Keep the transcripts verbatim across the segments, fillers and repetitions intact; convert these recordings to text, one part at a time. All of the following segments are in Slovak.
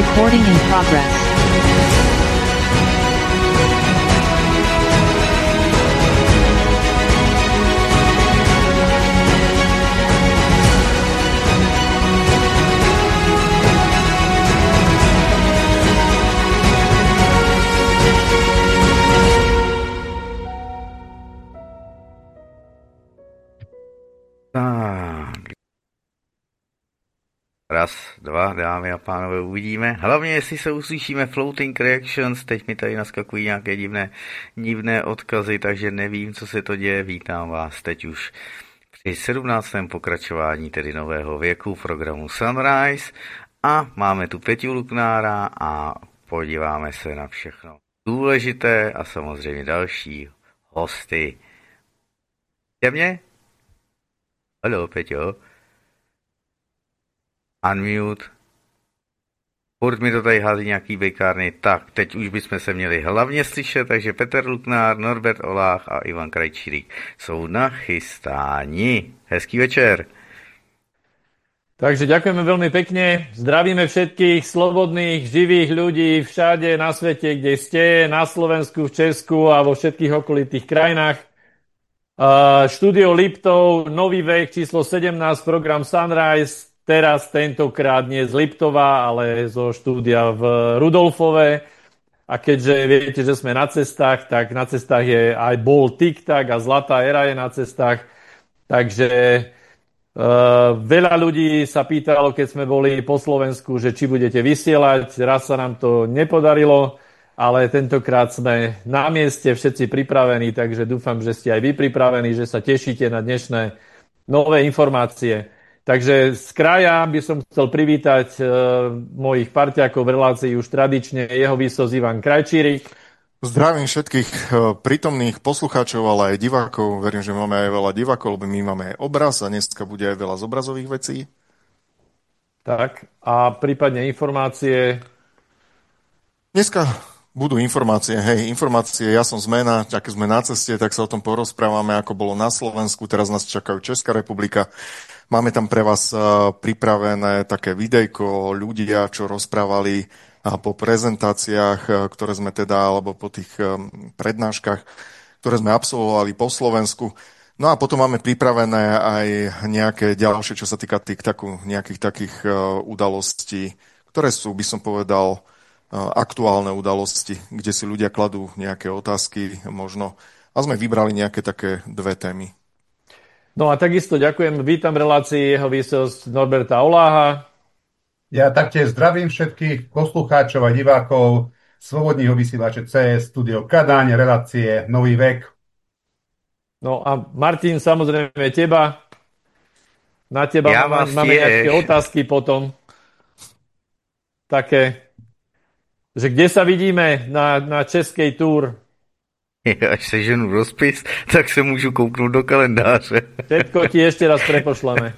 Recording in progress. Raz, dva, dámy a pánové, uvidíme. Hlavně, jestli se uslyšíme floating reactions, teď mi tady naskakují nějaké divné, divné odkazy, takže nevím, co se to děje. Vítám vás teď už při sedmnáctém pokračování tedy nového věku programu Sunrise a máme tu Peťu Luknára a podíváme se na všechno důležité a samozřejmě další hosty. Je mě? Haló, Peťo. Unmute. Furt mi to tady hází nějaký bejkárny. Tak, teď už bychom se měli hlavně slyšet, takže Petr Luknár, Norbert Olách a Ivan Krajčírik jsou nachystáni. Hezký večer. Takže ďakujeme veľmi pekne. Zdravíme všetkých slobodných, živých ľudí všade na svete, kde ste, na Slovensku, v Česku a vo všetkých okolitých krajinách. Uh, štúdio Liptov, Nový vek, číslo sedemnásť, program Sunrise. Teraz tentokrát nie z Liptova, ale zo štúdia v Rudolfove. A keďže viete, že sme na cestách, tak na cestách je aj bol TikTok a Zlatá éra je na cestách. Takže uh, veľa ľudí sa pýtalo, keď sme boli po Slovensku, že či budete vysielať. Raz sa nám to nepodarilo, ale tentokrát sme na mieste všetci pripravení, takže dúfam, že ste aj vy pripravení, že sa tešíte na dnešné nové informácie. Takže z kraja by som chcel privítať e, mojich parťákov v relácii už tradične, jeho výsosť Ivan Krajčírik. Zdravím všetkých e, prítomných poslucháčov, ale aj divákov. Verím, že máme aj veľa divákov, lebo my máme aj obraz a dneska bude aj veľa z obrazových vecí. Tak, a prípadne informácie. Dneska budú informácie, hej, informácie, ja som zmena, ak sme na ceste, tak sa o tom porozprávame, ako bolo na Slovensku, teraz nás čakajú Česká republika. Máme tam pre vás pripravené také videjko ľudia, čo rozprávali po prezentáciách, ktoré sme teda, alebo po tých prednáškach, ktoré sme absolvovali po Slovensku. No a potom máme pripravené aj nejaké ďalšie, čo sa týka TikToku, nejakých takých udalostí, ktoré sú, by som povedal, aktuálne udalosti, kde si ľudia kladú nejaké otázky možno. A sme vybrali nejaké také dve témy. No a takisto ďakujem, vítam v relácii jeho výsosť Norberta Oláha. Ja taktiež zdravím všetkých poslucháčov a divákov Slobodného vysielača cé es, Studio Kadaň, relácie Nový vek. No a Martin, samozrejme teba. Na teba ja máme, máme nejaké otázky potom. Také, že kde sa vidíme na, na českej túr? Až seženu rozpis, tak se můžu kouknout do kalendáře. Všetko ti ešte raz prepošleme.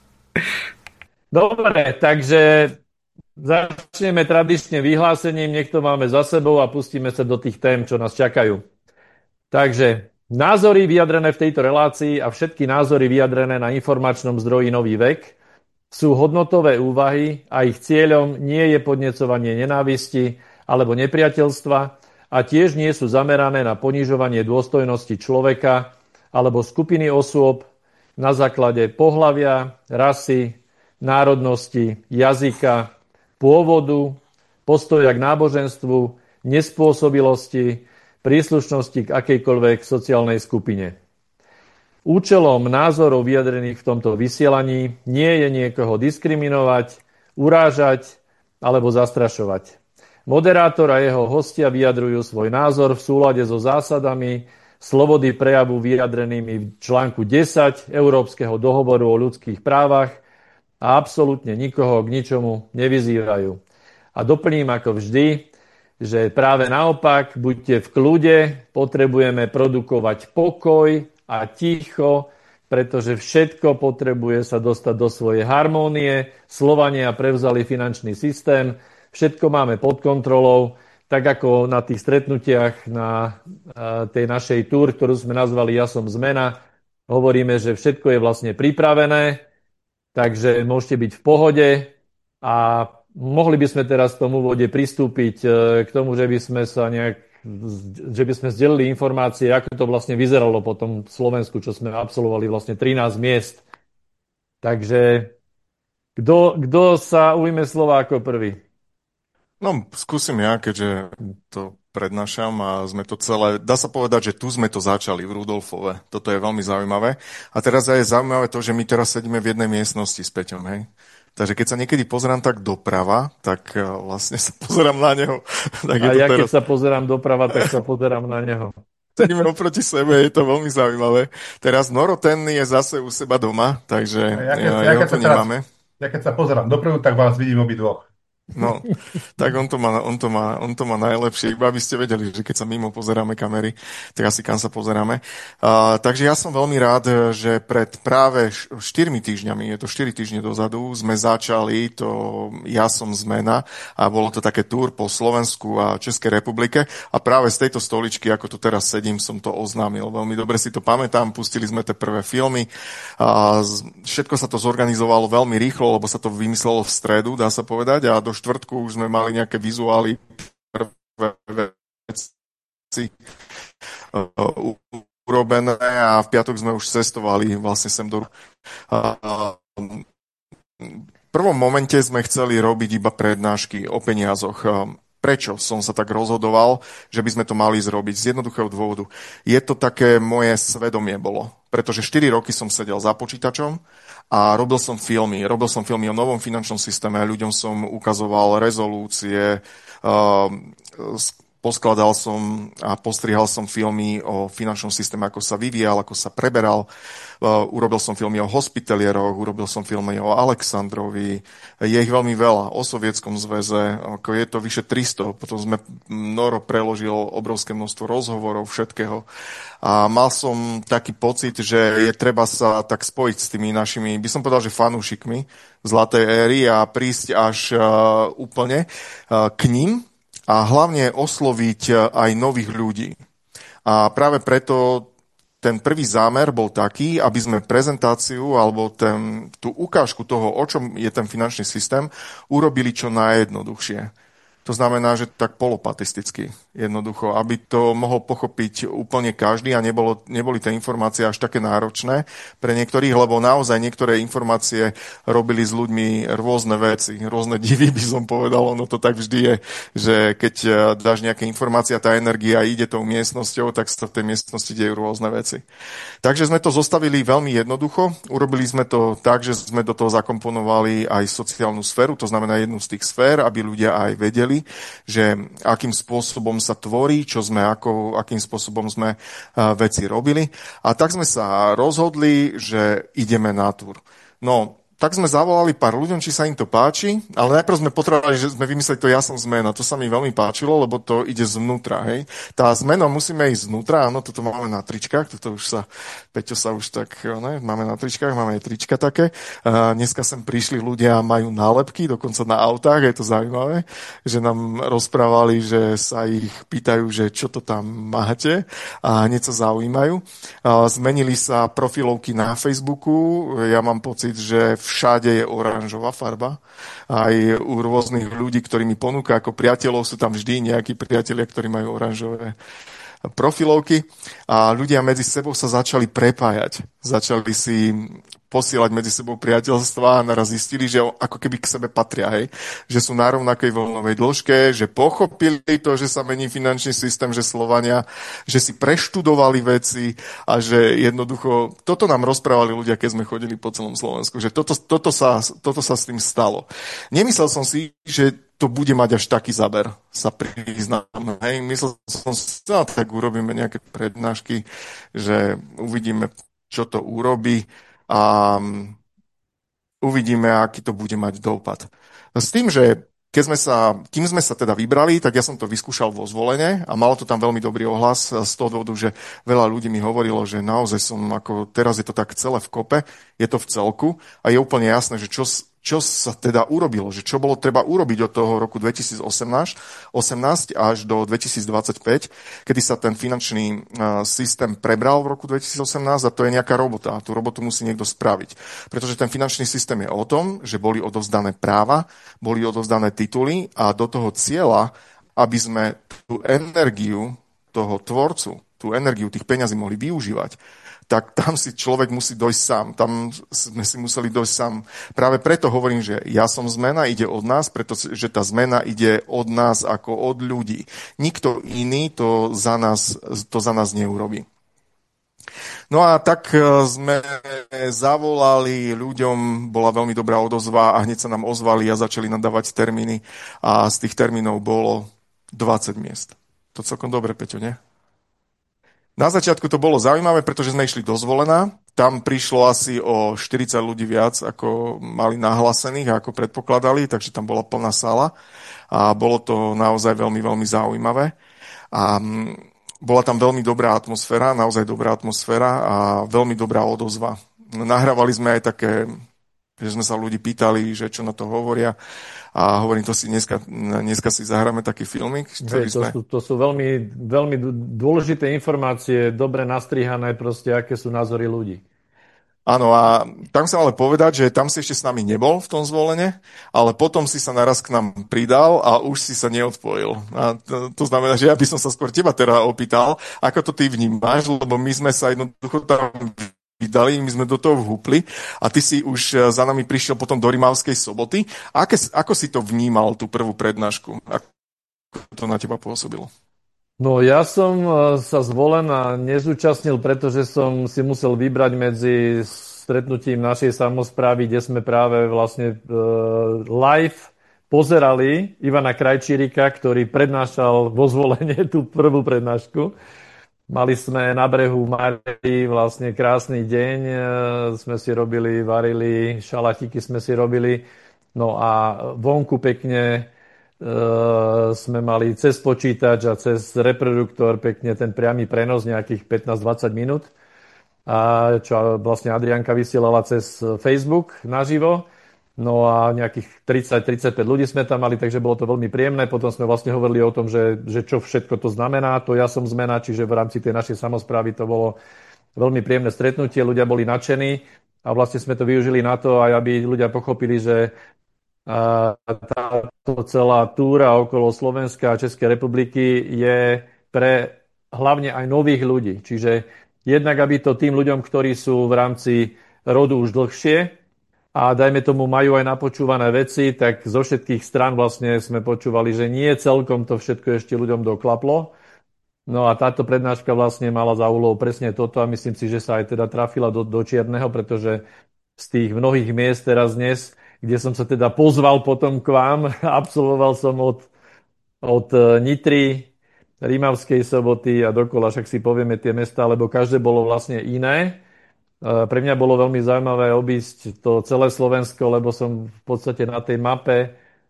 Dobre, takže začneme tradične vyhlásením, nech to máme za sebou a pustíme sa do tých tém, čo nás čakajú. Takže názory vyjadrené v tejto relácii a všetky názory vyjadrené na informačnom zdroji Nový vek sú hodnotové úvahy a ich cieľom nie je podnecovanie nenávisti alebo nepriateľstva, a tiež nie sú zamerané na ponižovanie dôstojnosti človeka alebo skupiny osôb na základe pohlavia, rasy, národnosti, jazyka, pôvodu, postoja k náboženstvu, nespôsobilosti, príslušnosti k akejkoľvek sociálnej skupine. Účelom názorov vyjadrených v tomto vysielaní nie je niekoho diskriminovať, urážať alebo zastrašovať. Moderátor a jeho hostia vyjadrujú svoj názor v súlade so zásadami slobody prejavu vyjadrenými v článku desať Európskeho dohovoru o ľudských právach a absolútne nikoho k ničomu nevyzývajú. A doplním ako vždy, že práve naopak, buďte v kľude, potrebujeme produkovať pokoj a ticho, pretože všetko potrebuje sa dostať do svojej harmónie. Slovania prevzali finančný systém, všetko máme pod kontrolou, tak ako na tých stretnutiach na tej našej túr, ktorú sme nazvali Ja som zmena, hovoríme, že všetko je vlastne pripravené, takže môžete byť v pohode a mohli by sme teraz v tom úvode pristúpiť k tomu, že by sme sa nejak, že by sme zdelili informácie, ako to vlastne vyzeralo po tom Slovensku, čo sme absolvovali vlastne trinásť miest. Takže kto, kto sa ujme slova ako prvý? No, skúsim ja, keďže to prednášam a sme to celé, dá sa povedať, že tu sme to začali v Rudolfove. Toto je veľmi zaujímavé. A teraz je zaujímavé to, že my teraz sedíme v jednej miestnosti s Peťom, hej? Takže keď sa niekedy pozerám tak doprava, tak vlastne sa pozerám na neho. Tak a je to ja teraz... keď sa pozerám doprava, tak sa pozerám na neho. Sedíme oproti sebe, je to veľmi zaujímavé. Teraz Noro ten je zase u seba doma, takže ja, keď, ja, ja to nemáme. Ja keď sa pozerám dopredu, tak vás vidím obidvoch. No, tak on to má, on to má, on to má najlepšie, iba aby ste vedeli, že keď sa mimo pozeráme kamery, tak asi kam sa pozeráme. Uh, takže ja som veľmi rád, že pred práve štyrmi týždňami, je to štyri týždne dozadu, sme začali to Ja som zmena a bolo to také túr po Slovensku a Českej republike a práve z tejto stoličky, ako tu teraz sedím, som to oznámil. Veľmi dobre si to pamätám, pustili sme tie prvé filmy a všetko sa to zorganizovalo veľmi rýchlo, lebo sa to vymyslelo v stredu, dá sa povedať, a do štvrtku už sme mali nejaké vizuály, prvé veci urobené a v piatok sme už cestovali vlastne sem do... V prvom momente sme chceli robiť iba prednášky o peniazoch. Prečo som sa tak rozhodoval, že by sme to mali zrobiť? Z jednoduchého dôvodu. Je to také moje svedomie bolo. Pretože štyri roky som sedel za počítačom a robil som filmy. Robil som filmy o novom finančnom systéme, ľuďom som ukazoval rezolúcie, poskladal som a postrihal som filmy o finančnom systéme, ako sa vyvíjal, ako sa preberal. Urobil som filmy o hospitalieroch, urobil som filmy o Alexandrovi. Je ich veľmi veľa. O Sovietskom zväze, ako je to vyše tristo. Potom sme Noro preložil obrovské množstvo rozhovorov, všetkého. A mal som taký pocit, že je treba sa tak spojiť s tými našimi, by som povedal, že fanúšikmi zlatej éry a prísť až uh, úplne uh, k ním a hlavne osloviť aj nových ľudí. A práve preto ten prvý zámer bol taký, aby sme prezentáciu alebo ten, tú ukážku toho, o čom je ten finančný systém, urobili čo najjednoduchšie. To znamená, že tak polopatisticky, jednoducho, aby to mohol pochopiť úplne každý a nebolo, neboli tie informácie až také náročné pre niektorých, lebo naozaj niektoré informácie robili s ľuďmi rôzne veci, rôzne divy by som povedal, ono to tak vždy je, že keď dáš nejaké informácie a tá energia ide tou miestnosťou, tak sa v tej miestnosti dejú rôzne veci. Takže sme to zostavili veľmi jednoducho, urobili sme to tak, že sme do toho zakomponovali aj sociálnu sféru, to znamená jednu z tých sfér, aby ľudia aj vedeli, že akým spôsobom sa tvorí, čo sme, ako, akým spôsobom sme uh, veci robili. A tak sme sa rozhodli, že ideme na túr. No, tak sme zavolali pár ľuďom, či sa im to páči, ale najprv sme potrebovali, že sme vymysleli to Ja som zmena. To sa mi veľmi páčilo, lebo to ide zvnútra, hej. Tá zmena musíme ísť zvnútra, áno, toto máme na tričkách, toto už sa, Peťo sa už tak, ne, máme na tričkách, máme aj trička také. Uh, dneska sem prišli ľudia, majú nálepky, dokonca na autách, je to zaujímavé, že nám rozprávali, že sa ich pýtajú, že čo to tam máte a hneď sa zaujímajú. Uh, zmenili sa profilovky na Facebooku, ja mám pocit, že všade je oranžová farba. Aj u rôznych ľudí, ktorí mi ponúka ako priateľov, sú tam vždy nejakí priatelia, ktorí majú oranžové profilovky. A ľudia medzi sebou sa začali prepájať. Začali si posielať medzi sebou priateľstva a naraz zistili, že ako keby k sebe patria, hej? Že sú na rovnakej voľnovej dĺžke, že pochopili to, že sa mení finančný systém, že Slovania, že si preštudovali veci a že jednoducho, toto nám rozprávali ľudia, keď sme chodili po celom Slovensku, že toto, toto, sa, toto sa s tým stalo. Nemyslel som si, že to bude mať až taký záber, sa priznám. Hej, myslel som si, no, tak urobíme nejaké prednášky, že uvidíme, čo to urobí a uvidíme, aký to bude mať dopad. S tým, že keď sme sa, kým sme sa teda vybrali, tak ja som to vyskúšal vo Zvolene a malo to tam veľmi dobrý ohlas z toho dôvodu, že veľa ľudí mi hovorilo, že naozaj som, ako teraz je to tak celé v kope, je to v celku a je úplne jasné, že čo, čo sa teda urobilo, že čo bolo treba urobiť od toho roku dvetisícosemnásť osemnásť až do dvetisícdvadsaťpäť, kedy sa ten finančný systém prebral v roku dvetisícosemnásť a to je nejaká robota a tú robotu musí niekto spraviť. Pretože ten finančný systém je o tom, že boli odovzdané práva, boli odovzdané tituly a do toho cieľa, aby sme tú energiu toho tvorcu, tú energiu tých peňazí mohli využívať, tak tam si človek musí dojsť sám. Tam sme si museli dojsť sám. Práve preto hovorím, že ja som zmena, ide od nás, pretože tá zmena ide od nás ako od ľudí. Nikto iný to za nás, to za nás neurobí. No a tak sme zavolali ľuďom, bola veľmi dobrá odozva a hneď sa nám ozvali a začali nám dávať termíny a z tých termínov bolo dvadsať miest. To celkom dobre, Peťo, nie? Na začiatku to bolo zaujímavé, pretože sme išli do Zvolená. Tam prišlo asi o štyridsať ľudí viac, ako mali nahlásených, ako predpokladali, takže tam bola plná sála. A bolo to naozaj veľmi, veľmi zaujímavé. A bola tam veľmi dobrá atmosféra, naozaj dobrá atmosféra a veľmi dobrá odozva. Nahrávali sme aj také, že sme sa ľudí pýtali, že čo na to hovoria. A hovorím, to si dneska, dneska si zahráme taký filmik, ktorý Hej, to, sme... sú, to sú veľmi, veľmi dôležité informácie, dobre nastrihané, proste, aké sú názory ľudí. Áno, a tam chcem ale povedať, že tam si ešte s nami nebol v tom Zvolene, ale potom si sa naraz k nám pridal a už si sa neodpojil. A to, to znamená, že ja by som sa skôr teba teda opýtal, ako to ty vnímaš, lebo my sme sa jednoducho tam vydali, my sme do toho vhúpli a ty si už za nami prišiel potom do Rimavskej Soboty. Aké, ako si to vnímal, tú prvú prednášku? Ako to na teba pôsobilo? No ja som sa zvolen a nezúčastnil, pretože som si musel vybrať medzi stretnutím našej samosprávy, kde sme práve vlastne uh, live pozerali Ivana Krajčírika, ktorý prednášal vo Zvolene tú prvú prednášku. Mali sme na brehu Márii vlastne krásny deň, sme si robili, varili, šalatiky sme si robili, no a vonku pekne e, sme mali cez počítač a cez reproduktor pekne ten priamy prenos nejakých pätnásť dvadsať minút, a čo vlastne Adrianka vysielala cez Facebook naživo. No a nejakých tridsať tridsaťpäť ľudí sme tam mali, takže bolo to veľmi príjemné. Potom sme vlastne hovorili o tom, že, že čo všetko to znamená. To ja som zmena, čiže v rámci tej našej samosprávy to bolo veľmi príjemné stretnutie. Ľudia boli nadšení a vlastne sme to využili na to, aj aby ľudia pochopili, že táto celá túra okolo Slovenska a Českej republiky je pre hlavne aj nových ľudí. Čiže jednak, aby to tým ľuďom, ktorí sú v rámci rodu už dlhšie, a dajme tomu majú aj napočúvané veci, tak zo všetkých strán vlastne sme počúvali, že nie celkom to všetko ešte ľuďom doklaplo. No a táto prednáška vlastne mala za úlohu presne toto a myslím si, že sa aj teda trafila do, do čierneho, pretože z tých mnohých miest teraz dnes, kde som sa teda pozval potom k vám, absolvoval som od, od Nitry, Rimavskej Soboty a dokola, však si povieme tie mestá, lebo každé bolo vlastne iné. Pre mňa bolo veľmi zaujímavé obísť to celé Slovensko, lebo som v podstate na tej mape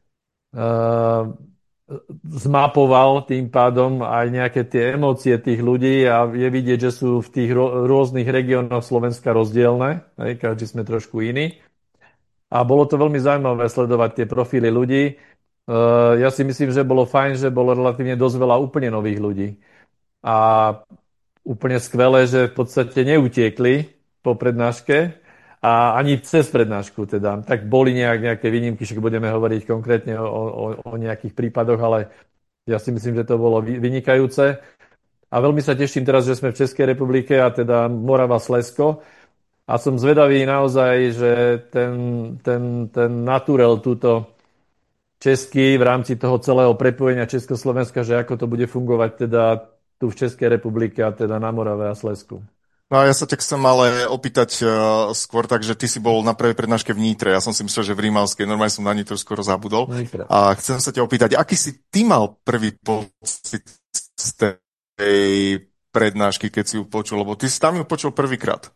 uh, zmapoval tým pádom aj nejaké tie emócie tých ľudí a je vidieť, že sú v tých ro- rôznych regiónoch Slovenska rozdielne, hej, každý sme trošku iný. A bolo to veľmi zaujímavé sledovať tie profily ľudí. Uh, ja si myslím, že bolo fajn, že bolo relatívne dosť veľa úplne nových ľudí. A úplne skvelé, že v podstate neutiekli po prednáške a ani cez prednášku teda. Tak boli nejak, nejaké výnimky, však budeme hovoriť konkrétne o, o, o nejakých prípadoch, ale ja si myslím, že to bolo vynikajúce. A veľmi sa teším teraz, že sme v Českej republike a teda Morava Slezsko. A som zvedavý naozaj, že ten, ten, ten naturel túto český v rámci toho celého prepojenia Československa, že ako to bude fungovať teda tu v Českej republike a teda na Morave a Slezsku. No a ja sa ťa chcem ale opýtať uh, skôr tak, že ty si bol na prvej prednáške v Nitre. Ja som si myslel, že v Rímavskej. Normálne som na Nitru skoro zabudol. Nitre. A chcem sa ťa opýtať, aký si ty mal prvý pocit z tej prednášky, keď si ju počul? Lebo ty si tam ju počul prvýkrát.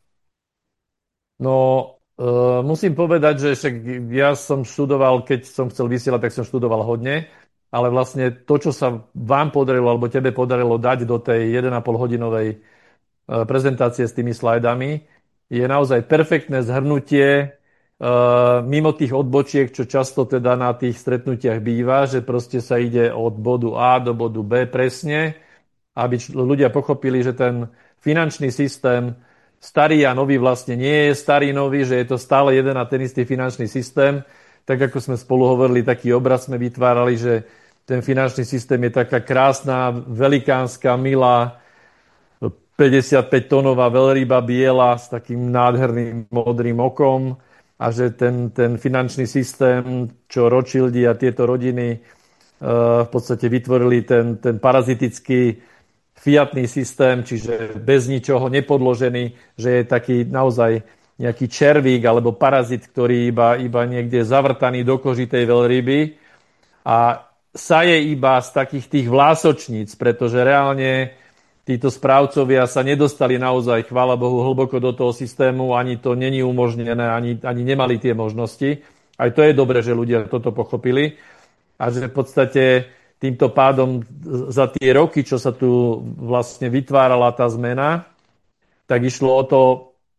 No, uh, musím povedať, že však ja som študoval, keď som chcel vysielať, tak som študoval hodne. Ale vlastne to, čo sa vám podarilo, alebo tebe podarilo dať do tej jeden a pol hodinovej prezentácie s tými slajdami, je naozaj perfektné zhrnutie mimo tých odbočiek, čo často teda na tých stretnutiach býva, že proste sa ide od bodu A do bodu B presne, aby ľudia pochopili, že ten finančný systém starý a nový vlastne nie je starý nový, že je to stále jeden a ten istý finančný systém. Tak ako sme spolu hovorili, taký obraz sme vytvárali, že ten finančný systém je taká krásna, velikánska, milá, päťdesiatpäťtónová veľryba biela s takým nádherným modrým okom a že ten, ten finančný systém, čo Rothschildi a tieto rodiny uh, v podstate vytvorili ten, ten parazitický fiatný systém, čiže bez ničoho nepodložený, že je taký naozaj nejaký červík alebo parazit, ktorý iba, iba niekde zavrtaný do koži tej veľryby a saje iba z takých tých vlásočníc, pretože reálne títo správcovia sa nedostali naozaj, chvála Bohu, hlboko do toho systému, ani to není umožnené, ani, ani nemali tie možnosti. Aj to je dobré, že ľudia toto pochopili a že v podstate týmto pádom za tie roky, čo sa tu vlastne vytvárala tá zmena, tak išlo o to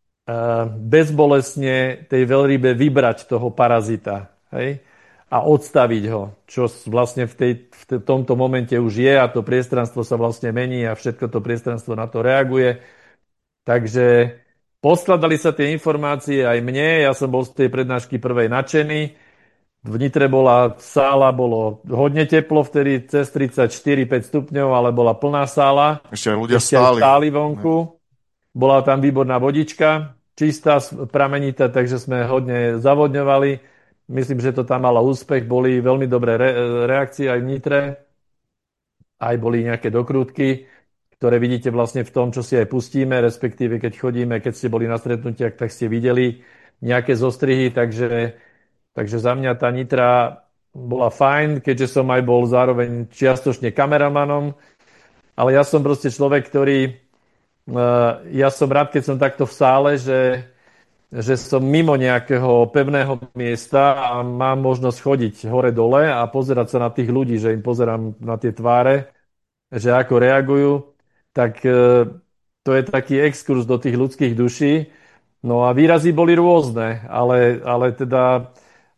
bezbolestne tej veľrybe vybrať toho parazita, hej? A odstaviť ho, čo vlastne v, tej, v tomto momente už je a to priestranstvo sa vlastne mení a všetko to priestranstvo na to reaguje. Takže poskladali sa tie informácie aj mne, ja som bol z tej prednášky prvej nadšený. V Nitre bola sála, bolo hodne teplo, vtedy cez tridsaťštyri päť stupňov, ale bola plná sála. Ešte aj ľudia Ešte stáli. Aj stáli vonku. Bola tam výborná vodička, čistá, pramenitá, takže sme hodne zavodňovali. Myslím, že to tam malo úspech. Boli veľmi dobré re- reakcie aj v Nitre. Aj boli nejaké dokrútky, ktoré vidíte vlastne v tom, čo si aj pustíme, respektíve keď chodíme, keď ste boli na stretnutiach, tak ste videli nejaké zostrihy, takže, takže za mňa tá Nitra bola fajn, keďže som aj bol zároveň čiastočne kameramanom, ale ja som proste človek, ktorý ja som rád, keď som takto v sále, že, že som mimo nejakého pevného miesta a mám možnosť chodiť hore-dole a pozerať sa na tých ľudí, že im pozerám na tie tváre, že ako reagujú. Tak to je taký exkurs do tých ľudských duší. No a výrazy boli rôzne, ale, ale teda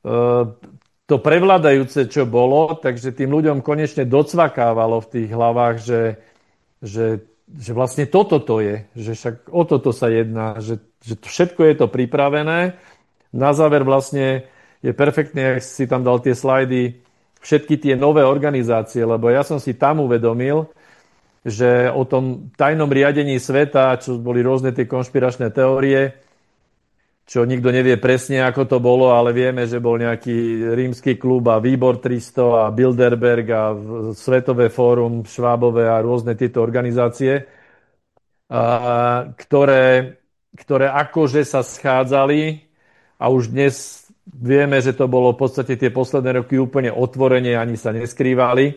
to prevládajúce, čo bolo, takže tým ľuďom konečne docvakávalo v tých hlavách, že, že že vlastne toto to je, že však o toto sa jedná, že, že všetko je to pripravené. Na záver vlastne je perfektné, ak si tam dal tie slajdy, všetky tie nové organizácie, lebo ja som si tam uvedomil, že o tom tajnom riadení sveta, čo boli rôzne tie konšpiračné teórie, čo nikto nevie presne, ako to bolo, ale vieme, že bol nejaký rímsky klub a Výbor tristo a Bilderberg a Svetové fórum Švábové a rôzne tieto organizácie, a, ktoré, ktoré akože sa schádzali a už dnes vieme, že to bolo v podstate tie posledné roky úplne otvorene, ani sa neskrývali,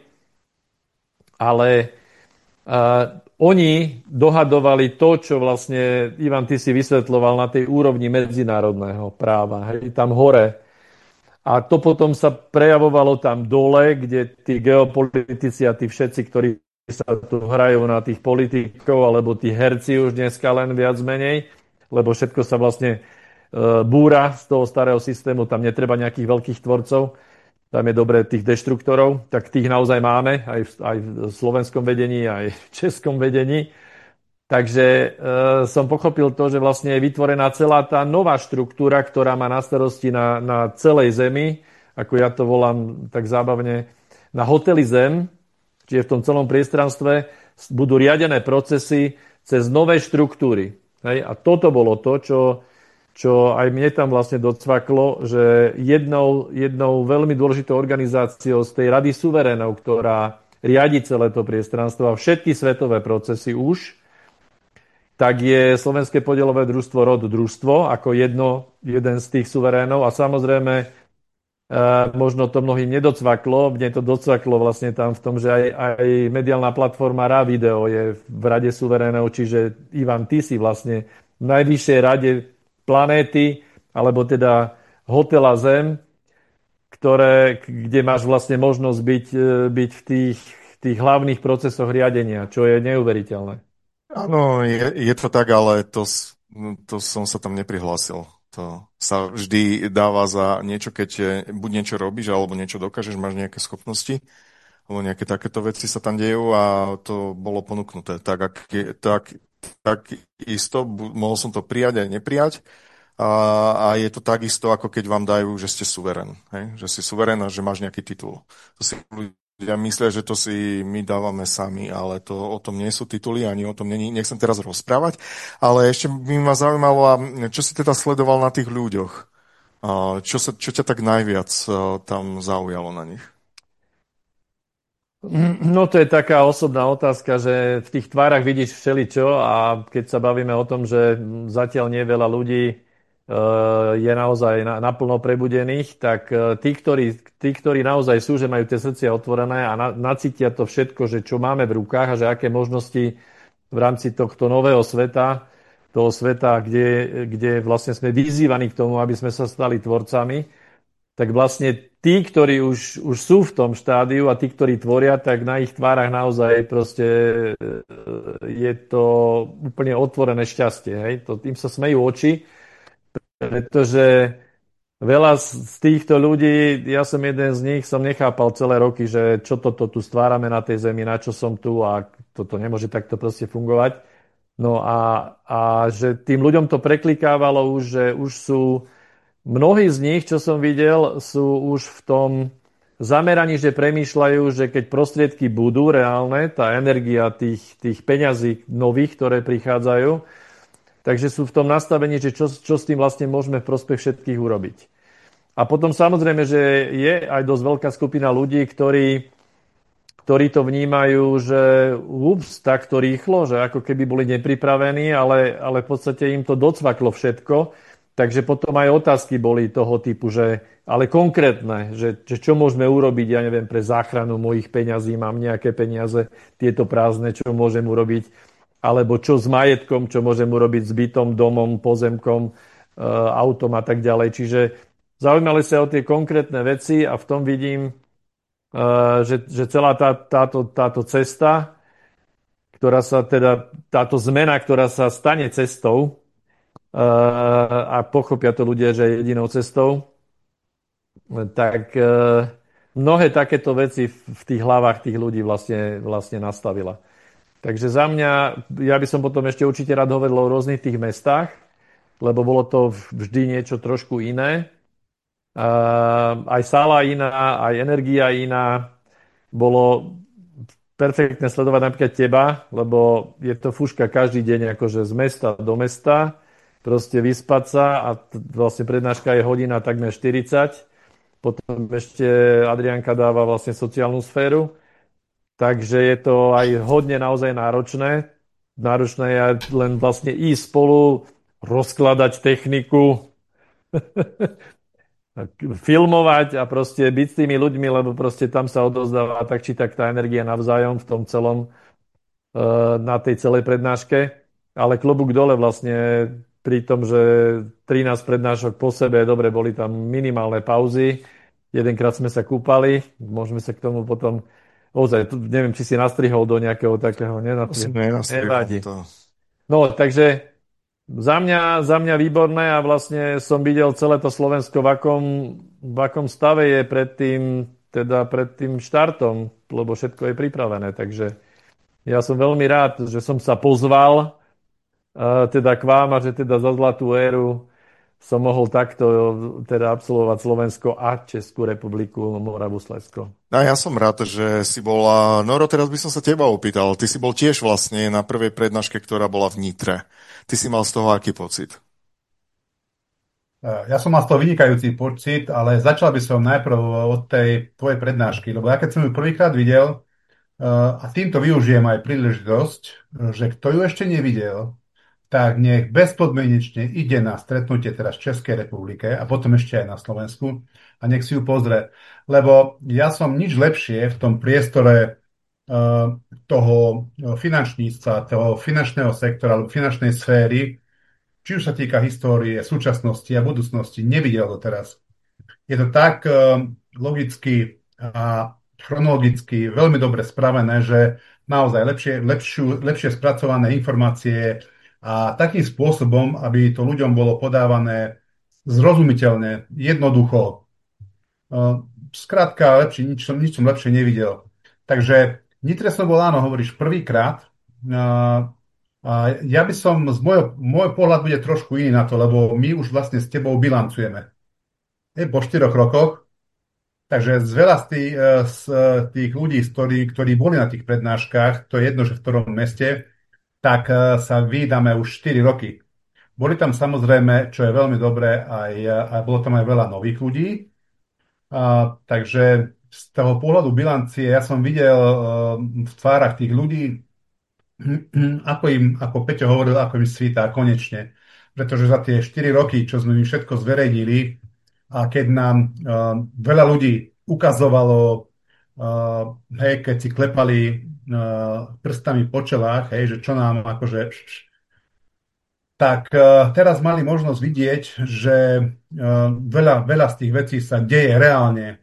ale a, oni dohadovali to, čo vlastne, Ivan, ty si vysvetľoval na tej úrovni medzinárodného práva, hej, tam hore. A to potom sa prejavovalo tam dole, kde tí geopolitici a tí všetci, ktorí sa tu hrajú na tých politikov, alebo tí herci už dneska len viac menej, lebo všetko sa vlastne e, búra z toho starého systému, tam netreba nejakých veľkých tvorcov. Tam je dobre tých deštruktorov, tak tých naozaj máme aj v, aj v slovenskom vedení, aj v českom vedení. Takže e, som pochopil to, že vlastne je vytvorená celá tá nová štruktúra, ktorá má na starosti na, na celej Zemi, ako ja to volám tak zábavne, na hoteli Zem, čiže v tom celom priestranstve budú riadené procesy cez nové štruktúry. Hej? A toto bolo to, čo... čo aj mne tam vlastne docvaklo, že jednou, jednou veľmi dôležitou organizáciou z tej Rady suverénov, ktorá riadi celé to priestranstvo a všetky svetové procesy už, tak je Slovenské podielové družstvo Rod družstvo ako jedno, jeden z tých suverénov a samozrejme e, možno to mnohým nedocvaklo, mne to docvaklo vlastne tam v tom, že aj, aj mediálna platforma Rá video je v Rade suverénov, čiže Ivan, ty si vlastne v najvyššej rade planéty, alebo teda hotela Zem, ktoré, kde máš vlastne možnosť byť, byť v tých, tých hlavných procesoch riadenia, čo je neuveriteľné. Áno, je, je to tak, ale to, to som sa tam neprihlásil. To sa vždy dáva za niečo, keď buď niečo robíš, alebo niečo dokážeš, máš nejaké schopnosti, alebo nejaké takéto veci sa tam dejú a to bolo ponúknuté. Tak, ak je, tak, tak isto, mohol som to prijať aj neprijať. A, a je to takisto, ako keď vám dajú, že ste suverén. Hej? Že si suverén a že máš nejaký titul. To si ľudia myslia, že to si my dávame sami, ale to o tom nie sú tituly, ani o tom nie, nechcem teraz rozprávať. Ale ešte by ma zaujímalo, čo si teda sledoval na tých ľuďoch? Čo, sa, čo ťa tak najviac tam zaujalo na nich? No to je taká osobná otázka, že v tých tvárach vidíš všeličo a keď sa bavíme o tom, že zatiaľ nie veľa ľudí je naozaj naplno prebudených, tak tí ktorí, tí, ktorí naozaj sú, že majú tie srdcia otvorené a na, nacítia to všetko, že čo máme v rukách a že aké možnosti v rámci tohto nového sveta, toho sveta, kde, kde vlastne sme vyzývaní k tomu, aby sme sa stali tvorcami, tak vlastne tí, ktorí už, už sú v tom štádiu a tí, ktorí tvoria, tak na ich tvárach naozaj proste je to úplne otvorené šťastie. Hej? To, tým sa smejú oči, pretože veľa z týchto ľudí, ja som jeden z nich, som nechápal celé roky, že čo toto tu stvárame na tej zemi, na čo som tu a toto nemôže takto proste fungovať. No a, a že tým ľuďom to preklikávalo už, že už sú mnohí z nich, čo som videl, sú už v tom zameraní, že premýšľajú, že keď prostriedky budú reálne, tá energia tých, tých peňazí nových, ktoré prichádzajú, takže sú v tom nastavení, že čo, čo s tým vlastne môžeme v prospech všetkých urobiť. A potom samozrejme, že je aj dosť veľká skupina ľudí, ktorí, ktorí to vnímajú, že ups, takto rýchlo, že ako keby boli nepripravení, ale, ale v podstate im to docvaklo všetko. Takže potom aj otázky boli toho typu, že ale konkrétne, že, že čo môžeme urobiť, ja neviem, pre záchranu mojich peňazí, mám nejaké peniaze, tieto prázdne, čo môžem urobiť, alebo čo s majetkom, čo môžem urobiť s bytom, domom, pozemkom, autom a tak ďalej. Čiže zaujímali sa o tie konkrétne veci a v tom vidím, že, že celá tá, táto, táto cesta, ktorá sa teda, táto zmena, ktorá sa stane cestou a pochopia to ľudia, že je jedinou cestou, tak mnohé takéto veci v tých hlavách tých ľudí vlastne, vlastne nastavila. Takže za mňa, ja by som potom ešte určite rád hovoril o rôznych tých mestách, lebo bolo to vždy niečo trošku iné. Aj sála iná, aj energia iná. Bolo perfektné sledovať napríklad teba, lebo je to fúška každý deň akože z mesta do mesta, proste vyspať sa a vlastne prednáška je hodina takmer štyridsať. Potom ešte Adrianka dáva vlastne sociálnu sféru. Takže je to aj hodne naozaj náročné. Náročné je len vlastne ísť spolu, rozkladať techniku, filmovať a proste byť s tými ľuďmi, lebo proste tam sa odozdáva tak či tak tá energia navzájom v tom celom, na tej celej prednáške. Ale klobúk dole vlastne pri tom, že trinásť prednášok po sebe, dobre, boli tam minimálne pauzy. Jedenkrát sme sa kúpali, môžeme sa k tomu potom ozaj, neviem, či si nastrihol do nejakého takého, nenastrihol. Nevadí. No, takže za mňa, za mňa výborné a vlastne som videl celé to Slovensko, v akom, v akom stave je pred tým, teda pred tým štartom, lebo všetko je pripravené. Takže ja som veľmi rád, že som sa pozval teda k vám a že teda za zlatú éru som mohol takto teda absolvovať Slovensko a Českú republiku, Moravu, Slezsko. No ja som rád, že si bol... Noro, teraz by som sa teba opýtal. Ty si bol tiež vlastne na prvej prednáške, ktorá bola v Nitre. Ty si mal z toho aký pocit? Ja som mal z toho vynikajúci pocit, ale začal by som najprv od tej tvojej prednášky, lebo ja keď som ju prvýkrát videl, a týmto využijem aj príležitosť, že kto ju ešte nevidel, tak nech bezpodmienečne ide na stretnutie teraz v Českej republike a potom ešte aj na Slovensku a nech si ju pozrie. Lebo ja som nič lepšie v tom priestore uh, toho finančníctva, toho finančného sektora alebo finančnej sféry, či už sa týka histórie, súčasnosti a budúcnosti, nevidel doteraz. Je to tak uh, logicky a chronologicky veľmi dobre spravené, že naozaj lepšie, lepšiu, lepšie spracované informácie a takým spôsobom, aby to ľuďom bolo podávané zrozumiteľne, jednoducho. Skrátka, lepšie, nič, som- nič som lepšie nevidel. Takže v Nitre som bol, áno, hovoríš, prvýkrát. A, a ja by som, z môjho, môj pohľad bude trošku iný na to, lebo my už vlastne s tebou bilancujeme. Je po štyroch rokoch, takže z veľa z tých, z tých ľudí, z ktorí, ktorí boli na tých prednáškach, to je jedno, že v ktorom meste, tak sa vydáme už štyri roky. Boli tam samozrejme, čo je veľmi dobré, aj, aj bolo tam aj veľa nových ľudí. A, takže z toho pohľadu bilancie ja som videl uh, v tvárach tých ľudí, ako im, ako Peťo hovoril, ako im svítá konečne. Pretože za tie štyri roky, čo sme my všetko zverejnili, a keď nám uh, veľa ľudí ukazovalo, uh, hej, keď si klepali uh, prstami po čelách, hej, že čo nám akože tak uh, teraz mali možnosť vidieť, že uh, veľa, veľa z tých vecí sa deje reálne.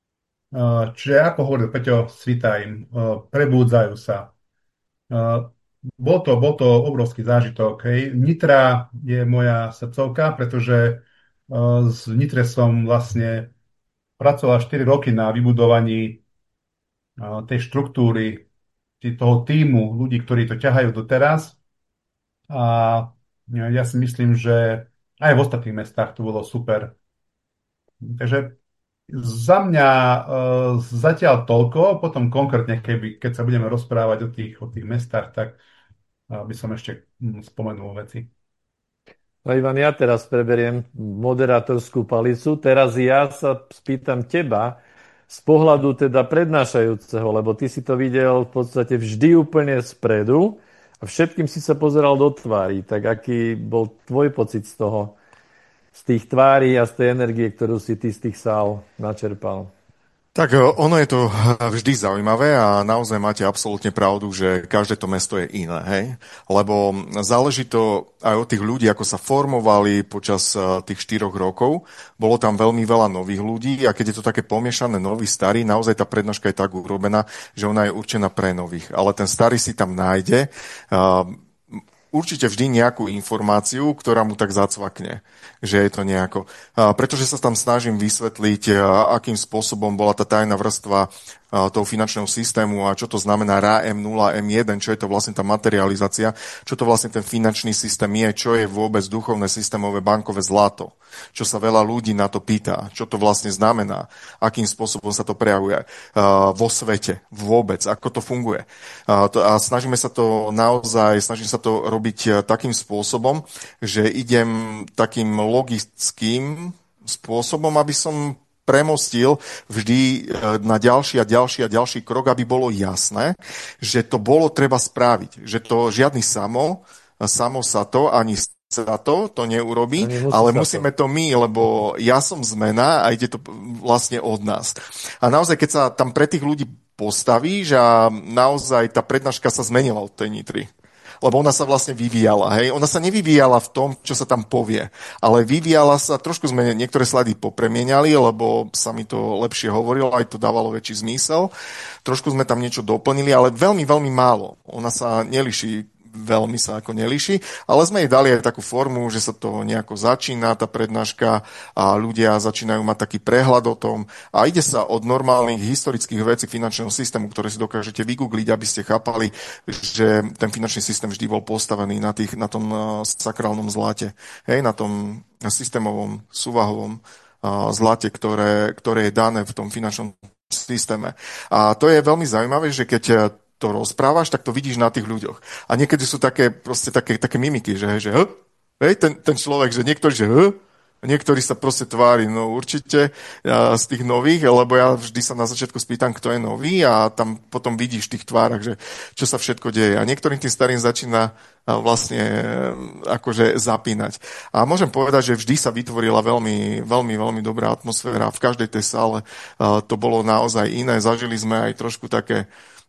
Uh, čiže ako hovoril Peťo, svitá im, uh, prebúdzajú sa. Uh, bol to, bol to obrovský zážitok. Hej. Nitra je moja srdcovka, pretože uh, z Nitre som vlastne pracoval štyri roky na vybudovaní uh, tej štruktúry, toho týmu ľudí, ktorí to ťahajú doteraz. A ja si myslím, že aj v ostatných mestách to bolo super. Takže za mňa uh, zatiaľ toľko, potom konkrétne, keby, keď sa budeme rozprávať o tých, o tých mestách, tak uh, by som ešte mm, spomenul veci. No Ivan, ja teraz preberiem moderátorskú palicu. Teraz ja sa spýtam teba z pohľadu teda prednášajúceho, lebo ty si to videl v podstate vždy úplne spredu a všetkým si sa pozeral do tvári. Tak aký bol tvoj pocit z toho, z tých tvári a z tej energie, ktorú si ty z tých sál načerpal? Tak ono je to vždy zaujímavé a naozaj máte absolútne pravdu, že každé to mesto je iné, hej? Lebo záleží to aj od tých ľudí, ako sa formovali počas tých štyroch rokov. Bolo tam veľmi veľa nových ľudí a keď je to také pomiešané nový, starý, naozaj tá prednáška je tak urobená, že ona je určená pre nových. Ale ten starý si tam nájde uh, určite vždy nejakú informáciu, ktorá mu tak zacvakne, že je to nejako. A pretože sa tam snažím vysvetliť, akým spôsobom bola tá tajná vrstva toho finančného systému a čo to znamená er á em nula, em jeden, čo je to vlastne tá materializácia, čo to vlastne ten finančný systém je, čo je vôbec duchovné systémové bankové zlato, čo sa veľa ľudí na to pýta, čo to vlastne znamená, akým spôsobom sa to prejavuje uh, vo svete vôbec, ako to funguje. Uh, to, a snažíme sa to naozaj, snažím sa to robiť takým spôsobom, že idem takým logickým spôsobom, aby som premostil vždy na ďalší a ďalší a ďalší krok, aby bolo jasné, že to bolo treba spraviť. Že to žiadny samo, samo sa to, ani sa to, to neurobí, ale musíme to my, lebo ja som zmena a ide to vlastne od nás. A naozaj, keď sa tam pre tých ľudí postavíš a naozaj tá prednáška sa zmenila od tej Nitry. Lebo ona sa vlastne vyvíjala, hej. Ona sa nevyvíjala v tom, čo sa tam povie, ale vyvíjala sa, trošku sme niektoré slajdy popremieniali, lebo sa mi to lepšie hovorilo, aj to dávalo väčší zmysel. Trošku sme tam niečo doplnili, ale veľmi, veľmi málo. Ona sa neliší, veľmi sa ako neliší, ale sme jej dali aj takú formu, že sa to nejako začína, tá prednáška a ľudia začínajú mať taký prehľad o tom a ide sa od normálnych historických vecí finančného systému, ktoré si dokážete vygoogliť, aby ste chápali, že ten finančný systém vždy bol postavený na, tých, na tom sakrálnom zlate, hej, na tom systémovom, súvahovom zlate, ktoré, ktoré je dané v tom finančnom systéme. A to je veľmi zaujímavé, že keď to rozprávaš, tak to vidíš na tých ľuďoch. A niekedy sú také, proste také, také mimiky, že, že h, hej, ten, ten človek, že niektorý, že h, niektorý sa proste tvári, no určite ja, z tých nových, lebo ja vždy sa na začiatku spýtam, kto je nový a tam potom vidíš v tých tvárach, že čo sa všetko deje. A niektorým tým starým začína vlastne akože zapínať. A môžem povedať, že vždy sa vytvorila veľmi, veľmi, veľmi dobrá atmosféra. V každej tej sále to bolo naozaj iné. Zažili sme aj trošku také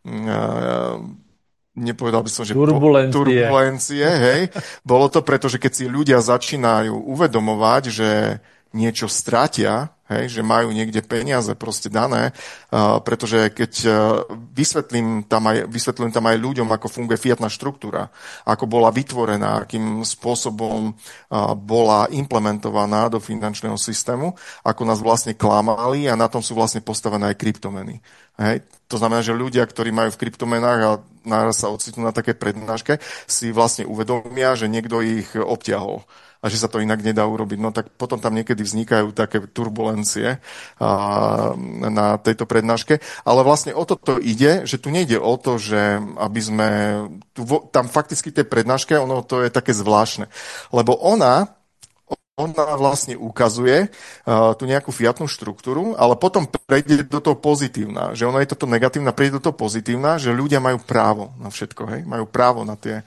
nepovedal by som, že turbulencie. Po, turbulencie, hej. Bolo to preto, že keď si ľudia začínajú uvedomovať, že niečo stratia, hej, že majú niekde peniaze proste dané, uh, pretože keď uh, vysvetlím tam, aj, vysvetlím tam aj ľuďom, ako funguje fiatná štruktúra, ako bola vytvorená, akým spôsobom uh, bola implementovaná do finančného systému, ako nás vlastne klamali a na tom sú vlastne postavené aj kryptomeny. Hej. To znamená, že ľudia, ktorí majú v kryptomenách a naraz sa ocitnú na také prednáške, si vlastne uvedomia, že niekto ich obtiahol a že sa to inak nedá urobiť. No tak potom tam niekedy vznikajú také turbulencie a, na tejto prednáške. Ale vlastne o toto ide, že tu nejde o to, že aby sme... Tu, tam fakticky tej prednáške, ono to je také zvláštne. Lebo ona... Ona vlastne ukazuje uh, tú nejakú fiatnú štruktúru, ale potom prejde do toho pozitívna. Že ono je toto negatívna, prejde do toho pozitívna, že ľudia majú právo na všetko, hej? Majú právo na tie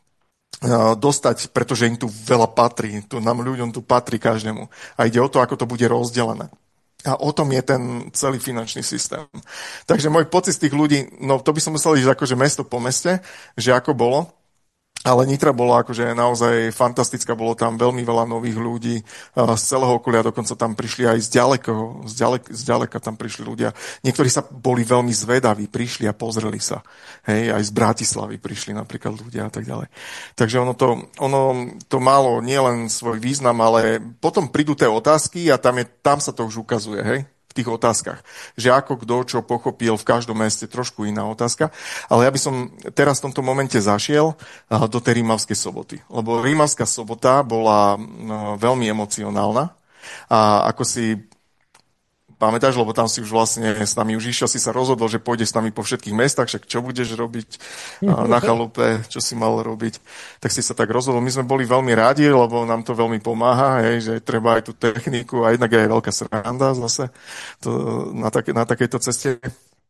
dostať, pretože im tu veľa patrí, tu nám ľuďom tu patrí každému. A ide o to, ako to bude rozdelené. A o tom je ten celý finančný systém. Takže môj pocit z tých ľudí, no to by som musel ísť akože mesto po meste, že ako bolo. Ale Nitra bola akože naozaj fantastická, bolo tam veľmi veľa nových ľudí z celého okolia, dokonca tam prišli aj z ďalekého, z, ďalek, z ďaleka tam prišli ľudia. Niektorí sa boli veľmi zvedaví, prišli a pozreli sa. Hej, aj z Bratislavy prišli napríklad ľudia a tak ďalej. Takže ono to, ono to malo nielen svoj význam, ale potom prídu tie otázky a tam, je, tam sa to už ukazuje, hej? V tých otázkach. Že ako kto čo pochopil v každom meste, trošku iná otázka. Ale ja by som teraz v tomto momente zašiel do tej Rímavskej soboty. Lebo Rímavská sobota bola veľmi emocionálna. A ako si pamätáš, lebo tam si už vlastne s nami už išiel, si sa rozhodol, že pôjdeš s nami po všetkých mestách, však čo budeš robiť na chalupe, čo si mal robiť, tak si sa tak rozhodol. My sme boli veľmi rádi, lebo nám to veľmi pomáha, hej, že treba aj tú techniku a jednak aj veľká sranda zase to, na, tak, na takejto ceste.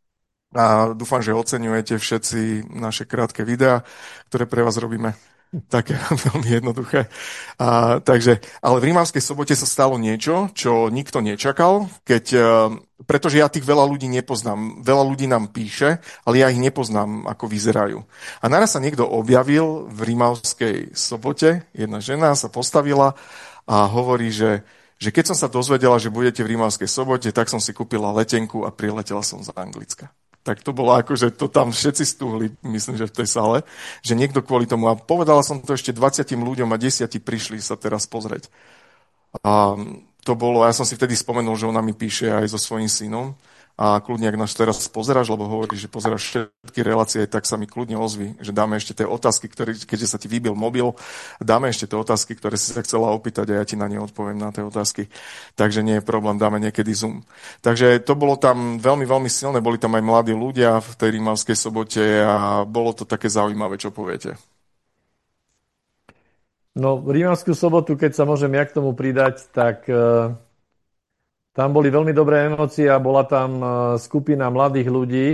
A dúfam, že oceňujete všetci naše krátke videá, ktoré pre vás robíme. Také veľmi jednoduché. A, takže, ale v Rímavskej sobote sa stalo niečo, čo nikto nečakal, keď, pretože ja tých veľa ľudí nepoznám. Veľa ľudí nám píše, ale ja ich nepoznám, ako vyzerajú. A naraz sa niekto objavil v Rímavskej sobote, jedna žena sa postavila a hovorí, že, že keď som sa dozvedela, že budete v Rímavskej sobote, tak som si kúpila letenku a priletela som z Anglicka. Tak to bolo ako, že to tam všetci stúhli, myslím, že v tej sále, že niekto kvôli tomu. A povedala som to ešte dvadsiatim ľuďom a desiati prišli sa teraz pozrieť. A to bolo, ja som si vtedy spomenul, že ona mi píše aj so svojím synom. A kľudne, ak nás teraz pozeráš, lebo hovoríš, že pozeráš všetky relácie, tak sa mi kľudne ozvi, že dáme ešte tie otázky, ktoré, keďže sa ti vybil mobil, dáme ešte tie otázky, ktoré si sa chcela opýtať a ja ti na ne odpoviem na tie otázky. Takže nie je problém, dáme niekedy Zoom. Takže to bolo tam veľmi, veľmi silné, boli tam aj mladí ľudia v tej Rímavskej sobote a bolo to také zaujímavé, čo poviete. No, Rímavskú sobotu, keď sa môžem ja k tomu pridať, tak... Uh... Tam boli veľmi dobré emócie a bola tam skupina mladých ľudí,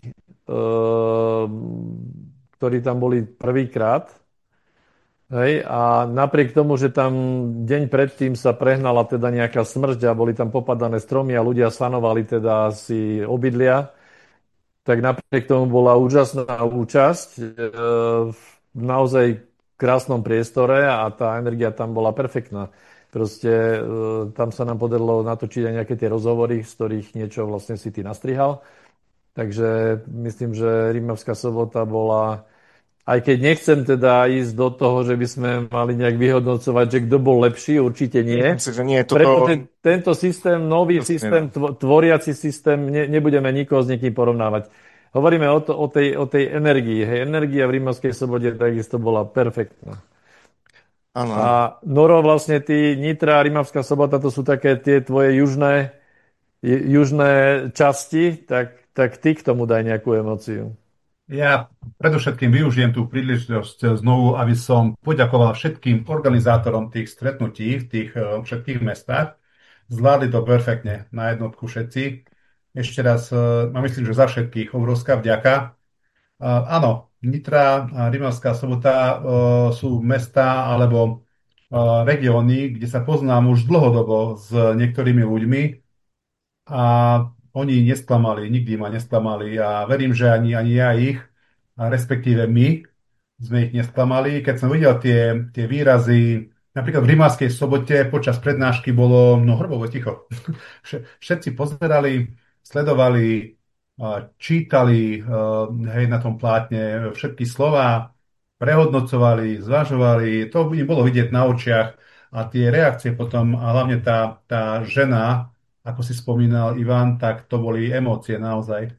ktorí tam boli prvýkrát. Hej, a napriek tomu, že tam deň predtým sa prehnala teda nejaká smrť a boli tam popadané stromy a ľudia sanovali teda si obydlia, tak napriek tomu bola úžasná účasť v naozaj krásnom priestore a tá energia tam bola perfektná. Proste e, tam sa nám podarilo natočiť aj nejaké tie rozhovory, z ktorých niečo vlastne si ty nastrihal. Takže myslím, že Rímavská sobota bola, aj keď nechcem teda ísť do toho, že by sme mali nejak vyhodnocovať, že kto bol lepší, určite nie. Myslím, že nie toto... Pretože tento systém, nový systém, tvoriaci systém, ne, nebudeme nikoho s niekým porovnávať. Hovoríme o, to, o, tej, o tej energii. Hej, energia v Rímavskej sobote takisto bola perfektná. Ano. A Noro, vlastne ty, Nitra a Rímavská sobota, to sú také tie tvoje južné, južné časti, tak, tak ty k tomu daj nejakú emóciu. Ja predovšetkým využijem tú príležitosť znovu, aby som poďakoval všetkým organizátorom tých stretnutí v tých všetkých mestách. Zvládli to perfektne, na jednotku všetci. Ešte raz, ja myslím, že za všetkých obrovská vďaka. Uh, áno, Nitra a Rímavská sobota uh, sú mestá alebo uh, regióny, kde sa poznám už dlhodobo s niektorými ľuďmi a oni nesklamali, nikdy ma nesklamali a verím, že ani, ani ja ich, a respektíve my sme ich nesklamali. Keď som videl tie, tie výrazy napríklad v Rimavskej Sobote počas prednášky bolo no hrobovo ticho. Všetci pozerali, sledovali, čítali hej, na tom plátne všetky slová, prehodnocovali, zvažovali. To im bolo vidieť na očiach a tie reakcie potom, a hlavne tá, tá žena, ako si spomínal Ivan, tak to boli emócie naozaj.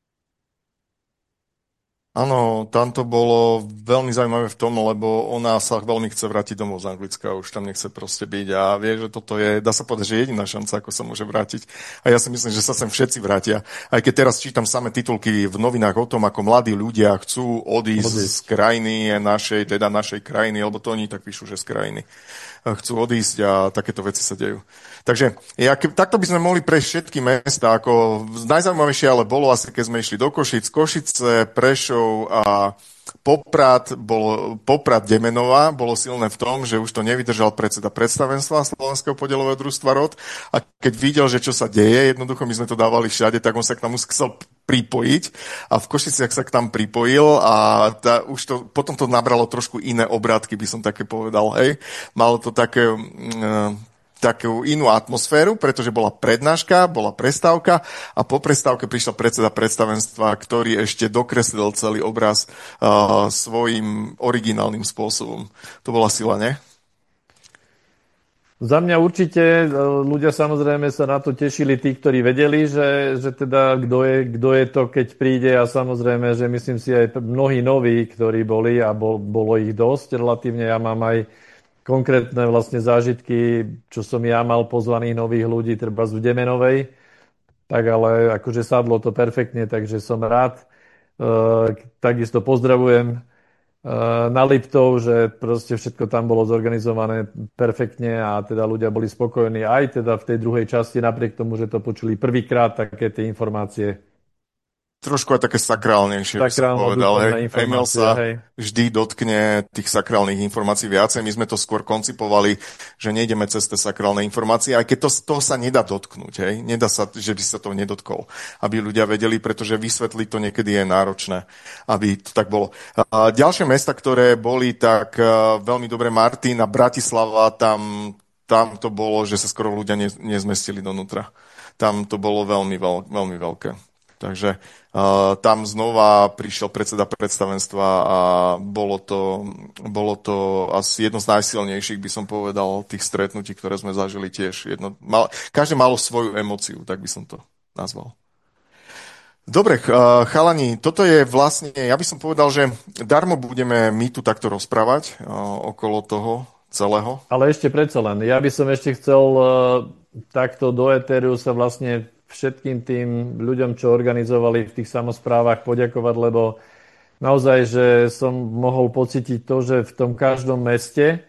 Áno, tam to bolo veľmi zaujímavé v tom, lebo ona sa veľmi chce vrátiť domov z Anglicka, už tam nechce proste byť a vie, že toto je, dá sa povedať, že jediná šanca, ako sa môže vrátiť. A ja si myslím, že sa sem všetci vrátia. Aj keď teraz čítam samé titulky v novinách o tom, ako mladí ľudia chcú odísť Odísť. z krajiny našej, teda našej krajiny, lebo to oni tak píšu, že z krajiny chcú odísť a takéto veci sa dejú. Takže ja, ke, takto by sme mohli prejsť všetky mesta, ako najzaujímavejšie ale bolo asi, keď sme išli do Košic, Košice, Prešov a Poprad, bolo, Poprad Demenová bolo silné v tom, že už to nevydržal predseda predstavenstva Slovenského podielového družstva ROD a keď videl, že čo sa deje, jednoducho my sme to dávali všade, tak on sa k tomu chcel pripojiť a v Košiciach sa k tam pripojil a tá, už to, potom to nabralo trošku iné obrátky, by som také povedal, hej. Malo to také... Uh, takú inú atmosféru, pretože bola prednáška, bola prestávka a po prestávke prišiel predseda predstavenstva, ktorý ešte dokreslil celý obraz uh, svojím originálnym spôsobom. To bola sila, nie? Za mňa určite ľudia samozrejme sa na to tešili, tí, ktorí vedeli, že, že teda kto je, kto je to, keď príde a samozrejme, že myslím si aj mnohí noví, ktorí boli a bol, bolo ich dosť relatívne. Ja mám aj konkrétne vlastne zážitky, čo som ja mal pozvaných nových ľudí, treba z Demenovej, tak ale akože sadlo to perfektne, takže som rád. E, takisto pozdravujem e, na Liptov, že proste všetko tam bolo zorganizované perfektne a teda ľudia boli spokojní aj teda v tej druhej časti, napriek tomu, že to počuli prvýkrát také tie informácie. Trošku aj také sakrálnejšie, by som povedal. Hej. Emil sa hej. vždy dotkne tých sakrálnych informácií viacej. My sme to skôr koncipovali, že nejdeme cez tie sakrálne informácie, aj keď to, toho sa nedá dotknúť. Hej. Nedá sa, že by sa to nedotkol. Aby ľudia vedeli, pretože vysvetliť to niekedy je náročné, aby to tak bolo. A ďalšie mesta, ktoré boli tak veľmi dobre, Martin a Bratislava, tam, tam to bolo, že sa skoro ľudia ne, nezmestili donútra. Tam to bolo veľmi, veľ, veľmi veľké. Takže uh, tam znova prišiel predseda predstavenstva a bolo to, bolo to asi jedno z najsilnejších, by som povedal, tých stretnutí, ktoré sme zažili tiež. Jedno, mal, každé malo svoju emóciu, tak by som to nazval. Dobre, uh, chalani, toto je vlastne, ja by som povedal, že darmo budeme my tu takto rozprávať uh, okolo toho celého. Ale ešte predsa len, ja by som ešte chcel uh, takto do éteru sa vlastne všetkým tým ľuďom, čo organizovali v tých samosprávach, poďakovať, lebo naozaj, že som mohol pocítiť to, že v tom každom meste e,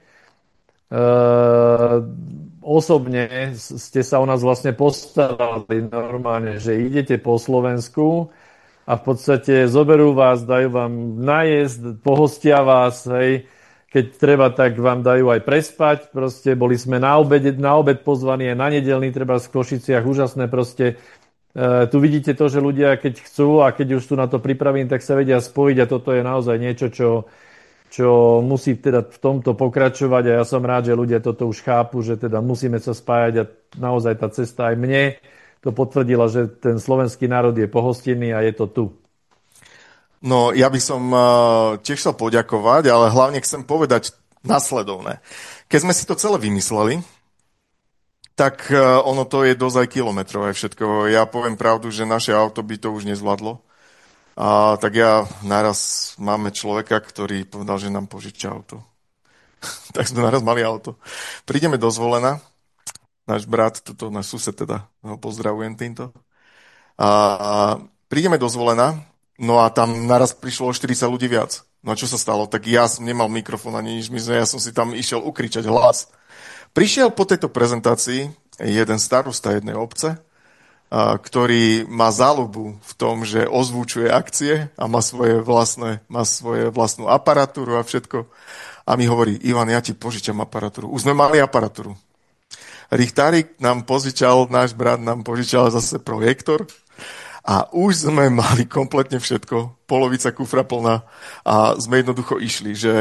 osobne ste sa o nás vlastne postarali normálne, že idete po Slovensku a v podstate zoberú vás, dajú vám nájsť, pohostia vás, hej, keď treba, tak vám dajú aj prespať. Proste boli sme na obed, na obed pozvaní aj na nedeľný, treba v Košiciach, úžasné proste. E, tu vidíte to, že ľudia, keď chcú a keď už sú na to pripravení, tak sa vedia spojiť a toto je naozaj niečo, čo, čo musí teda v tomto pokračovať a ja som rád, že ľudia toto už chápu, že teda musíme sa spájať a naozaj tá cesta aj mne to potvrdila, že ten slovenský národ je pohostinný a je to tu. No, ja by som uh, tiež chcel poďakovať, ale hlavne chcem povedať nasledovné. Keď sme si to celé vymysleli, tak uh, ono to je dosť aj kilometrov aj všetko. Ja poviem pravdu, že naše auto by to už nezvládlo. A tak ja naraz máme človeka, ktorý povedal, že nám požičia auto. Tak sme naraz mali auto. Prídeme do Zvolena, náš brat, tuto, náš sused teda, ho pozdravujem týmto. A, a prídeme do Zvolena, no a tam naraz prišlo o štyridsať ľudí viac. No a čo sa stalo? Tak ja som nemal mikrofón ani nič, ja som si tam išiel ukričať hlas. Prišiel po tejto prezentácii jeden starosta jednej obce, a, ktorý má záľubu v tom, že ozvučuje akcie a má svoje vlastné, má svoje vlastnú aparatúru a všetko. A mi hovorí, Ivan, ja ti požičam aparatúru. Už sme mali aparatúru. Richtárik nám požičal, náš brat nám požičal zase projektor. A už sme mali kompletne všetko, polovica kufra plná a sme jednoducho išli, že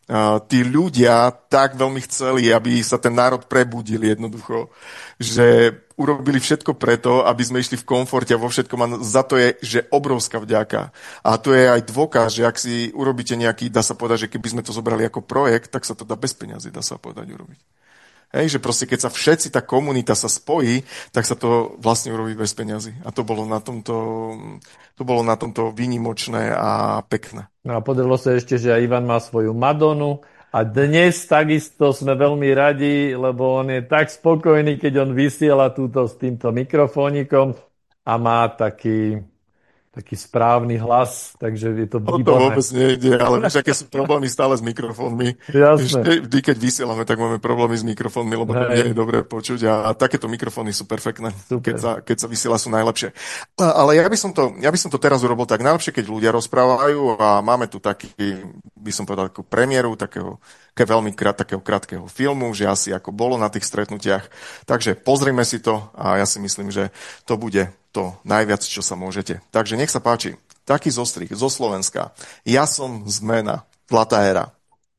tí ľudia tak veľmi chceli, aby sa ten národ prebudil jednoducho, že urobili všetko preto, aby sme išli v komforte a vo všetkom. A za to je, že obrovská vďaka. A to je aj dôkaz, že ak si urobíte nejaký, dá sa povedať, že keby sme to zobrali ako projekt, tak sa to dá bez peňazí, dá sa povedať, urobiť. Hej, že proste keď sa všetci, tá komunita sa spojí, tak sa to vlastne urobí bez peňazí. A to bolo na tomto, to bolo na tomto výnimočné a pekné. No a podarilo sa ešte, že aj Ivan má svoju Madonu a dnes takisto sme veľmi radi, lebo on je tak spokojný, keď on vysiela túto s týmto mikrofónikom a má taký... taký správny hlas, takže je to výborné. O to vôbec nejde, ale vieš, aké sú problémy stále s mikrofónmi. Jasné. Vždy, keď vysielame, tak máme problémy s mikrofónmi, lebo to nie je dobre počuť a, a takéto mikrofóny sú perfektné, keď sa, keď sa vysiela, sú najlepšie. A, ale ja by, som to, ja by som to teraz urobil tak najlepšie, keď ľudia rozprávajú a máme tu taký, by som povedal, takú premiéru, takého, také veľmi krát, takého krátkeho filmu, že asi ako bolo na tých stretnutiach. Takže pozrime si to a ja si myslím, že to bude to najviac, čo sa môžete. Takže nech sa páči. Taký zostrih zo Slovenska. Ja som zmena. Zlatá éra.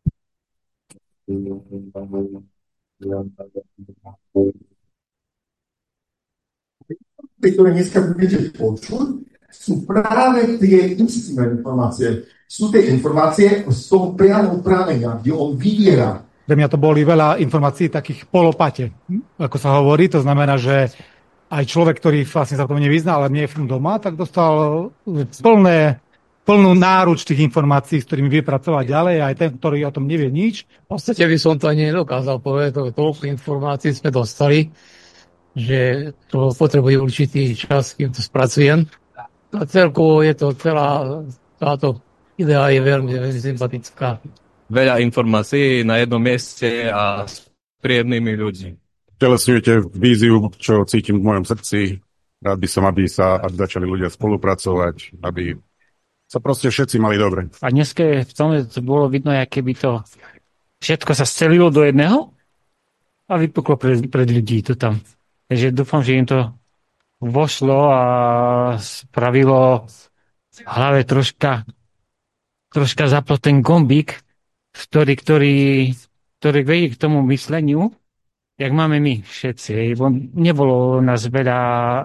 Ktoré dneska budete počuť, sú práve tie isté informácie. Sú tie informácie z toho priamo prámenia, kde on vydiera. Pre mňa to boli veľa informácií takých polopate, ako sa hovorí. To znamená, že aj človek, ktorý vlastne sa v tom nevyzná, ale nie je v tom doma, tak dostal plné, plnú náruč tých informácií, s ktorými vie pracovať ďalej, aj ten, ktorý o tom nevie nič. V podstate by som to ani nedokázal povedať, to, toľko informácií sme dostali, že to potrebuje určitý čas, kým to spracujem. A celkovo je to celá, táto idea je veľmi, veľmi sympatická. Veľa informácií na jednom mieste a s príjemnými ľuďmi. Telesňujete víziu, čo cítim v mojom srdci. Rád by som, aby sa aby začali ľudia spolupracovať, aby sa proste všetci mali dobre. A dneska v tom to bolo vidno, aké by to všetko sa scelilo do jedného a vypuklo pred, pred ľudí to tam. Takže dúfam, že im to vošlo a spravilo v hlave troška, troška zaplo ten gombík, ktorý, ktorý, ktorý vedie k tomu mysleniu, jak máme my všetci. Nebolo nás veľa e,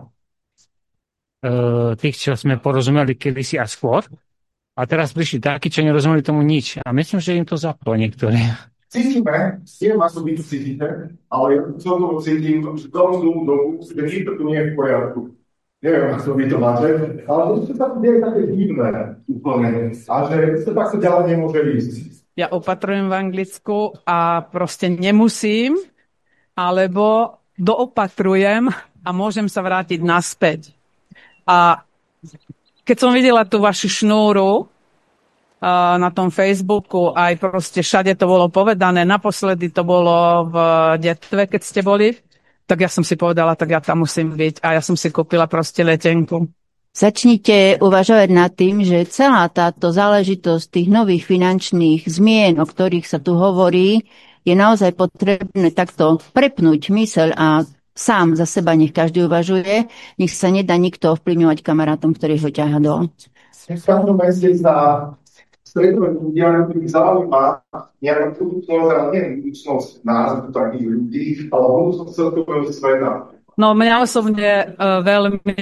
tých, čo sme porozumeli kedysi a skôr. A teraz prišli takí, čo nerozumeli tomu nič. A myslím, že im to zaplo niektoré. Cítime, neviem, ako vy to cítite, ale ja som toho cítim, že tomu dobu, že niečo tu nie je v poriadku. Neviem, ako vy to máte, ale to sa tu deje také divné úplne. A že to takto ďalej nemôže ísť. Ja opatrujem v Anglicku a proste nemusím, alebo doopatrujem a môžem sa vrátiť naspäť. A keď som videla tú vašu šnúru uh, na tom Facebooku, aj proste všade to bolo povedané, naposledy to bolo v Detve, keď ste boli, tak ja som si povedala, tak ja tam musím byť a ja som si kúpila proste letenku. Začnite uvažovať nad tým, že celá táto záležitosť tých nových finančných zmien, o ktorých sa tu hovorí, je naozaj potrebné takto prepnúť myseľ a sám za seba nech každý uvažuje, nech sa nedá nikto ovplyvňovať kamarátom, ktorý ho ťaha dole. V každom meste sa stretnúť ľudia, ktorých zaujíma nejaká budúcnosť, ale nie budúcnosť nás, takých ľudí, ale budúcnosť celkového sveta. No mňa osobne uh, veľmi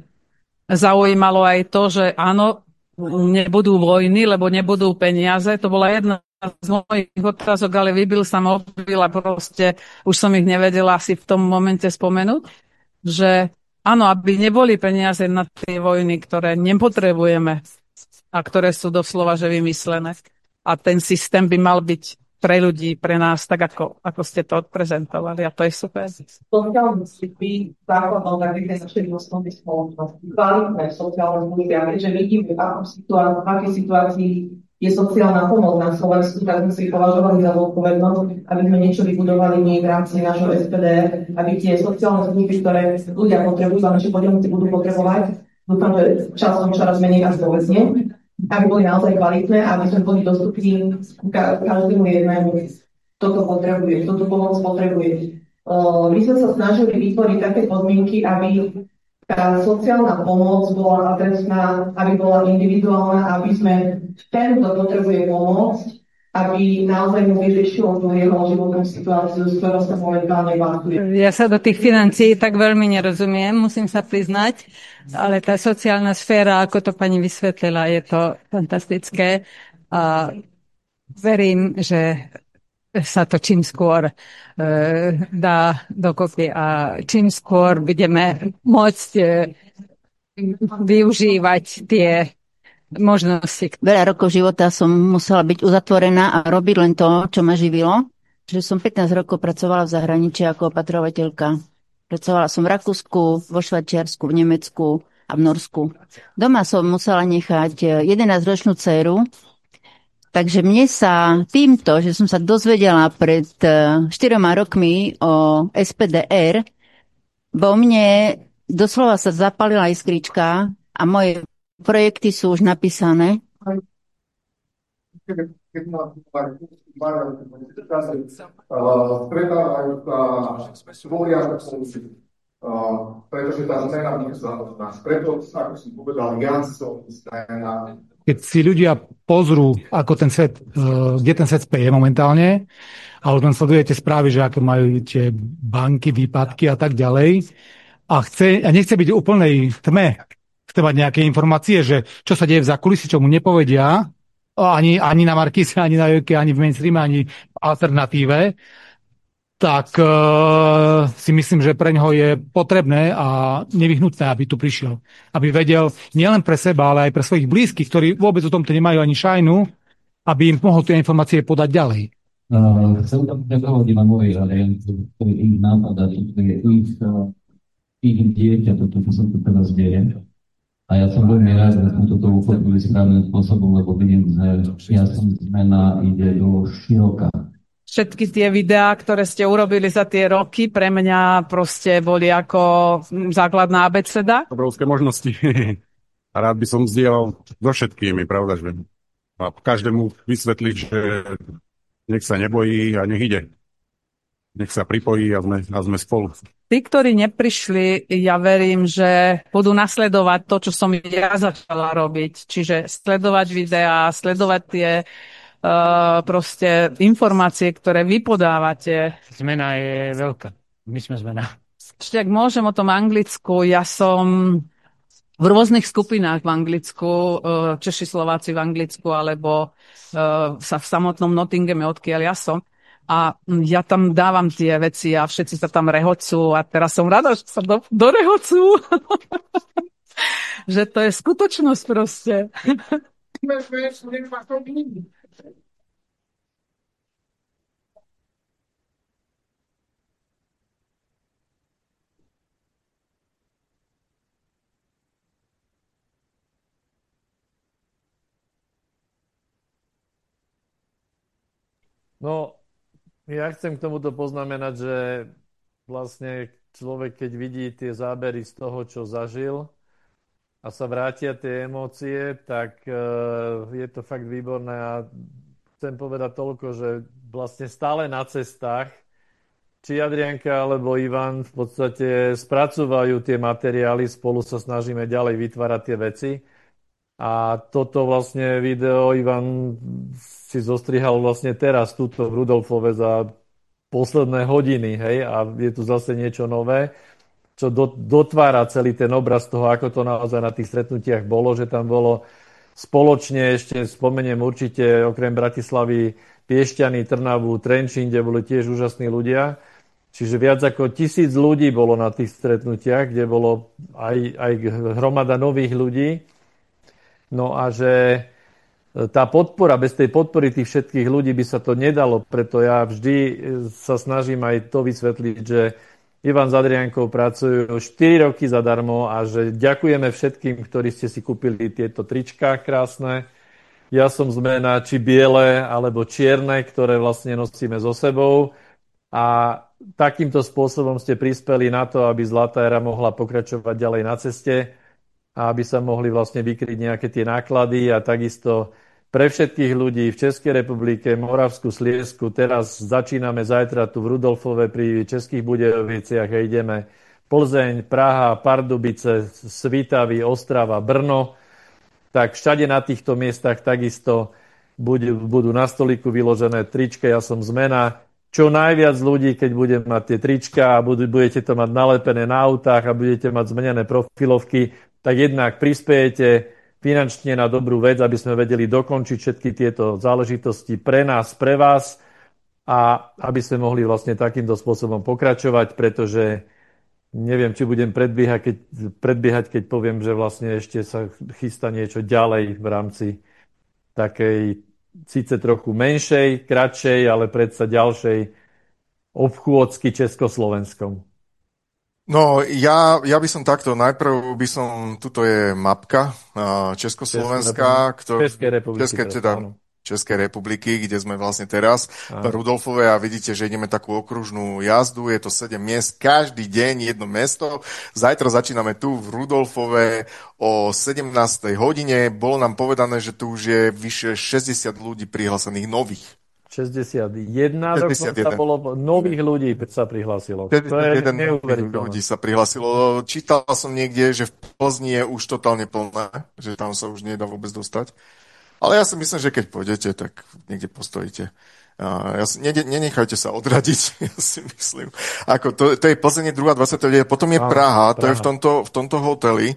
zaujímalo aj to, že áno, nebudú vojny, lebo nebudú peniaze. To bola jedna z mojich otázok, ale vybil sa mobil a proste už som ich nevedela asi v tom momente spomenúť, že áno, aby neboli peniaze na tie vojny, ktoré nepotrebujeme a ktoré sú doslova že vymyslené. A ten systém by mal byť pre ľudí, pre nás, tak ako, ako ste to odprezentovali. A to je super. Sociálne služby základnou takých našej osnovnej spoločnosti. Kvalitné sociálne služby. A keďže vidíme, v akej situácii je sociálna pomoc na Slovensku, tak sme si považovali za zodpovednosť, aby sme niečo vybudovali my v rámci nášho es pé dé er, aby tie sociálne služby, ktoré ľudia potrebujú, a naši podniky budú potrebovať, dúfam, že časom čoraz menej a povedzne, aby boli naozaj kvalitné a aby sme boli dostupní každému jednému. Toto potrebuje, toto pomoc potrebuje. My sme sa snažili vytvoriť také podmienky, aby tá sociálna pomoc bola adresná, aby bola individuálna, aby sme ten, kto potrebuje pomôcť, aby naozaj mu vyriešilo tú jeho životnú situáciu, z ktorou sa momentálne bankuje. Ja sa do tých financií tak veľmi nerozumiem, musím sa priznať, ale tá sociálna sféra, ako to pani vysvetlila, je to fantastické a verím, že sa to čím skôr e, dá dokopy a čím skôr budeme môcť e, využívať tie možnosti. Veľa rokov života som musela byť uzatvorená a robiť len to, čo ma živilo. Že som pätnásť rokov pracovala v zahraničí ako opatrovateľka. Pracovala som v Rakúsku, vo Švajčiarsku, v Nemecku a v Norsku. Doma som musela nechať jedenásťročnú dceru, takže mne sa týmto, že som sa dozvedela pred štyroma rokmi o es pé dé er, vo mne doslova sa zapálila iskrička a moje projekty sú už napísané. Stretávajú sa, tvoria spoločnosť, pretože tá zmena vychádza od nás. Preto, ako som povedal, ja som zmena. Keď si ľudia pozrú, ako ten svet, kde ten svet speje momentálne, alebo tam sledujete správy, že aké majú tie banky, výpadky a tak ďalej, a, chce, a nechce byť v úplnej tme, chce mať nejaké informácie, že čo sa deje v zákulisí, čo mu nepovedia, ani, ani na Markíze, ani na Jojke, ani v mainstreame, ani v alternatíve, tak uh, si myslím, že pre ňoho je potrebné a nevyhnutné, aby tu prišiel. Aby vedel nielen pre seba, ale aj pre svojich blízkych, ktorí vôbec o tomto nemajú ani šajnu, aby im mohol tie informácie podať ďalej. Uh, chcem tam nedohodiť na mojej alianci, to je ich nápad, to je ich, uh, ich dieťa, toto, čo sa tu teraz deje. A ja som veľmi rád, že sme toto uchopili správnym spôsobom, lebo vidím, že jasná zmena ide do široka. Všetky tie videá, ktoré ste urobili za tie roky, pre mňa proste boli ako základná abeceda. Obrovské možnosti. A rád by som zdieľal so všetkými, pravda, že a každému vysvetliť, že nech sa nebojí a nech ide. Nech sa pripojí a sme, a sme spolu. Tí, ktorí neprišli, ja verím, že budú nasledovať to, čo som ja začala robiť. Čiže sledovať videá, sledovať tie uh, proste informácie, ktoré vy podávate. Zmena je veľká. My sme zmena. Ešte ak môžem o tom Anglicku, ja som v rôznych skupinách v Anglicku, uh, Češi, Slováci v Anglicku, alebo uh, sa v samotnom Nottinghame, odkiaľ ja som. A ja tam dávam tie veci a všetci sa tam rehocú a teraz som rada, že sa do, dorehocú. Že to je skutočnosť proste. No, ja chcem k tomuto poznamenať, že vlastne človek, keď vidí tie zábery z toho, čo zažil a sa vrátia tie emócie, tak uh, je to fakt výborné a chcem povedať toľko, že vlastne stále na cestách, či Adrianka alebo Ivan v podstate spracúvajú tie materiály, spolu sa snažíme ďalej vytvárať tie veci. A toto vlastne video Ivan si zostrihal vlastne teraz tuto v Rudolfove za posledné hodiny, hej, a je tu zase niečo nové, čo do, dotvára celý ten obraz toho, ako to naozaj na tých stretnutiach bolo, že tam bolo spoločne, ešte spomeniem určite okrem Bratislavy Piešťany, Trnavu, Trenčín, kde boli tiež úžasní ľudia. Čiže viac ako tisíc ľudí bolo na tých stretnutiach, kde bolo aj, aj hromada nových ľudí. No a že tá podpora, bez tej podpory tých všetkých ľudí by sa to nedalo, preto ja vždy sa snažím aj to vysvetliť, že Ivan s Adriankou pracujú štyri roky zadarmo a že ďakujeme všetkým, ktorí ste si kúpili tieto tričká krásne. Ja som zmena či biele alebo čierne, ktoré vlastne nosíme so sebou a takýmto spôsobom ste prispeli na to, aby Zlatá éra mohla pokračovať ďalej na ceste a aby sa mohli vlastne vykryť nejaké tie náklady a takisto pre všetkých ľudí v Českej republike, Moravsku, Sliezsku. Teraz začíname zajtra tu v Rudolfove pri Českých Budějoviciach a ideme Plzeň, Praha, Pardubice, Svitavy, Ostrava, Brno. Tak všade na týchto miestach takisto budú, budú na stolíku vyložené trička, ja som zmena. Čo najviac ľudí, keď budem mať tie trička a budete to mať nalepené na autách a budete mať zmenené profilovky, tak jednak prispiejete finančne na dobrú vec, aby sme vedeli dokončiť všetky tieto záležitosti pre nás, pre vás a aby sme mohli vlastne takýmto spôsobom pokračovať, pretože neviem, či budem predbiehať keď, predbiehať, keď poviem, že vlastne ešte sa chystá niečo ďalej v rámci takej síce trochu menšej, kratšej, ale predsa ďalšej obchôdzky Československom. No, ja, ja by som takto, najprv by som, tuto je mapka uh, Československa, Českej republiky, České, teda, Českej republiky, kde sme vlastne teraz v Rudolfove a vidíte, že ideme takú okružnú jazdu, je to sedem miest, každý deň jedno mesto. Zajtra začíname tu v Rudolfove o sedemnástej hodine. Bolo nám povedané, že tu už je vyše šesťdesiat ľudí prihlásených nových. šesťdesiatjeden, dokonca bolo nových ľudí sa prihlásilo. šesťdesiatjeden ľudí sa prihlásilo. Čítal som niekde, že v Plzni je už totálne plné, že tam sa už nedá vôbec dostať. Ale ja si myslím, že keď pôjdete, tak niekde postojíte. Ja si, ne, nenechajte sa odradiť, ja si myslím. Ako to, to je Plzeň druhá dvadsiateho deviateho Potom je Praha, to je v tomto, v tomto hoteli.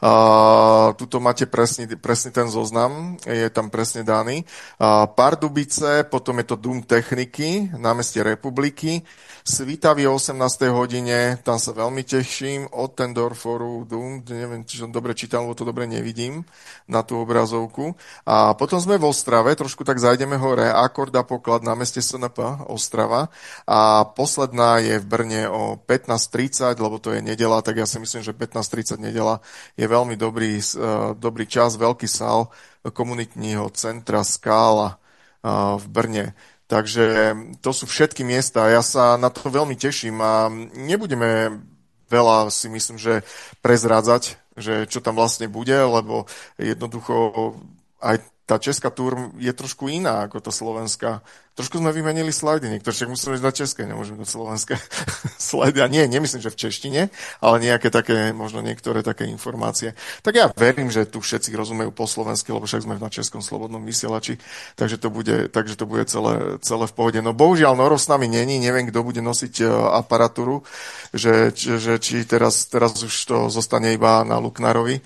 Uh, tuto máte presný, presný ten zoznam, je tam presne daný. Uh, Pardubice, potom je to Dům techniky, námestie Republiky. Svitavy o osemnástej hodine, tam sa veľmi teším. Ottendorforu, Dům, neviem, či som dobre čítal, lebo to dobre nevidím na tú obrazovku. A potom sme v Ostrave, trošku tak zajdeme hore, Akord a poklad na meste es en pé, Ostrava. A posledná je v Brne o pätnásť tridsať, lebo to je nedeľa, tak ja si myslím, že pätnásť tridsať nedeľa je veľmi dobrý, uh, dobrý čas, veľký sál komunitního centra Skála uh, v Brne. Takže to sú všetky miesta. Ja sa na to veľmi teším a nebudeme veľa, si myslím, že prezrádzať, že čo tam vlastne bude, lebo jednoducho aj tá česká túr je trošku iná ako tá slovenská. Trošku sme vymenili slajdy, niektoré však musíme ísť na české, nemôžeme do slovenské slajdy. A nie, nemyslím, že v češtine, ale nejaké také, možno niektoré také informácie. Tak ja verím, že tu všetci rozumejú po slovensky, lebo však sme na českom slobodnom vysielači, takže to bude, takže to bude celé, celé v pohode. No bohužiaľ Noro s nami není, neviem, kto bude nosiť aparatúru, že, že či teraz, teraz už to zostane iba na Luknárovi.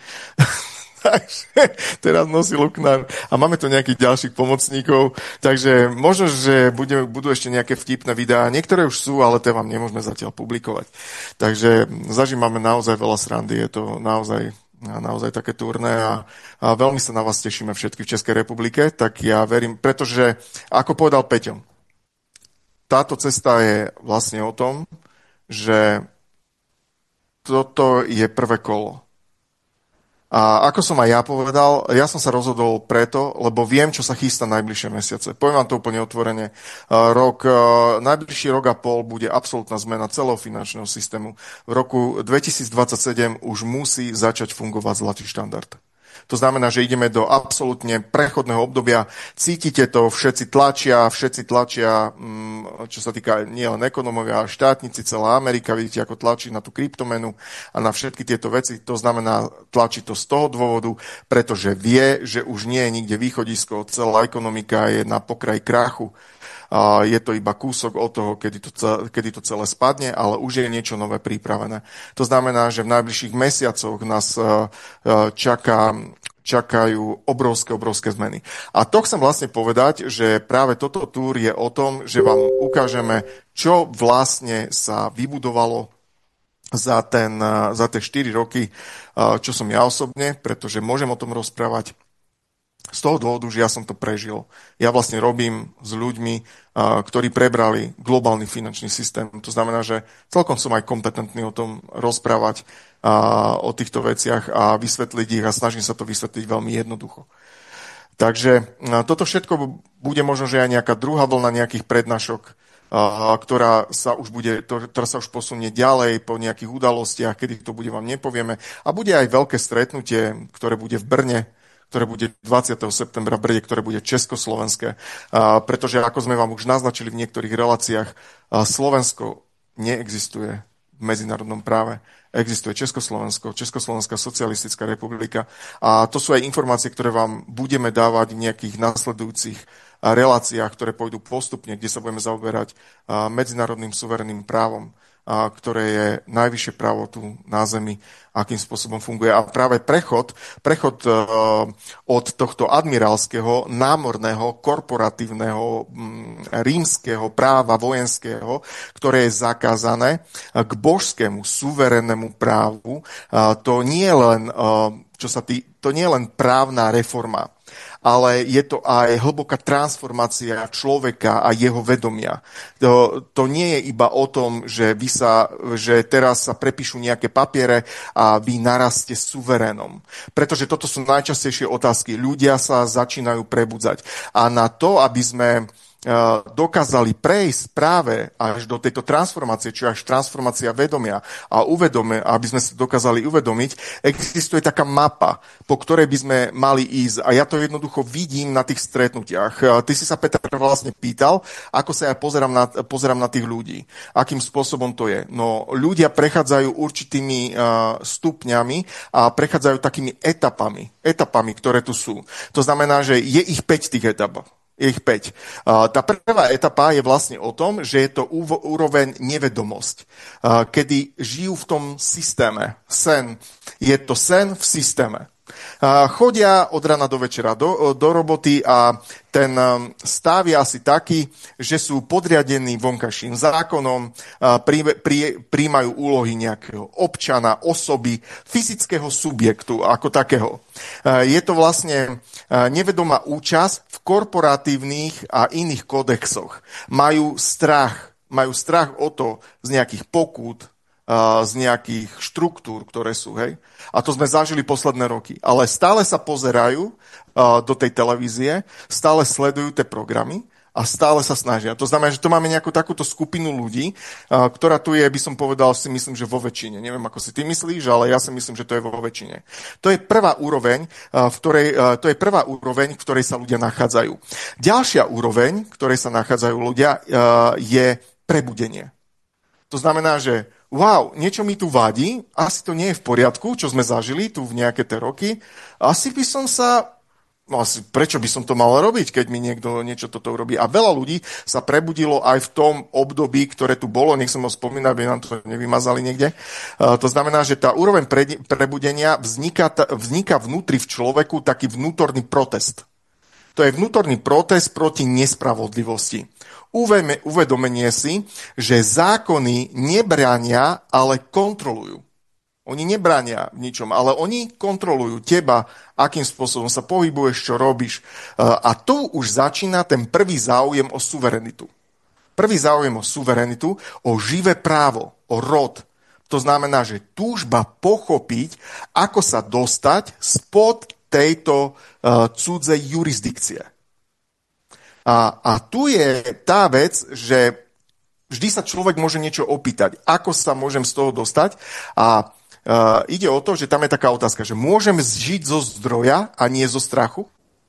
Takže teraz nosí Luknár a máme tu nejakých ďalších pomocníkov, takže možno, že bude, budú ešte nejaké vtipné videá, niektoré už sú, ale tie vám nemôžeme zatiaľ publikovať. Takže zažívame naozaj veľa srandy, je to naozaj, naozaj také turné a, a veľmi sa na vás tešíme všetky v Českej republike, tak ja verím, pretože, ako povedal Peťo, táto cesta je vlastne o tom, že toto je prvé kolo. A ako som aj ja povedal, ja som sa rozhodol preto, lebo viem, čo sa chystá najbližšie mesiace. Poviem vám to úplne otvorene. Rok, najbližší rok a pol bude absolútna zmena celého finančného systému. V roku dvetisícdvadsaťsedem už musí začať fungovať zlatý štandard. To znamená, že ideme do absolútne prechodného obdobia. Cítite to, všetci tlačia, všetci tlačia, čo sa týka nielen ekonomovia, ale štátnici, celá Amerika, vidíte, ako tlačí na tú kryptomenu a na všetky tieto veci. To znamená, tlačí to z toho dôvodu, pretože vie, že už nie je nikde východisko, celá ekonomika je na pokraji krachu. Je to iba kúsok od toho, kedy to, celé, kedy to celé spadne, ale už je niečo nové pripravené. To znamená, že v najbližších mesiacoch nás čaká, čakajú obrovské, obrovské zmeny. A to chcem vlastne povedať, že práve toto túr je o tom, že vám ukážeme, čo vlastne sa vybudovalo za, ten, za tie štyri roky, čo som ja osobne, pretože môžem o tom rozprávať. Z toho dôvodu, že ja som to prežil. Ja vlastne robím s ľuďmi, ktorí prebrali globálny finančný systém. To znamená, že celkom som aj kompetentný o tom rozprávať, o týchto veciach a vysvetliť ich a snažím sa to vysvetliť veľmi jednoducho. Takže toto všetko bude možno, že aj nejaká druhá vlna nejakých prednášok, ktorá sa už bude, ktorá sa už posunie ďalej po nejakých udalostiach, kedy to bude, vám nepovieme. A bude aj veľké stretnutie, ktoré bude v Brne, ktoré bude dvadsiateho septembra v Brne, ktoré bude československé. A pretože, ako sme vám už naznačili v niektorých reláciách, Slovensko neexistuje v medzinárodnom práve. Existuje Československo, Československá socialistická republika a to sú aj informácie, ktoré vám budeme dávať v nejakých nasledujúcich reláciách, ktoré pôjdu postupne, kde sa budeme zaoberať medzinárodným suverenným právom, ktoré je najvyššie právo tu na Zemi, akým spôsobom funguje. A práve prechod, prechod od tohto admirálskeho, námorného, korporatívneho, rímskeho práva vojenského, ktoré je zakázané, k božskému, suverénnemu právu, to nie je len, čo sa tý, to nie je len právna reforma, ale je to aj hlboká transformácia človeka a jeho vedomia. To, to nie je iba o tom, že, vy sa, že teraz sa prepíšu nejaké papiere a vy narastie suverénom. Pretože toto sú najčastejšie otázky. Ľudia sa začínajú prebudzať. A na to, aby sme dokázali prejsť práve až do tejto transformácie, či až transformácia vedomia a uvedome, aby sme sa dokázali uvedomiť, existuje taká mapa, po ktorej by sme mali ísť. A ja to jednoducho vidím na tých stretnutiach. Ty si sa, Peter, vlastne pýtal, ako sa ja pozerám na, pozerám na tých ľudí. Akým spôsobom to je. No, ľudia prechádzajú určitými uh, stupňami a prechádzajú takými etapami, etapami, ktoré tu sú. To znamená, že je ich päť tých etap. Je ich päť. Tá prvá etapa je vlastne o tom, že je to úroveň nevedomosť, kedy žijú v tom systéme. Sen. Je to sen v systéme. Chodia od rana do večera do, do roboty a ten stav je asi taký, že sú podriadení vonkajším zákonom, prí, prí, príjmajú úlohy nejakého občana, osoby, fyzického subjektu ako takého. Je to vlastne nevedomá účasť v korporatívnych a iných kodexoch. Majú strach, majú strach o to z nejakých pokút, z nejakých štruktúr, ktoré sú, hej. A to sme zažili posledné roky. Ale stále sa pozerajú uh, do tej televízie, stále sledujú tie programy a stále sa snažia. To znamená, že tu máme nejakú takúto skupinu ľudí, uh, ktorá tu je, by som povedal, si myslím, že vo väčšine. Neviem, ako si ty myslíš, ale ja si myslím, že to je vo väčšine. To je prvá úroveň, uh, v ktorej, uh, to je prvá úroveň, v ktorej sa ľudia nachádzajú. Ďalšia úroveň, v ktorej sa nachádzajú ľudia, uh, je prebudenie. To znamená, že wow, niečo mi tu vadí, asi to nie je v poriadku, čo sme zažili tu v nejaké tie roky. Asi by som sa, no asi prečo by som to mal robiť, keď mi niekto niečo toto urobí. A veľa ľudí sa prebudilo aj v tom období, ktoré tu bolo, nech som ho spomínal, aby nám to nevymazali niekde. Uh, to znamená, že tá úroveň pre, prebudenia vzniká, vzniká vnútri v človeku taký vnútorný protest. To je vnútorný protest proti nespravodlivosti. Uvedomenie si, že zákony nebránia, ale kontrolujú. Oni nebránia v ničom, ale oni kontrolujú teba, akým spôsobom sa pohybuješ, čo robíš. A tu už začína ten prvý záujem o suverenitu. Prvý záujem o suverenitu, o živé právo, o rod. To znamená, že túžba pochopiť, ako sa dostať spod tejto uh, cudzej jurisdikcie. A, a tu je tá vec, že vždy sa človek môže niečo opýtať. Ako sa môžem z toho dostať? A uh, ide o to, že tam je taká otázka, že môžem žiť zo zdroja a nie zo strachu?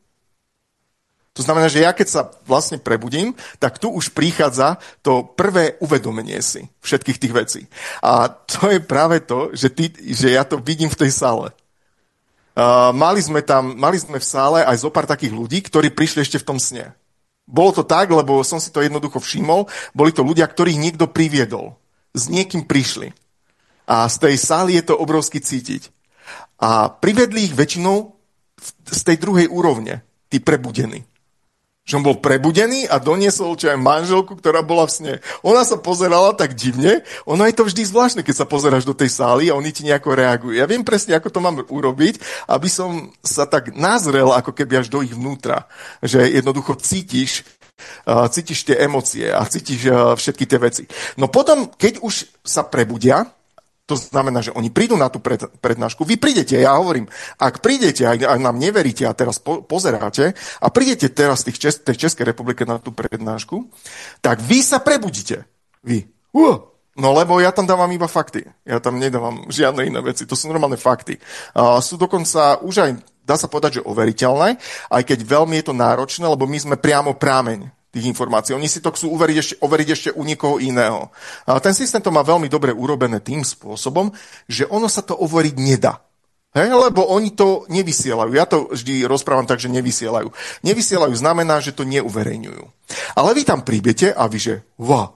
To znamená, že ja keď sa vlastne prebudím, tak tu už prichádza to prvé uvedomenie si všetkých tých vecí. A to je práve to, že, ty, že ja to vidím v tej sále. Uh, mali sme tam, mali sme v sále aj zo pár takých ľudí, ktorí prišli ešte v tom sne. Bolo to tak, lebo som si to jednoducho všimol, boli to ľudia, ktorých niekto priviedol. S niekým prišli. A z tej sály je to obrovsky cítiť. A privedli ich väčšinou z tej druhej úrovne, tí prebudení. Že on bol prebudený a doniesol čo aj manželku, ktorá bola v sne. Ona sa pozerala tak divne, ono je to vždy zvláštne, keď sa pozeráš do tej sály a oni ti nejako reagujú. Ja viem presne, ako to mám urobiť, aby som sa tak nazrel, ako keby až do ich vnútra. Že jednoducho cítiš, uh, cítiš tie emócie a cítiš uh, všetky tie veci. No potom, keď už sa prebudia, to znamená, že oni prídu na tú pred, prednášku. Vy prídete, ja hovorím, ak prídete, ak, ak nám neveríte a teraz po, pozeráte a prídete teraz v Čes, tej Českej republike na tú prednášku, tak vy sa prebudíte. Vy. Uh, no lebo ja tam dávam iba fakty. Ja tam nedávam žiadne iné veci. To sú normálne fakty. Uh, sú dokonca už aj, dá sa povedať, že overiteľné, aj keď veľmi je to náročné, lebo my sme priamo prámeň. tých informácií. Oni si to chcú overiť ešte, overiť ešte u niekoho iného. A ten systém to má veľmi dobre urobené tým spôsobom, že ono sa to overiť nedá. Hej, lebo oni to nevysielajú. Ja to vždy rozprávam tak, že nevysielajú. Nevysielajú znamená, že to neuverejňujú. Ale vy tam príbete a vy, že wow.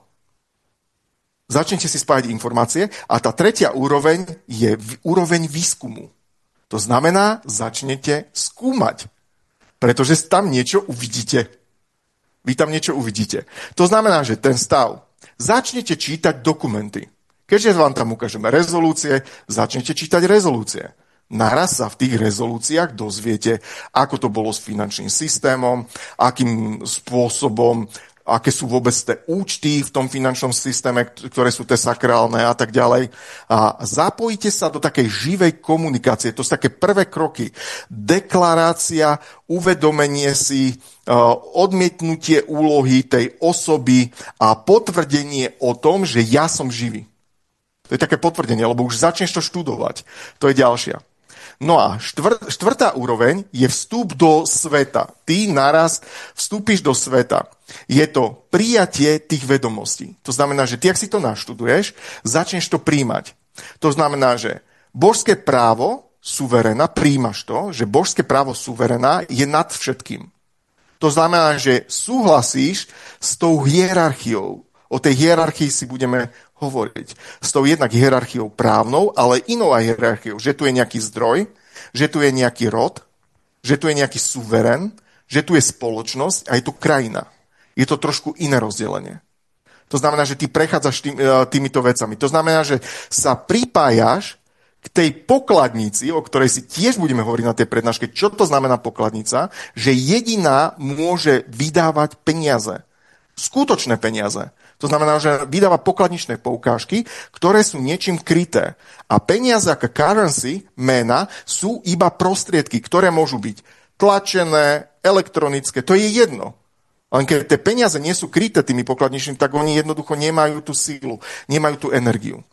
Začnete si spájať informácie a tá tretia úroveň je úroveň výskumu. To znamená, začnete skúmať, pretože tam niečo uvidíte. Vy tam niečo uvidíte. To znamená, že ten stav. Začnete čítať dokumenty. Keďže vám tam ukážeme rezolúcie, začnete čítať rezolúcie. Naraz sa v tých rezolúciách dozviete, ako to bolo s finančným systémom, akým spôsobom, aké sú vôbec tie účty v tom finančnom systéme, ktoré sú tie sakrálne a tak ďalej. A zapojíte sa do takej živej komunikácie. To sú také prvé kroky. Deklarácia, uvedomenie si, odmietnutie úlohy tej osoby a potvrdenie o tom, že ja som živý. To je také potvrdenie, lebo už začneš to študovať. To je ďalšia. No a štvr, štvrtá úroveň je vstup do sveta. Ty naraz vstúpiš do sveta. Je to prijatie tých vedomostí. To znamená, že ty, ak si to naštuduješ, začneš to príjmať. To znamená, že božské právo suveréna, príjmaš to, že božské právo suveréna je nad všetkým. To znamená, že súhlasíš s tou hierarchiou. O tej hierarchii si budeme hovoriť. S tou jednak hierarchiou právnou, ale inou aj hierarchiou. Že tu je nejaký zdroj, že tu je nejaký rod, že tu je nejaký suverén, že tu je spoločnosť a je tu krajina. Je to trošku iné rozdelenie. To znamená, že ty prechádzaš tým, týmito vecami. To znamená, že sa pripájaš k tej pokladnici, o ktorej si tiež budeme hovoriť na tej prednáške. Čo to znamená pokladnica? Že jediná môže vydávať peniaze. Skutočné peniaze. To znamená, že vydáva pokladničné poukážky, ktoré sú niečím kryté. A peniaze ako currency, mena, sú iba prostriedky, ktoré môžu byť tlačené, elektronické. To je jedno. Len keď tie peniaze nie sú kryté tými pokladničnými, tak oni jednoducho nemajú tú sílu, nemajú tú energiu.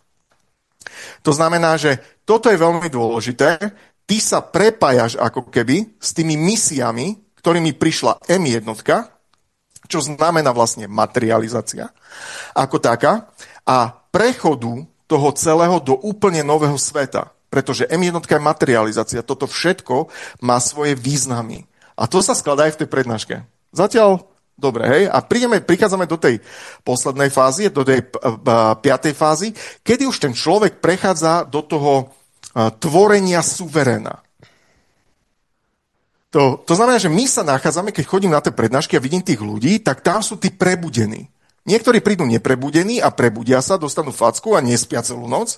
To znamená, že toto je veľmi dôležité. Ty sa prepájaš ako keby s tými misiami, ktorými prišla em jedna, čo znamená vlastne materializácia ako taká, a prechodu toho celého do úplne nového sveta. Pretože em jedna je materializácia. Toto všetko má svoje významy. A to sa skladá aj v tej prednáške. Zatiaľ dobre, hej? A prídeme, prichádzame do tej poslednej fázy, do tej piatej fázy, kedy už ten človek prechádza do toho tvorenia suveréna. To, to znamená, že my sa nachádzame, keď chodím na tie prednášky a vidím tých ľudí, tak tam sú tí prebudení. Niektorí prídu neprebudení a prebudia sa, dostanú facku a nespia celú noc.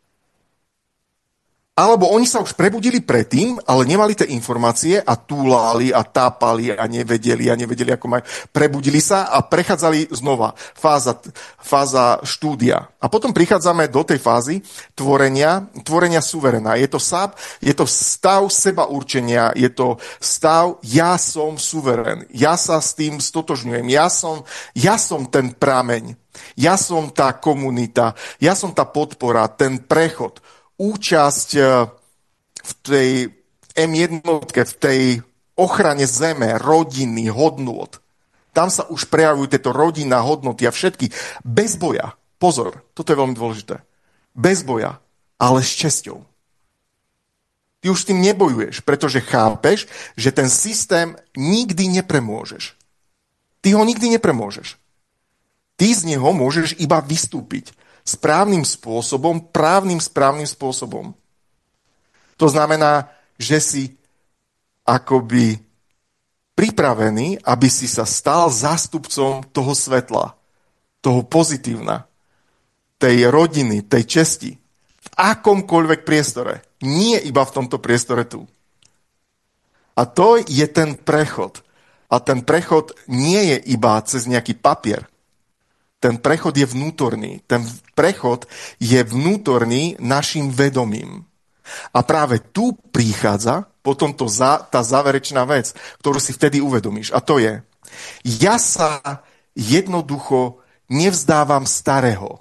Alebo oni sa už prebudili predtým, ale nemali tie informácie a túlali a tápali a nevedeli a nevedeli, ako majú. Prebudili sa a prechádzali znova. Fáza, fáza štúdia. A potom prichádzame do tej fázy tvorenia, tvorenia suverena. Je to, sab, je to stav seba určenia, je to stav ja som suverén. Ja sa s tým stotožňujem. Ja som, ja som ten prameň. Ja som tá komunita. Ja som tá podpora, ten prechod. Účasť v tej em jedna, v tej ochrane zeme, rodiny, hodnôt. Tam sa už prejavujú tieto rodinné hodnoty a všetky. Bez boja. Pozor, toto je veľmi dôležité. Bez boja, ale s česťou. Ty už s tým nebojuješ, pretože chápeš, že ten systém nikdy nepremôžeš. Ty ho nikdy nepremôžeš. Ty z neho môžeš iba vystúpiť. Správnym spôsobom, právnym správnym spôsobom. To znamená, že si akoby pripravený, aby si sa stal zástupcom toho svetla, toho pozitívna, tej rodiny, tej česti, v akomkoľvek priestore. Nie iba v tomto priestore tu. A to je ten prechod. A ten prechod nie je iba cez nejaký papier. Ten prechod je vnútorný. Ten prechod je vnútorný našim vedomím. A práve tu prichádza potom to za, tá záverečná vec, ktorú si vtedy uvedomíš. A to je, ja sa jednoducho nevzdávam starého.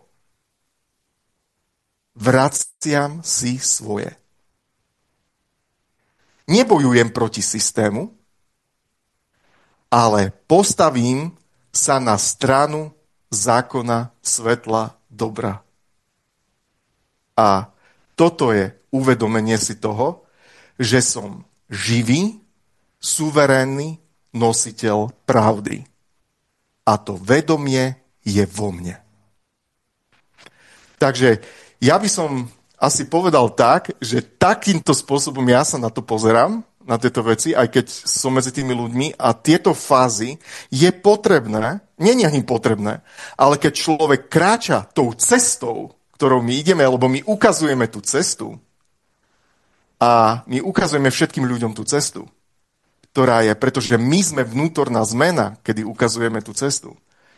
Vraciam si svoje. Nebojujem proti systému, ale postavím sa na stranu zákona, svetla, dobra. A toto je uvedomenie si toho, že som živý, suverénny nositeľ pravdy. A to vedomie je vo mne. Takže ja by som asi povedal tak, že takýmto spôsobom ja sa na to pozerám, na tieto veci, aj keď som medzi tými ľuďmi a tieto fázy je potrebné, nie je ani potrebné, ale keď človek kráča tou cestou, ktorou my ideme, lebo my ukazujeme tú cestu a my ukazujeme všetkým ľuďom tú cestu, ktorá je, pretože my sme vnútorná zmena, kedy ukazujeme tú cestu.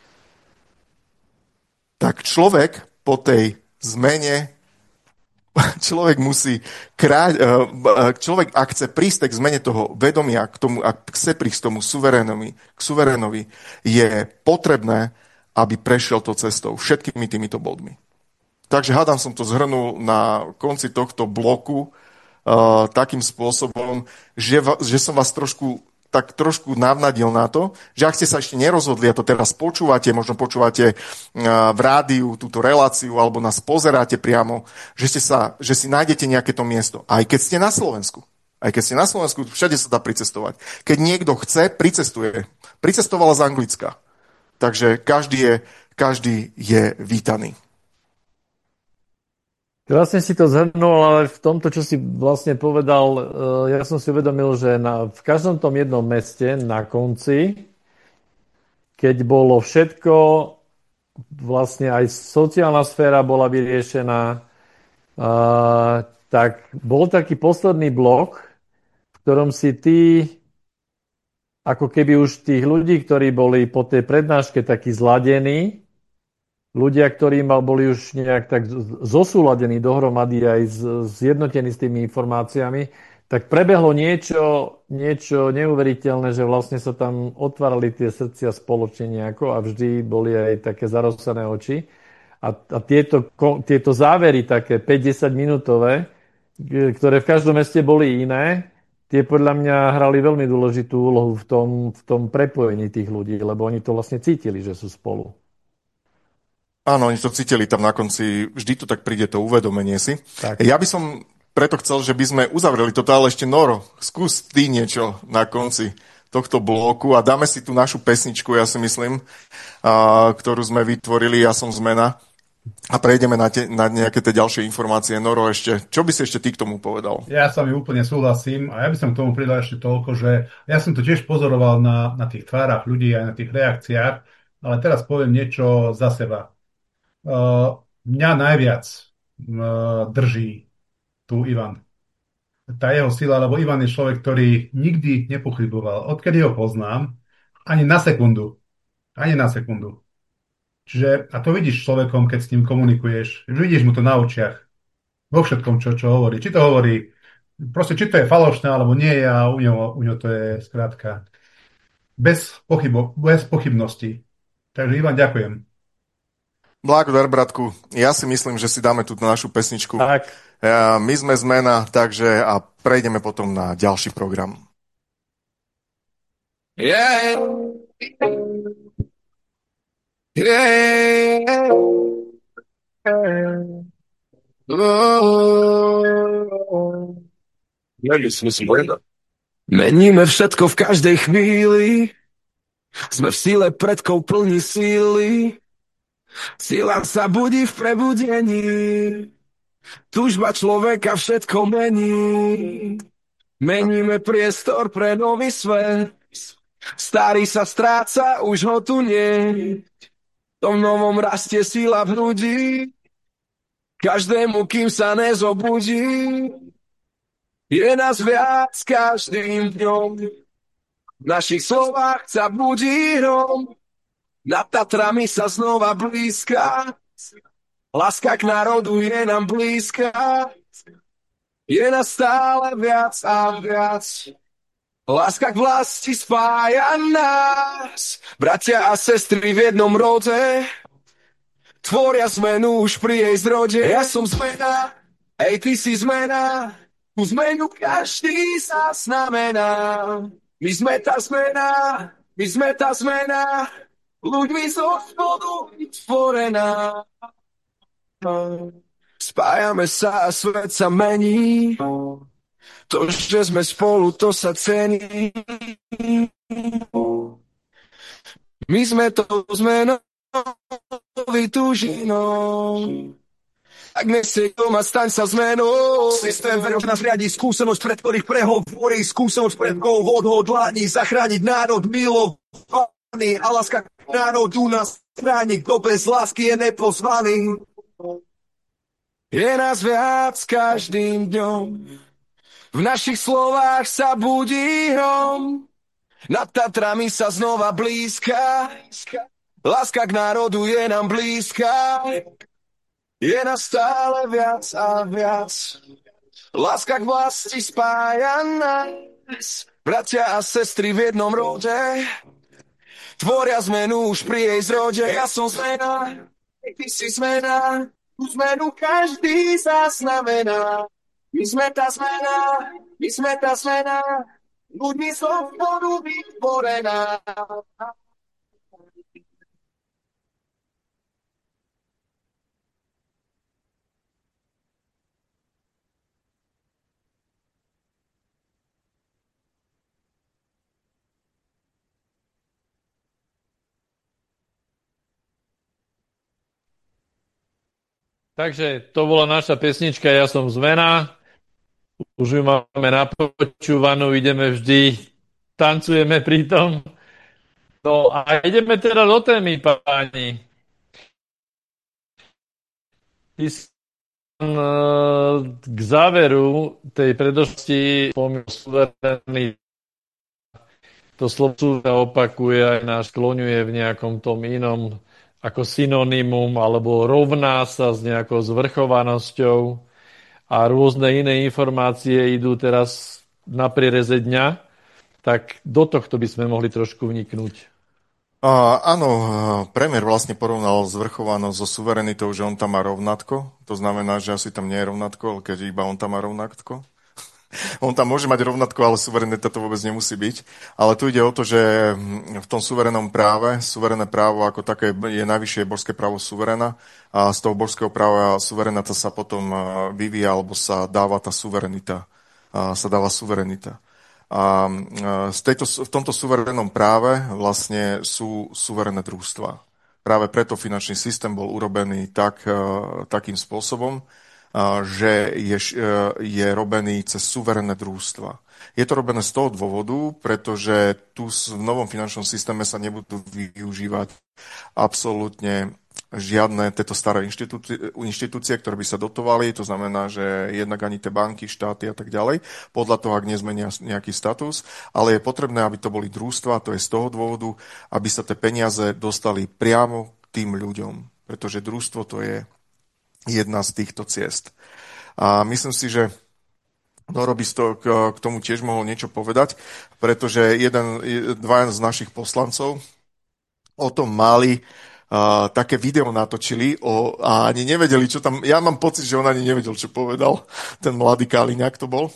Tak človek po tej zmene Človek musí kráť, človek, ak chce prísť k zmene toho vedomia, k tomu, ak chce prísť k tomu suverénovi, k suverénovi, je potrebné, aby prešiel to cestou všetkými týmito bodmi. Takže hádam som to zhrnul na konci tohto bloku uh, takým spôsobom, že, va, že som vás trošku tak trošku navnadil na to, že ak ste sa ešte nerozhodli a to teraz počúvate, možno počúvate v rádiu túto reláciu alebo nás pozeráte priamo, že, ste sa, že si nájdete nejaké to miesto. Aj keď ste na Slovensku. Aj keď ste na Slovensku, všade sa dá pricestovať. Keď niekto chce, pricestuje. Pricestovala z Anglicka. Takže každý je, každý je vítaný. Krásne si to zhrnul, ale v tomto, čo si vlastne povedal, ja som si uvedomil, že na, v každom tom jednom meste na konci, keď bolo všetko, vlastne aj sociálna sféra bola vyriešená, tak bol taký posledný blok, v ktorom si ty, ako keby už tých ľudí, ktorí boli po tej prednáške takí zladení, ľudia, ktorí boli už nejak tak zosúladení dohromady aj zjednotení s tými informáciami, tak prebehlo niečo, niečo neuveriteľné, že vlastne sa tam otvárali tie srdcia spoločne nejako a vždy boli aj také zarosené oči. A, a tieto, tieto závery také päť desať minútové, ktoré v každom meste boli iné, tie podľa mňa hrali veľmi dôležitú úlohu v tom, v tom prepojení tých ľudí, lebo oni to vlastne cítili, že sú spolu. Áno, oni to cítili tam na konci, vždy to tak príde, to uvedomenie si. Tak. Ja by som preto chcel, že by sme uzavreli toto, ale ešte Noro, skús ty niečo na konci tohto bloku a dáme si tú našu pesničku, ja si myslím, a, ktorú sme vytvorili, Ja som zmena a prejdeme na, te, na nejaké tie ďalšie informácie. Noro, ešte, čo by si ešte ty k tomu povedal? Ja sa mi úplne súhlasím a ja by som k tomu pridal ešte toľko, že ja som to tiež pozoroval na, na tých tvárach ľudí aj na tých reakciách, ale teraz poviem niečo za seba. Uh, mňa najviac uh, drží tu Ivan. Tá jeho sila, lebo Ivan je človek, ktorý nikdy nepochyboval. Odkedy ho poznám, ani na sekundu. Ani na sekundu. Čiže, a to vidíš človekom, keď s ním komunikuješ. Vidíš mu to na očiach. Vo všetkom, čo, čo hovorí. Či to hovorí, proste, či to je falošné, alebo nie je, a u ňoho, u ňoho to je skrátka bez, pochybo, bez pochybností. Takže Ivan, ďakujem. Blagodar, bratku, ja si myslím, že si dáme tú našu pesničku. Tak. My sme zmena, takže a prejdeme potom na ďalší program. Yeah. Yeah. Meníme všetko v každej chvíli, sme v síle predkov plní síly. Sila sa budí v prebudení, túžba človeka všetko mení. Meníme priestor pre nový svet, starý sa stráca, už ho tu nie. V tom novom rastie sila v hrudi, každému, kým sa nezobudí. Je nás viac každým dňom, v našich slovách sa budí hrom. Nad Tatrami sa znova blízka, láska k národu je nám blízka. Je nás stále viac a viac, láska k vlasti spája nás. Bratia a sestry v jednom rode, tvoria zmenu už pri jej zrode. Ja som zmena, ej ty si zmena, tú zmenu každý sa znamená. My sme tá zmena, my sme tá zmena, ľuďmi zo spodu vytvorená. Spájame sa a svet sa mení. To, že sme spolu, to sa cení. My sme to zmenou vytúžinou. Ak nechceš doma, staň sa zmenou. Systém verov nás riadí, skúsenosť, pred ktorých prehovorí, skúsenosť pred gov odhodlaní, zachrániť národ milovaný a láska k národu nás chráni, kto bez lásky je nepozvaný. Je nás viac každým dňom, v našich slovách sa budí hrom, nad Tatrami sa znova blízka, láska k národu je nám blízka. Je nás stále viac a viac, láska k vlasti spája nás. Bratia a sestry v jednom rode, tvoria zmenu už pri jej zrode. Ja som zmena, ty si zmena, tú zmenu každý zaznamená. My sme tá zmena, my sme tá zmena, ľuďmi som vodu vytvorená. Takže to bola naša pesnička Ja som zmena. Už ju máme napočúvanú, ideme vždy, tancujeme pri tom. No a ideme teda do témy, páni. K záveru tej predošli spomínal suverený. To slovo sa opakuje aj nás skloňuje v nejakom tom inom ako synonymum, alebo rovná sa s nejakou zvrchovanosťou a rôzne iné informácie idú teraz na priereze dňa, tak do tohto by sme mohli trošku vniknúť. Uh, áno, premiér vlastne porovnal zvrchovanosť so suverenitou, že on tam má rovnatko. To znamená, že asi tam nie je rovnatko, ale keď iba on tam má rovnatko. On tam môže mať rovnatko, ale suverenita to vôbec nemusí byť. Ale tu ide o to, že v tom suverenom práve, suverené právo ako také je najvyššie božské právo suverena a z toho božského práva suverenita sa potom vyvíja, alebo sa dáva tá suverenita. Sa dáva suverenita. A z tejto, v tomto suverenom práve vlastne sú suverené družstva. Práve preto finančný systém bol urobený tak, takým spôsobom, že je, je robený cez suverénne družstva. Je to robené z toho dôvodu, pretože tu v novom finančnom systéme sa nebudú využívať absolútne žiadne tieto staré inštitúcie, inštitúcie, ktoré by sa dotovali, to znamená, že jednak ani tie banky, štáty a tak ďalej, podľa toho, ak nezmenia nejaký status, ale je potrebné, aby to boli družstva, to je z toho dôvodu, aby sa tie peniaze dostali priamo k tým ľuďom, pretože družstvo to je jedna z týchto ciest. A myslím si, že Doro by k tomu tiež mohol niečo povedať, pretože jeden, dva z našich poslancov o tom mali uh, také video natočili o, a ani nevedeli, čo tam... Ja mám pocit, že on ani nevedel, čo povedal. Ten mladý Kaliňák to bol.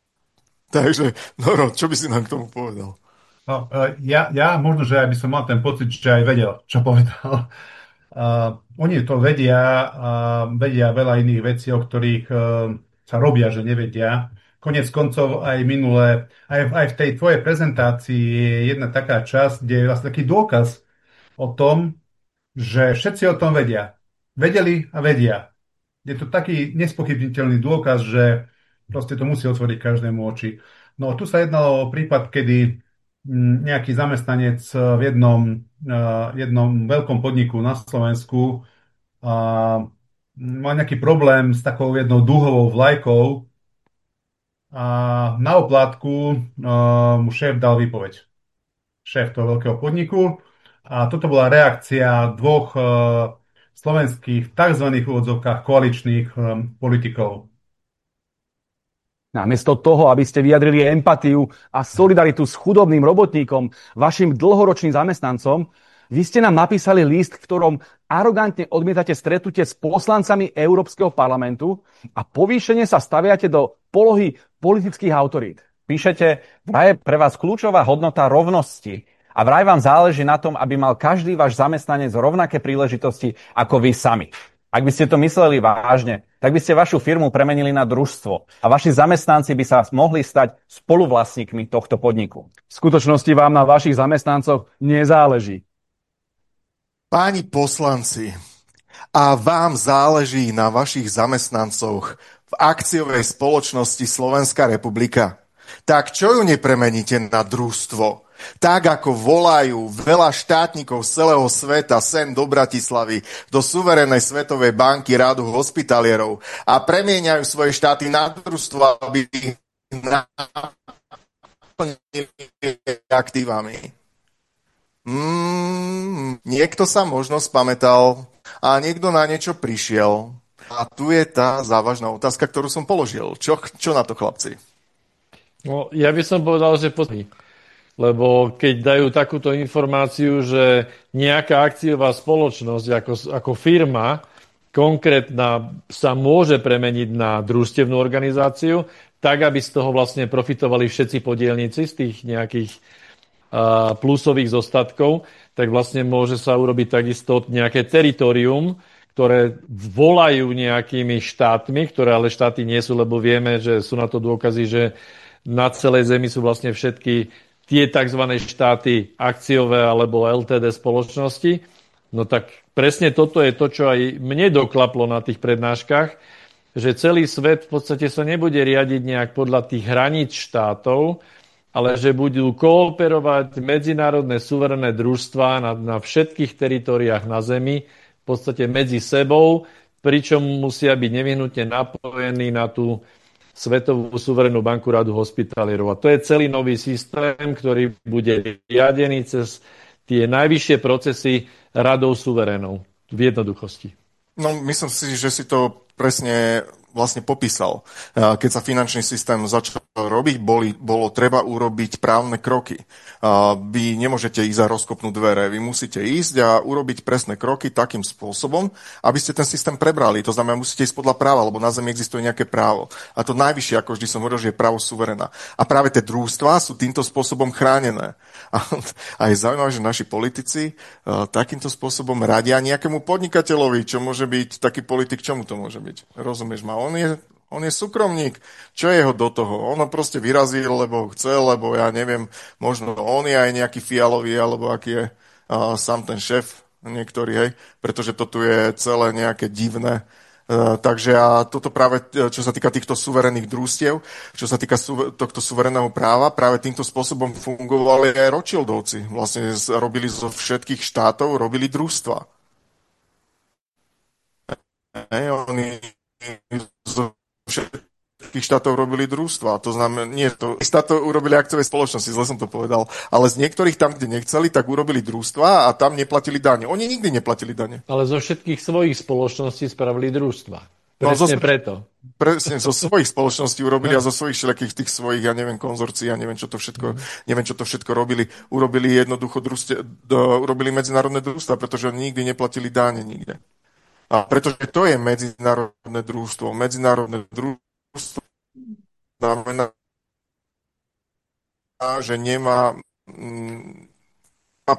Takže, Doro, čo by si nám k tomu povedal? No, ja, ja možno, že aj by som mal ten pocit, že aj vedel, čo povedal. Uh, oni to vedia, uh, vedia veľa iných vecí, o ktorých uh, sa robia, že nevedia. Konec koncov aj minule, aj, aj v tej tvojej prezentácii je jedna taká časť, kde je vlastne taký dôkaz o tom, že všetci o tom vedia. Vedeli a vedia. Je to taký nespochybniteľný dôkaz, že proste to musí otvoriť každému oči. No tu sa jednalo o prípad, kedy nejaký zamestnanec v jednom, jednom veľkom podniku na Slovensku mal nejaký problém s takou jednou dúhovou vlajkou a na oplátku mu šéf dal výpoveď. Šéf toho veľkého podniku. A toto bola reakcia dvoch slovenských tzv. Úvodzovkách koaličných politikov. Namiesto toho, aby ste vyjadrili empatiu a solidaritu s chudobným robotníkom, vašim dlhoročným zamestnancom, vy ste nám napísali list, v ktorom arogantne odmietate stretnutie s poslancami Európskeho parlamentu a povýšene sa staviate do polohy politických autorít. Píšete, vraj je pre vás kľúčová hodnota rovnosti A vraj vám záleží na tom, aby mal každý váš zamestnanec rovnaké príležitosti ako vy sami. Ak by ste to mysleli vážne, tak by ste vašu firmu premenili na družstvo a vaši zamestnanci by sa mohli stať spoluvlastníkmi tohto podniku. V skutočnosti vám na vašich zamestnancoch nezáleží. Páni poslanci, a vám záleží na vašich zamestnancoch v akciovej spoločnosti Slovenská republika, tak čo ju nepremeníte na družstvo? Tak ako volajú veľa štátnikov z celého sveta sem do Bratislavy, do suverénnej Svetovej banky Rádu hospitalierov a premieňajú svoje štáty na družstvo, aby ich naplnili aktívami. Mm, niekto sa možno spamätal a niekto na niečo prišiel. A tu je tá závažná otázka, ktorú som položil. Čo, čo na to, chlapci? No, ja by som povedal, že pozri. Lebo keď dajú takúto informáciu, že nejaká akciová spoločnosť ako, ako firma konkrétna sa môže premeniť na družstevnú organizáciu, tak aby z toho vlastne profitovali všetci podielníci z tých nejakých uh, plusových zostatkov, tak vlastne môže sa urobiť takisto nejaké teritorium, ktoré volajú nejakými štátmi, ktoré ale štáty nie sú, lebo vieme, že sú na to dôkazy, že na celej Zemi sú vlastne všetky tie tzv. Štáty akciové alebo el té dé spoločnosti. No tak presne toto je to, čo aj mne doklaplo na tých prednáškach, že celý svet v podstate sa nebude riadiť nejak podľa tých hraníc štátov, ale že budú kooperovať medzinárodné suverené družstvá na, na všetkých teritoriách na Zemi, v podstate medzi sebou, pričom musia byť nevyhnutne napojení na tú Svetovú suverénnu banku Radu hospitalierov. A to je celý nový systém, ktorý bude riadený cez tie najvyššie procesy radov suverénov v jednoduchosti. No, myslím si, že si to presne vlastne popísal. Keď sa finančný systém začal robiť, boli, bolo treba urobiť právne kroky. Vy nemôžete ísť a rozkopnúť dvere. Vy musíte ísť a urobiť presné kroky takým spôsobom, aby ste ten systém prebrali. To znamená, musíte ísť podľa práva, lebo na Zemi existuje nejaké právo. A to najvyššie, ako vždy som hovoril, že je právo suverena. A práve tie družstvá sú týmto spôsobom chránené. A, a je zaujímavé, že naši politici uh, takýmto spôsobom radia nejakému podnikateľovi, čo môže byť taký politik, čomu to môže byť. Rozumieš ma? On je On je súkromník. Čo je jeho do toho? On ho proste vyrazil, lebo chcel, lebo ja neviem, možno on je aj nejaký fialový, alebo aký je uh, sám ten šéf, niektorý, hej, pretože to tu je celé nejaké divné. Uh, takže a toto práve, čo sa týka týchto suverénnych družstiev, čo sa týka su- tohto suverénneho práva, práve týmto spôsobom fungovali aj Rothschildovci. Vlastne robili zo všetkých štátov, robili družstva. Hej, oni zo všetkých štátov robili družstva. To znamená, nie, to štátov urobili akciové spoločnosti, zle som to povedal, ale z niektorých tam, kde nechceli, tak urobili družstva a tam neplatili dane. Oni nikdy neplatili dane. Ale zo všetkých svojich spoločností spravili družstva. Presne no, zo, preto. Presne, zo svojich spoločností urobili a zo svojich všelijakých tých svojich, ja neviem, konzorcií, ja neviem, čo to všetko, neviem, čo to všetko robili. Urobili jednoducho družste, do, urobili medzinárodné družstva, pretože oni nikdy neplatili dane nikde. A pretože to je medzinárodné družstvo. Medzinárodné družstvo znamená, že nemá, nemá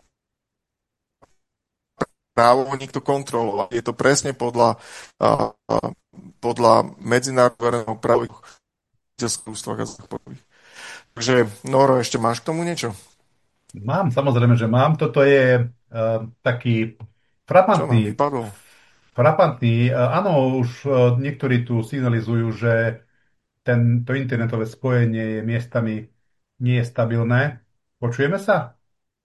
právo nikto kontrolovať. Je to presne podľa, podľa medzinárodného práva v družstvách a záchodových. Takže, Noro, ešte máš k tomu niečo? Mám, samozrejme, že mám. Toto je uh, taký frapantný... Čo nám Frapantný. Áno, už niektorí tu signalizujú, že tento internetové spojenie je miestami nie je stabilné. Počujeme sa?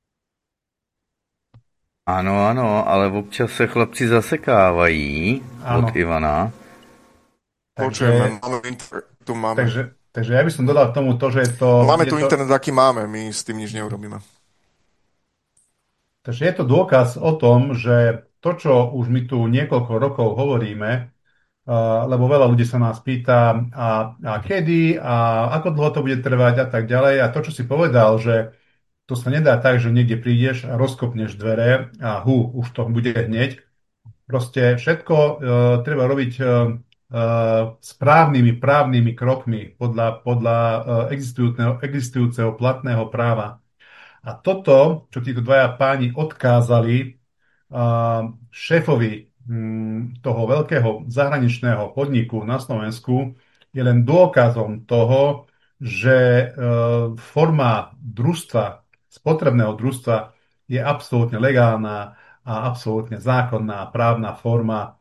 Áno, áno, ale občas sa chlapci zasekávají ano. Od Ivana. Počujeme, máme internet, tu máme. Takže, takže ja by som dodal k tomu to, že je to... Máme je tu to... internet, aký máme, my s tým nič neurobíme. Takže je to dôkaz o tom, že to, čo už my tu niekoľko rokov hovoríme, uh, lebo veľa ľudí sa nás pýta, a, a kedy, a ako dlho to bude trvať a tak ďalej. A to, čo si povedal, že to sa nedá tak, že niekde prídeš a rozkopneš dvere a hu, už to bude hneď. Proste všetko uh, treba robiť uh, uh, správnymi právnymi krokmi podľa, podľa uh, existujúceho, existujúceho platného práva. A toto, čo títo dvaja páni odkázali šéfovi toho veľkého zahraničného podniku na Slovensku, je len dôkazom toho, že forma družstva, spotrebného družstva je absolútne legálna a absolútne zákonná právna forma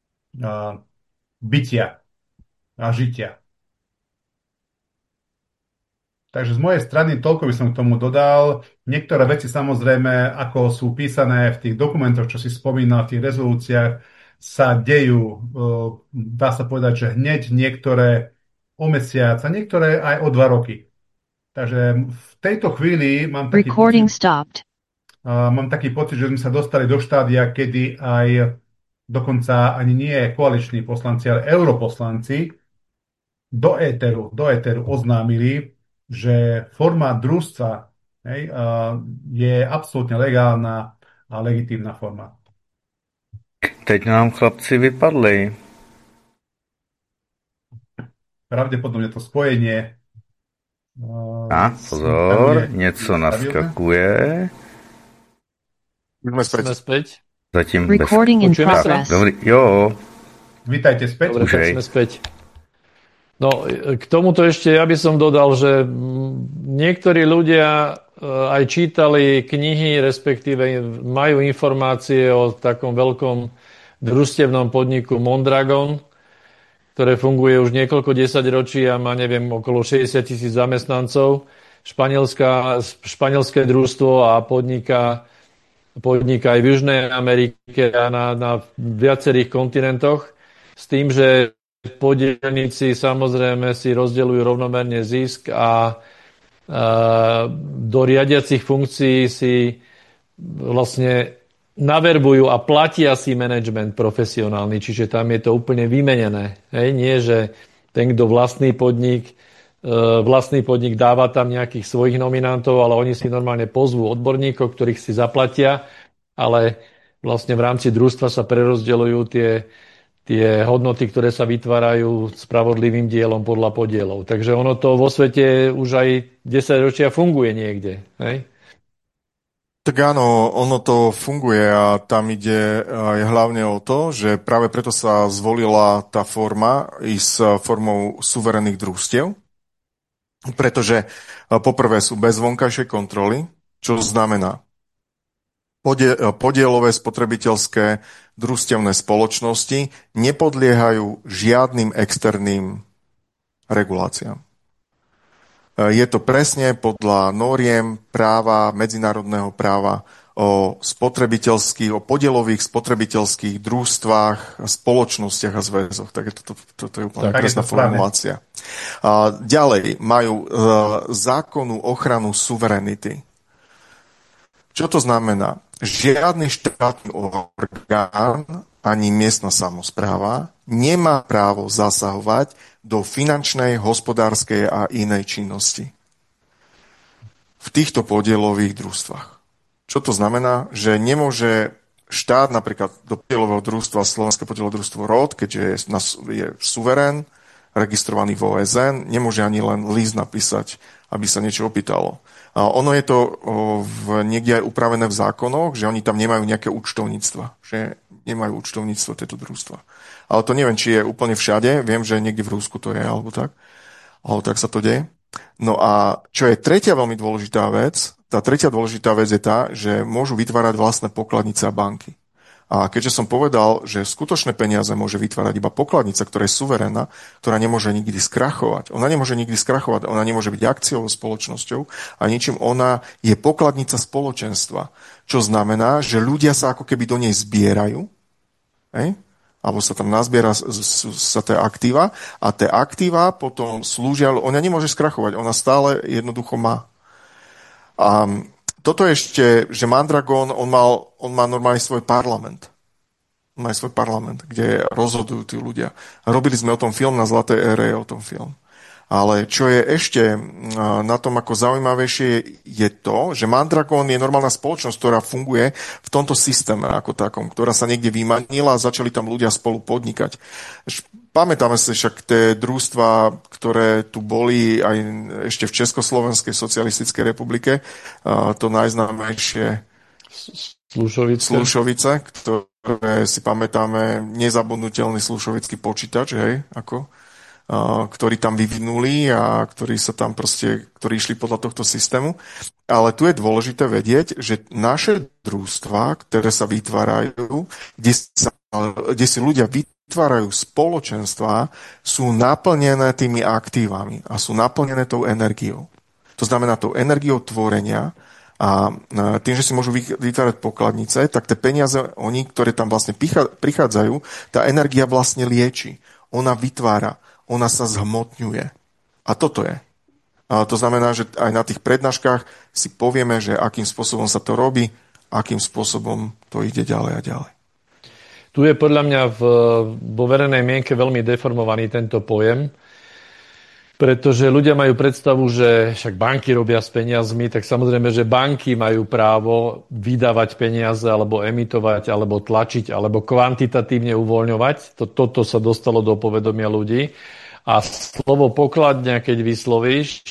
bytia a žitia. Takže z mojej strany toľko by som k tomu dodal. Niektoré veci samozrejme, ako sú písané v tých dokumentoch, čo si spomínal, v tých rezolúciách, sa dejú, dá sa povedať, že hneď, niektoré o mesiac a niektoré aj o dva roky. Takže v tejto chvíli mám taký pocit, mám taký pocit, že sme sa dostali do štádia, kedy aj dokonca ani nie koaliční poslanci, ale europoslanci do éteru, do éteru oznámili, že forma družstva, hej, je absolútne legálna a legitímna forma. Teď nám chlapci vypadli. Pravdepodobne to spojenie. A pozor, něco naskakuje. Jsme späť. Jsme späť. Zatím Recording in bez... progress. Dobrý, jo. Vítajte späť. Dobre, tak sme späť. No, k tomuto ešte ja by som dodal, že niektorí ľudia aj čítali knihy, respektíve majú informácie o takom veľkom družstevnom podniku Mondragon, ktoré funguje už niekoľko desaťročí a má, neviem, okolo šesťdesiat tisíc zamestnancov. Španielské družstvo a podniká, podniká aj v Južnej Amerike a na, na viacerých kontinentoch s tým, že podielníci samozrejme si rozdeľujú rovnomerne zisk a, a do riadiacich funkcií si vlastne naverbujú a platia si management profesionálny, čiže tam je to úplne vymenené. Hej? Nie, že ten, kto vlastný podnik, vlastný podnik dáva tam nejakých svojich nominantov, ale oni si normálne pozvú odborníkov, ktorých si zaplatia, ale vlastne v rámci družstva sa prerozdeľujú tie tie hodnoty, ktoré sa vytvárajú spravodlivým dielom podľa podielov. Takže ono to vo svete už aj desaťročia funguje niekde. Hej? Tak áno, ono to funguje a tam ide aj hlavne o to, že práve preto sa zvolila tá forma i s formou suverénnych družstiev, pretože poprvé sú bez vonkajšej kontroly, čo znamená podielové spotrebiteľské družstevné spoločnosti nepodliehajú žiadnym externým reguláciám. Je to presne podľa noriem práva, medzinárodného práva o spotrebiteľských, o podielových spotrebiteľských družstvách, spoločnostiach a zväzoch. Tak toto to, to, to je úplne presná formulácia. A ďalej majú e, zákonnú ochranu suverenity. Čo to znamená? Žiadny štátny orgán ani miestna samospráva nemá právo zasahovať do finančnej, hospodárskej a inej činnosti v týchto podielových družstvách. Čo to znamená? Že nemôže štát napríklad do podielového družstva Slovenské podielové družstvo er ó dé, keďže je, je suverén, registrovaný v ó es en, nemôže ani len list napísať, aby sa niečo opýtalo. A ono je to v, niekde aj upravené v zákonoch, že oni tam nemajú nejaké účtovníctva, že nemajú účtovníctvo tieto družstva. Ale to neviem, či je úplne všade, viem, že niekde v Rusku to je, alebo tak. Alebo tak sa to deje. No a čo je tretia veľmi dôležitá vec, tá tretia dôležitá vec je tá, že môžu vytvárať vlastné pokladnice a banky. A keďže som povedal, že skutočné peniaze môže vytvárať iba pokladnica, ktorá je suverénna, ktorá nemôže nikdy skrachovať. Ona nemôže nikdy skrachovať, ona nemôže byť akciovou spoločnosťou a ničím ona je pokladnica spoločenstva. Čo znamená, že ľudia sa ako keby do nej zbierajú, hej? Alebo sa tam nazbiera sa tie aktíva a tie aktíva potom slúžia, ona nemôže skrachovať, ona stále jednoducho má. A toto ešte, že Mondragon, on, mal, on má normálne svoj parlament. On má svoj parlament, kde rozhodujú tí ľudia. Robili sme o tom film, na Zlatej ére o tom film. Ale čo je ešte na tom ako zaujímavejšie je to, že Mondragon je normálna spoločnosť, ktorá funguje v tomto systéme ako takom, ktorá sa niekde vymanila a začali tam ľudia spolu podnikať. pamätáme si však tie družstva, ktoré tu boli aj ešte v Československej socialistickej republike, uh, to najznámejšie Slušovice. Slušovice, ktoré si pamätáme, nezabudnutelný slušovický počítač, hej, ako, uh, ktorí tam vyvinuli a ktorí sa tam proste, ktorí išli podľa tohto systému. Ale tu je dôležité vedieť, že naše družstva, ktoré sa vytvárajú, kde, sa, kde si ľudia vytvárajú spoločenstva, sú naplnené tými aktívami a sú naplnené tou energiou. To znamená tou energiou tvorenia. A tým, že si môžu vytvárať pokladnice, tak tie peniaze, oni, ktoré tam vlastne prichádzajú, tá energia vlastne lieči. Ona vytvára, ona sa zhmotňuje. A toto je. A to znamená, že aj na tých prednáškach si povieme, že akým spôsobom sa to robí, akým spôsobom to ide ďalej a ďalej. Tu je podľa mňa v, vo verejnej mienke veľmi deformovaný tento pojem, pretože ľudia majú predstavu, že však banky robia s peniazmi, tak samozrejme, že banky majú právo vydávať peniaze, alebo emitovať, alebo tlačiť, alebo kvantitatívne uvoľňovať. Toto sa dostalo do povedomia ľudí. A slovo pokladňa, keď vyslovíš,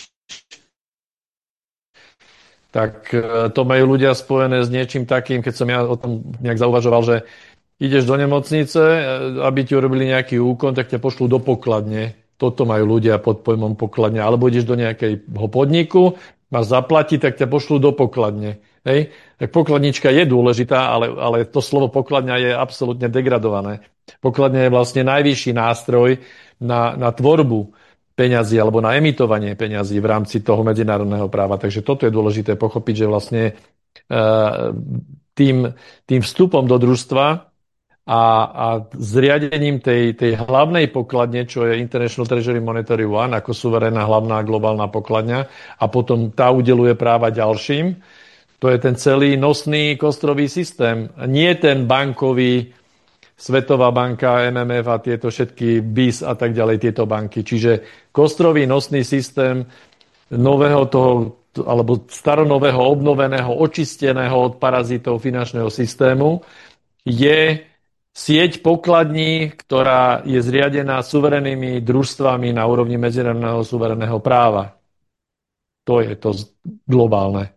tak to majú ľudia spojené s niečím takým, keď som ja o tom nejak zauvažoval, že ideš do nemocnice, aby ti urobili nejaký úkon, tak ťa pošlú do pokladne. Toto majú ľudia pod pojmom pokladňa. Alebo ideš do nejakého podniku, máš zaplatiť, tak ťa pošlú do pokladne. Hej? Tak pokladnička je dôležitá, ale, ale to slovo pokladňa je absolútne degradované. Pokladňa je vlastne najvyšší nástroj na, na tvorbu peňazí alebo na emitovanie peňazí v rámci toho medzinárodného práva. Takže toto je dôležité pochopiť, že vlastne uh, tým, tým vstupom do družstva A, a zriadením tej, tej hlavnej pokladne, čo je International Treasury Monetary One, ako suverénna hlavná globálna pokladňa, a potom tá udeluje práva ďalším, to je ten celý nosný kostrový systém. Nie ten bankový, Svetová banka, em em ef a tieto všetky bé í es a tak ďalej, tieto banky. Čiže kostrový nosný systém nového toho, alebo staronového, obnoveného, očisteného od parazitov finančného systému je sieť pokladní, ktorá je zriadená suverénnymi družstvami na úrovni medzinárodného suverénneho práva. To je to globálne.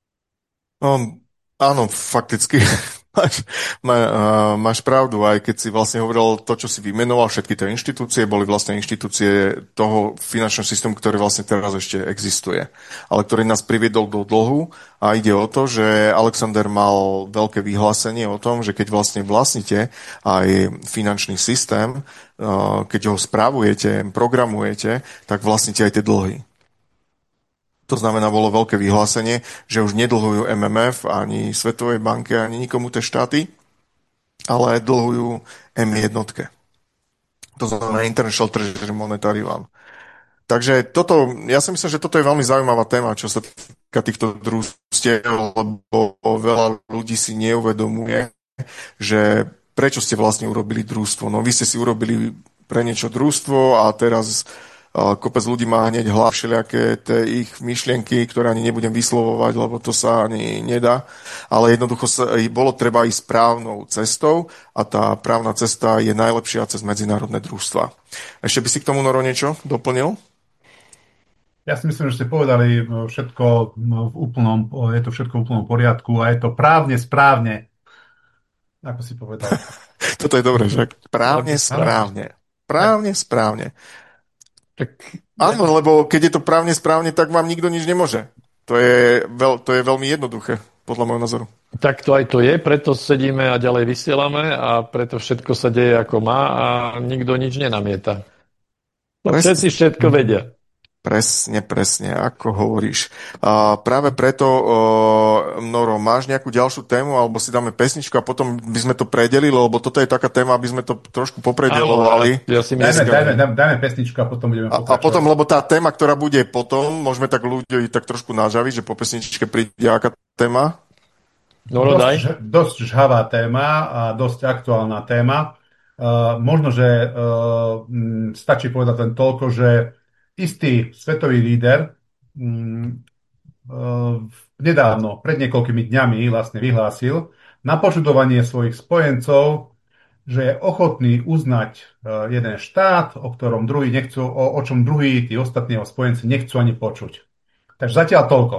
No, áno, fakticky máš, má, máš pravdu, aj keď si vlastne hovoril to, čo si vymenoval, všetky tie inštitúcie boli vlastne inštitúcie toho finančného systému, ktorý vlastne teraz ešte existuje, ale ktorý nás priviedol do dlhu. A ide o to, že Alexander mal veľké vyhlásenie o tom, že keď vlastne vlastníte aj finančný systém, keď ho spravujete, programujete, tak vlastníte aj tie dlhy. To znamená, bolo veľké vyhlásenie, že už nedlhujú em em ef ani Svetovej banke, ani nikomu tie štáty, ale dlhujú em jednotke. To znamená International Treasury Monetary One. Takže toto, ja si myslím, že toto je veľmi zaujímavá téma, čo sa týka týchto družstiev, lebo veľa ľudí si neuvedomuje, že prečo ste vlastne urobili družstvo. No vy ste si urobili pre niečo družstvo a teraz kopec ľudí má hneď hlav všelijaké tie ich myšlienky, ktoré ani nebudem vyslovovať, lebo to sa ani nedá. Ale jednoducho sa, bolo treba ísť správnou cestou a tá právna cesta je najlepšia cez medzinárodné družstva. Ešte by si k tomu, Noro, niečo doplnil? Ja si myslím, že ste povedali všetko v úplnom, je to všetko v úplnom poriadku a je to právne správne. Ako si povedal. Toto je dobré, že? Právne správne. Právne správne. Tak, áno, lebo keď je to právne správne, tak vám nikto nič nemôže. To je, veľ, to je veľmi jednoduché, podľa môjho názoru. Tak to aj to je, preto sedíme a ďalej vysielame a preto všetko sa deje ako má a nikto nič nenamieta. No, všetci všetko vedia. Presne, presne, ako hovoríš. A práve preto, uh, Noro, máš nejakú ďalšiu tému, alebo si dáme pesničku a potom by sme to predelili, lebo toto je taká téma, aby sme to trošku popredelovali. Ja si myslím, dajme, dajme, dajme pesničku a potom budeme pokračovať. A, a potom, lebo tá téma, ktorá bude potom, môžeme tak ľudí tak trošku nažaviť, že po pesničke príde aká téma? Noro, daj. Dosť, dosť žhavá téma a dosť aktuálna téma. Uh, možno, že uh, m, stačí povedať len toľko, že istý svetový líder um, uh, nedávno, pred niekoľkými dňami vlastne vyhlásil na požadovanie svojich spojencov, že je ochotný uznať jeden štát, o ktorom druhý nechcú, o, o čom druhý, tí ostatní spojenci nechcú ani počuť. Takže zatiaľ toľko.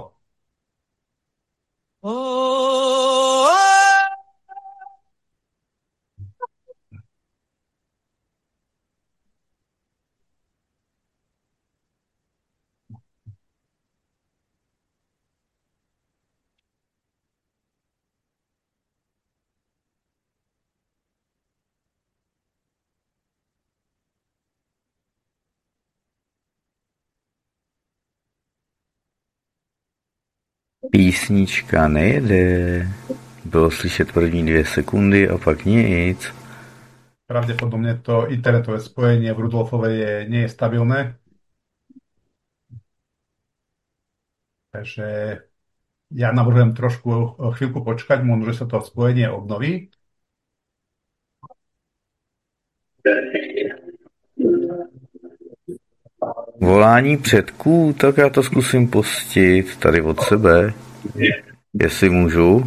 Písnička nejede. Bylo slyšet první dvě sekundy a pak nic. Pravdepodobne to internetové spojenie v Rudolfovej je, nie je stabilné. Takže ja navrhujem trošku chvíľku počkať, možno, že sa to spojenie obnoví. Volání předků, tak já to zkusím pustit tady od sebe, jestli můžu.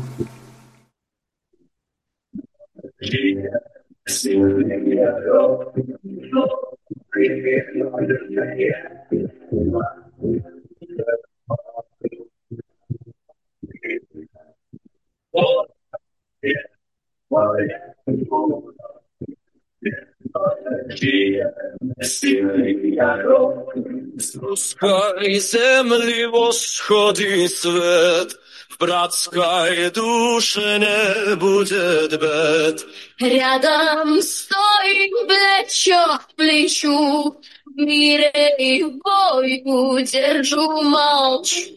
Z ruskej zemli восходí svet, v bratskej duše nebude dbet. Рядом стоим плечо к плечу, в мире и в бою держу молчу.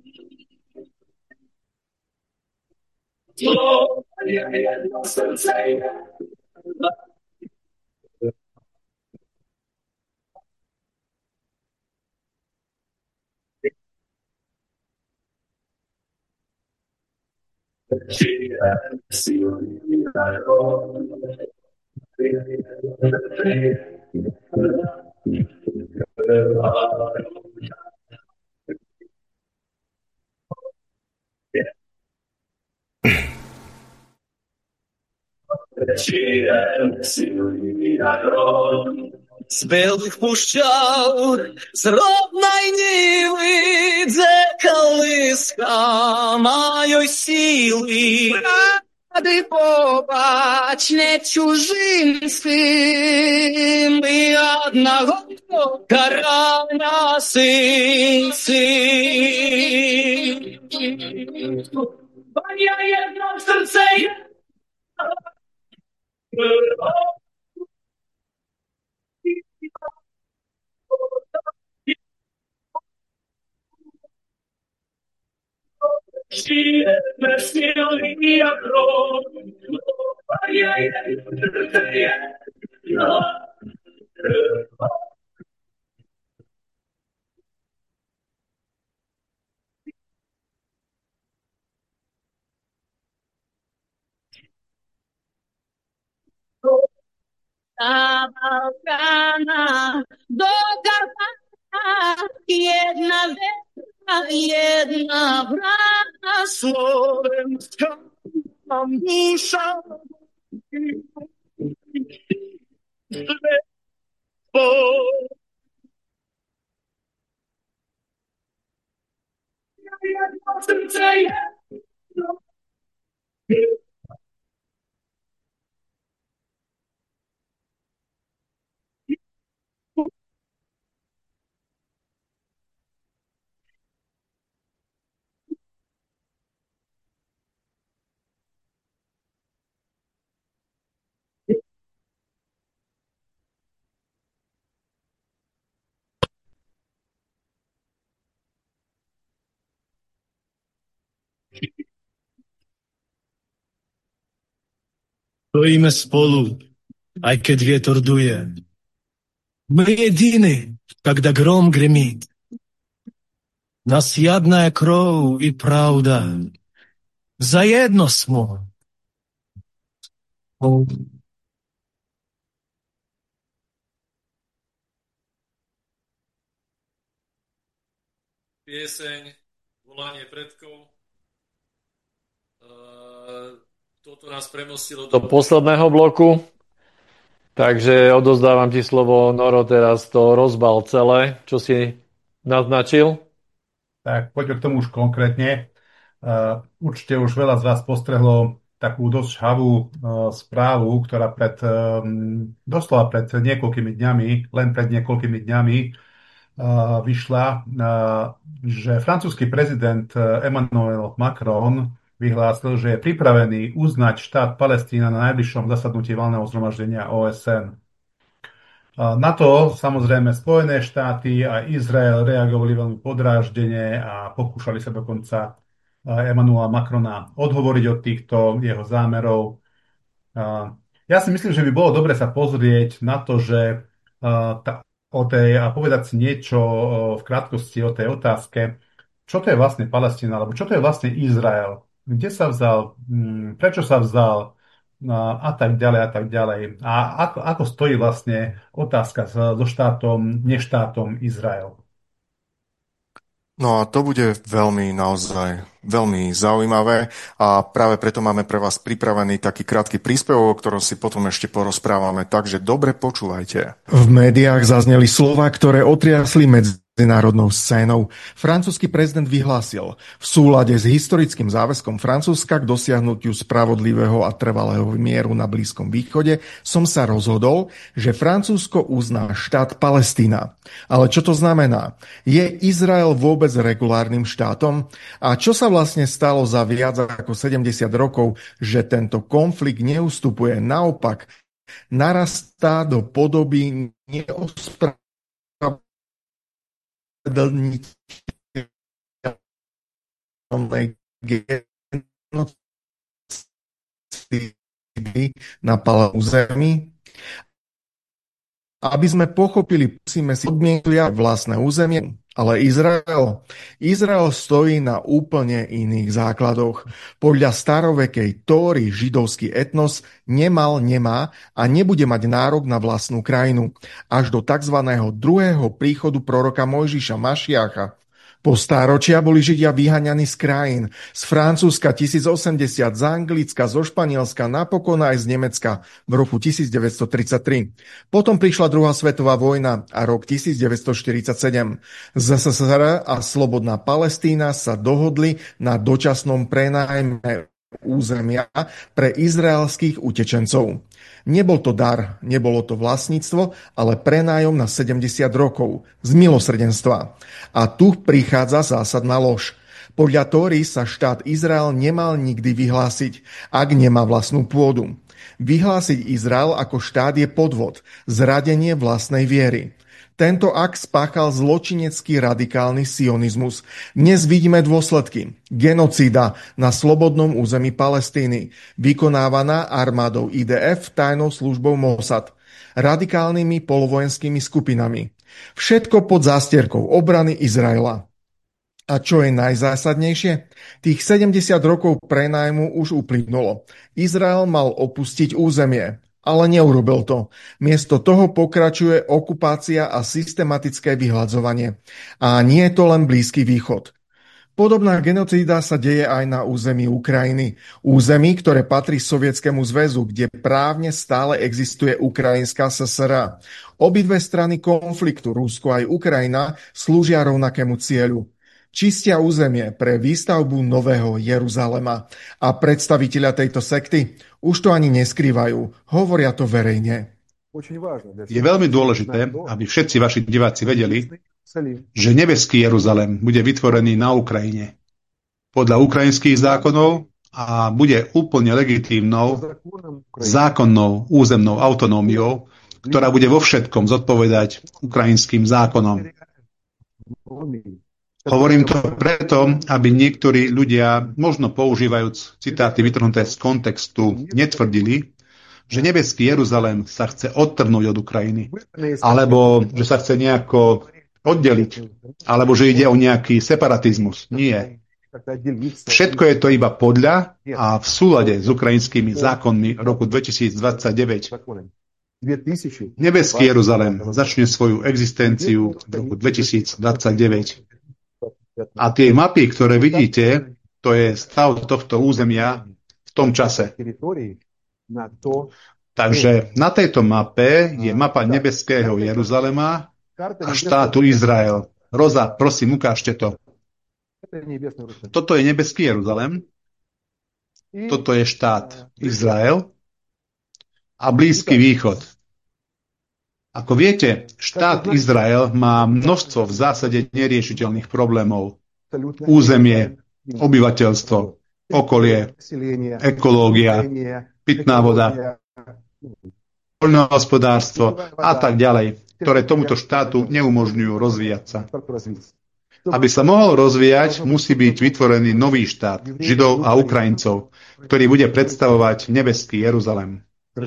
Jedno srdce je z белых пущал, з родной Нивы, где колыска моей силы. Рады побачне чужинцем, и одного корона сын сын. Моя jedno srdce je До Балкана, до Карпата, jedna vera, jedna brana, Slovenska mám duša. Srdce je Stojíme spolu, aj keď vietor duje. Мы едины, когда гром гремит. Нас ядная кровь и правда. Заедно smo. Pieseň, volanie predkov. Toto nás premostilo do posledného bloku. Takže odozdávam ti slovo, Noro, teraz to rozbal celé, čo si naznačil. Tak poďme k tomu už konkrétne. Uh, určite už veľa z vás postrehlo takú dosť žhavú uh, správu, ktorá pred, um, doslova pred niekoľkými dňami, len pred niekoľkými dňami uh, vyšla, uh, že francúzsky prezident Emmanuel Macron vyhlásil, že je pripravený uznať štát Palestína na najbližšom zasadnutí valného zhromaždenia O S N. Na to samozrejme Spojené štáty a Izrael reagovali veľmi podráždene a pokúšali sa dokonca Emmanuela Macrona odhovoriť od týchto jeho zámerov. Ja si myslím, že by bolo dobre sa pozrieť na to, že tá, o tej, a povedať si niečo v krátkosti o tej otázke, čo to je vlastne Palestína, alebo čo to je vlastne Izrael, kde sa vzal, prečo sa vzal, a tak ďalej a tak ďalej. A ako, ako stojí vlastne otázka so štátom, neštátom Izrael? No a to bude veľmi, naozaj veľmi zaujímavé a práve preto máme pre vás pripravený taký krátky príspevok, o ktorom si potom ešte porozprávame, takže dobre počúvajte. V médiách zazneli slová, ktoré otriasli medzinárodnou scénou. Francúzsky prezident vyhlásil: v súlade s historickým záväzkom Francúzska k dosiahnutiu spravodlivého a trvalého mieru na Blízkom východe som sa rozhodol, že Francúzsko uzná štát Palestína. Ale čo to znamená? Je Izrael vôbec regulárnym štátom? A čo sa vlastne stalo za viac ako sedemdesiat rokov, že tento konflikt neustupuje, naopak narastá do podoby neospravedlniteľnej genocídy na palom území? Aby sme pochopili, musíme si odmietliť vlastné územie, ale Izrael, Izrael stojí na úplne iných základoch. Podľa starovekej Tóry židovský etnos nemal, nemá a nebude mať nárok na vlastnú krajinu až do tzv. Druhého príchodu proroka Mojžiša Mašiacha. Po stáročia boli Židia vyháňaní z krajín, z Francúzska tisíc osemdesiat, z Anglicka, zo Španielska, napokon aj z Nemecka v roku tisícdeväťstotridsaťtri. Potom prišla druhá svetová vojna a rok tisícdeväťstoštyridsaťsedem. Z es es er a Slobodná Palestína sa dohodli na dočasnom prenájme územia pre izraelských utečencov. Nebol to dar, nebolo to vlastníctvo, ale prenájom na sedemdesiat rokov z milosrdenstva. A tu prichádza zásadná lož. Podľa Tóry sa štát Izrael nemal nikdy vyhlásiť, ak nemá vlastnú pôdu. Vyhlásiť Izrael ako štát je podvod, zradenie vlastnej viery. Tento akt spáchal zločinecký radikálny sionizmus. Dnes vidíme dôsledky. Genocída na slobodnom území Palestíny, vykonávaná armádou í dé ef, tajnou službou Mossad, radikálnymi polovojenskými skupinami. Všetko pod zástierkou obrany Izraela. A čo je najzásadnejšie? Tých sedemdesiat rokov prenájmu už uplynulo. Izrael mal opustiť územie. Ale neurobil to. Miesto toho pokračuje okupácia a systematické vyhľadzovanie. A nie je to len Blízky východ. Podobná genocída sa deje aj na území Ukrajiny. Území, ktoré patrí Sovietskému zväzu, kde právne stále existuje Ukrajinská es es er á. Obidve strany konfliktu, Rusko aj Ukrajina, slúžia rovnakému cieľu. Čistia územie pre výstavbu nového Jeruzalema. A predstavitelia tejto sekty už to ani neskrývajú, hovoria to verejne. Je veľmi dôležité, aby všetci vaši diváci vedeli, že nebeský Jeruzalem bude vytvorený na Ukrajine podľa ukrajinských zákonov a bude úplne legitímnou, zákonnou územnou autonómiou, ktorá bude vo všetkom zodpovedať ukrajinským zákonom. Hovorím to preto, aby niektorí ľudia, možno používajúc citáty vytrhnuté z kontextu, netvrdili, že nebeský Jeruzalém sa chce odtrhnúť od Ukrajiny, alebo že sa chce nejako oddeliť, alebo že ide o nejaký separatizmus. Nie. Všetko je to iba podľa a v súlade s ukrajinskými zákonmi roku dvetisícdvadsaťdeväť. Nebeský Jeruzalém začne svoju existenciu v roku dvetisícdvadsaťdeväť. A tie mapy, ktoré vidíte, to je stav tohto územia v tom čase. Takže na tejto mape je mapa nebeského Jeruzalema a štátu Izrael. Roza, prosím, ukážte to. Toto je nebeský Jeruzalem, toto je štát Izrael a Blízky východ. Ako viete, štát Izrael má množstvo v zásade neriešiteľných problémov. Územie, obyvateľstvo, okolie, ekológia, pitná voda, poľnohospodárstvo a tak ďalej, ktoré tomuto štátu neumožňujú rozvíjať sa. Aby sa mohol rozvíjať, musí byť vytvorený nový štát Židov a Ukrajincov, ktorý bude predstavovať nebeský Jeruzalem.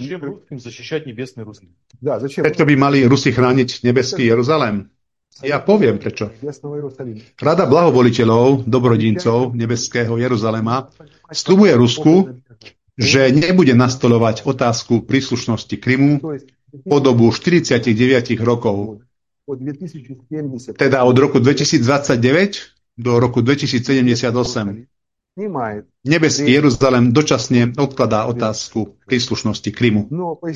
Prečo by mali Rusi chrániť nebeský Jeruzalem? Ja poviem prečo. Rada blahovoliteľov, dobrodincov nebeského Jeruzalema sľubuje Rusku, že nebude nastoľovať otázku príslušnosti Krymu po dobu štyridsaťdeväť rokov. Teda od roku dvetisícdvadsaťdeväť do roku dvetisícsedemdesiatosem. Nebeský Jeruzalem dočasne odkladá otázku príslušnosti Krymu.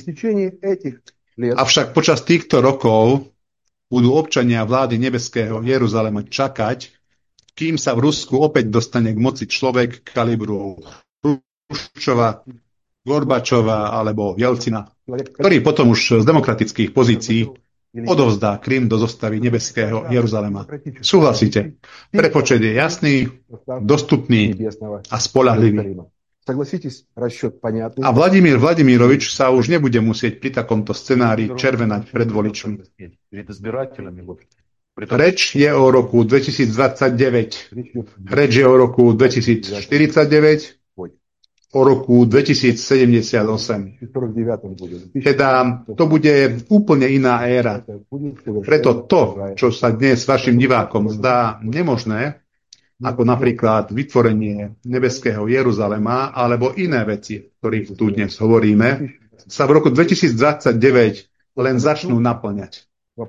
Avšak počas týchto rokov budú občania vlády nebeského Jeruzalema čakať, kým sa v Rusku opäť dostane k moci človek kalibru Chruščova, Gorbačova alebo Jelcina, ktorý potom už z demokratických pozícií odovzdá Krym do zostavy nebeského Jeruzalema. Súhlasíte? Prepočet je jasný, dostupný a spoľahlivý. A Vladimír Vladimirovič sa už nebude musieť pri takomto scenári červenať pred voličmi. Reč je o roku dvetisícdvadsaťdeväť, reč je o roku dvetisícštyridsaťdeväť, o roku dvetisícsedemdesiatosem. Teda to bude úplne iná éra. Preto to, čo sa dnes vašim divákom zdá nemožné, ako napríklad vytvorenie nebeského Jeruzalema alebo iné veci, o ktorých tu dnes hovoríme, sa v roku dvetisícdvadsaťdeväť len začnú naplňať.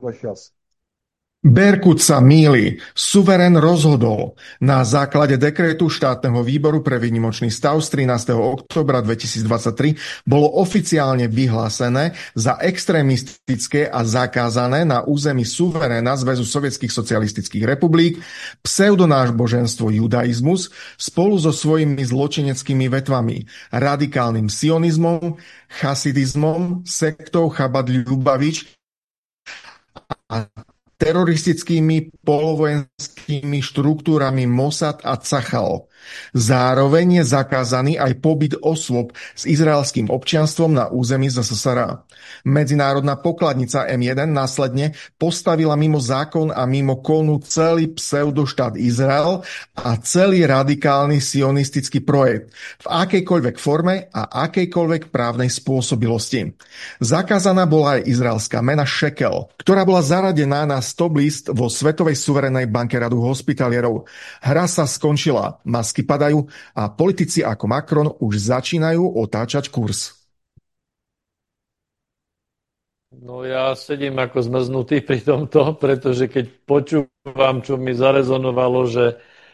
Berkut sa mýli. Suverén rozhodol. Na základe dekrétu štátneho výboru pre výnimočný stav z trinásteho októbra dvetisícdvadsaťtri bolo oficiálne vyhlásené za extrémistické a zakázané na území suveréna Zväzu sovietských socialistických republik pseudonáboženstvo judaizmus spolu so svojimi zločineckými vetvami, radikálnym sionizmom, chasidizmom, sektou Chabad Ľubavič a teroristickými polovojenskými štruktúrami Mossad a Cachal. Zároveň je zakázaný aj pobyt osôb s izraelským občianstvom na území zet es es er á. Medzinárodná pokladnica em jeden následne postavila mimo zákon a mimo kolnu celý pseudoštát Izrael a celý radikálny sionistický projekt v akejkoľvek forme a akejkoľvek právnej spôsobilosti. Zakázaná bola aj izraelská mena šekel, ktorá bola zaradená na stop list vo Svetovej suverénnej banke radu hospitalierov. Hra sa skončila, masky padajú a politici ako Macron už začínajú otáčať kurz. No ja sedím ako zmrznutý pri tomto, pretože keď počúvam, čo mi zarezonovalo, že,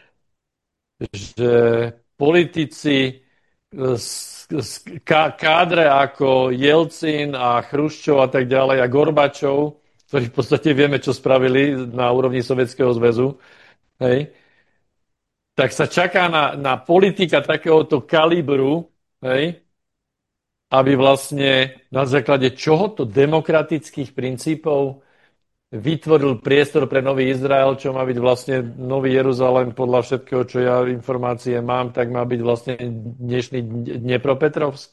že politici z, z kádre ako Jelcin a Chruščov a tak ďalej a Gorbačov, ktorí v podstate vieme, čo spravili na úrovni Sovietskeho zväzu, hej, tak sa čaká na, na politika takéhoto kalibru, hej, aby vlastne na základe čohoto demokratických princípov vytvoril priestor pre nový Izrael, čo má byť vlastne nový Jeruzalém podľa všetkého, čo ja informácie mám, tak má byť vlastne dnešný Dnepropetrovsk.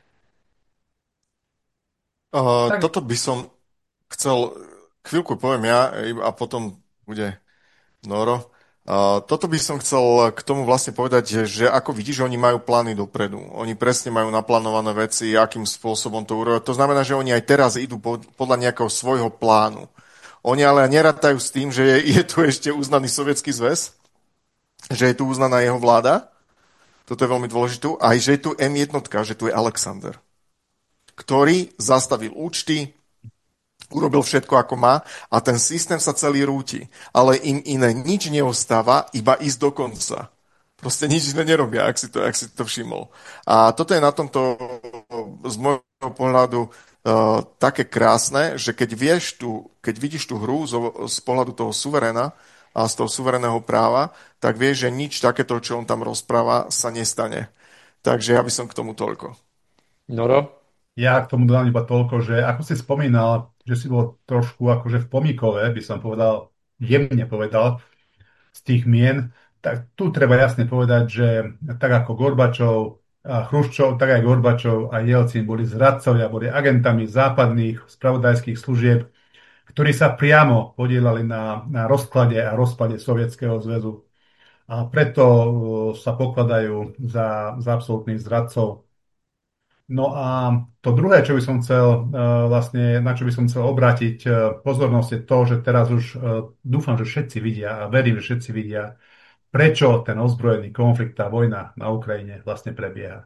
Uh, toto by som chcel, chvíľku poviem ja a potom bude Noro. Uh, toto by som chcel k tomu vlastne povedať, že, že ako vidíš, že oni majú plány dopredu. Oni presne majú naplánované veci, akým spôsobom to urobia. To znamená, že oni aj teraz idú podľa nejakého svojho plánu. Oni ale nerátajú s tým, že je, je tu ešte uznaný Sovietsky zväz, že je tu uznaná jeho vláda. Toto je veľmi dôležité. Aj že je tu em jedna, že tu je Alexander, ktorý zastavil účty, urobil všetko, ako má a ten systém sa celý rúti. Ale im iné nič neostáva, iba ísť do konca. Proste nič iné nerobia, ak si to, ak si to všimol. A toto je na tomto z môjho pohľadu uh, také krásne, že keď, vieš tú, keď vidíš tú hru zo, z pohľadu toho suveréna a z toho suverénneho práva, tak vieš, že nič takéto, čo on tam rozpráva, sa nestane. Takže ja by som k tomu toľko. Noro? Ja k tomu dodám iba toľko, že ako si spomínal, že si bol trošku akože v pomíkove, by som povedal, jemne povedal, z tých mien, tak tu treba jasne povedať, že tak ako Gorbačov, a Chruščov, tak aj Gorbačov a Jelcin boli zradcovia, boli agentami západných spravodajských služieb, ktorí sa priamo podielali na, na rozklade a rozpade Sovietskeho zväzu. A preto sa pokladajú za, za absolútnych zradcov. No a to druhé, čo by som chcel, vlastne, na čo by som chcel obrátiť pozornosť, je to, že teraz už dúfam, že všetci vidia a verím, že všetci vidia, prečo ten ozbrojený konflikt, tá vojna na Ukrajine vlastne prebieha.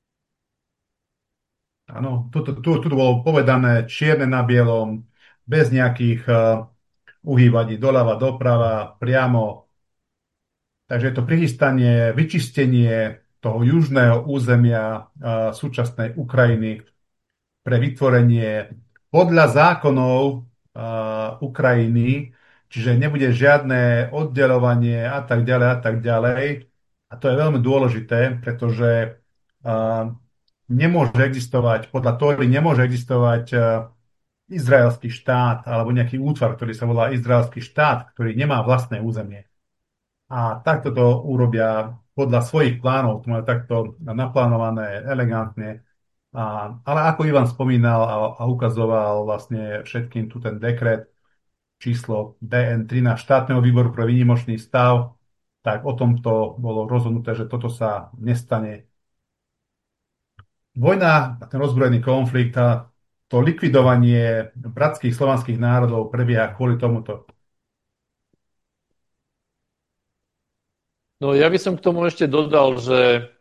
Áno, tu, tu, tu bolo povedané čierne na bielom, bez nejakých uhývaní doľava, doprava, priamo. Takže je to prichystanie, vyčistenie toho južného územia uh, súčasnej Ukrajiny pre vytvorenie podľa zákonov uh, Ukrajiny, čiže nebude žiadne oddeľovanie a tak ďalej a tak ďalej. A to je veľmi dôležité, pretože uh, nemôže existovať, podľa Tóry nemôže existovať uh, izraelský štát alebo nejaký útvar, ktorý sa volá izraelský štát, ktorý nemá vlastné územie. A takto to urobia podľa svojich plánov, to majú takto naplánované elegantne. A, ale ako Ivan spomínal a, a ukazoval vlastne všetkým tu ten dekret číslo D N trinásť štátneho výboru pre výnimočný stav, tak o tomto bolo rozhodnuté, že toto sa nestane. Vojna, ten rozbrojený konflikt a to likvidovanie bratských slovanských národov prebieha kvôli tomuto. No ja by som k tomu ešte dodal, že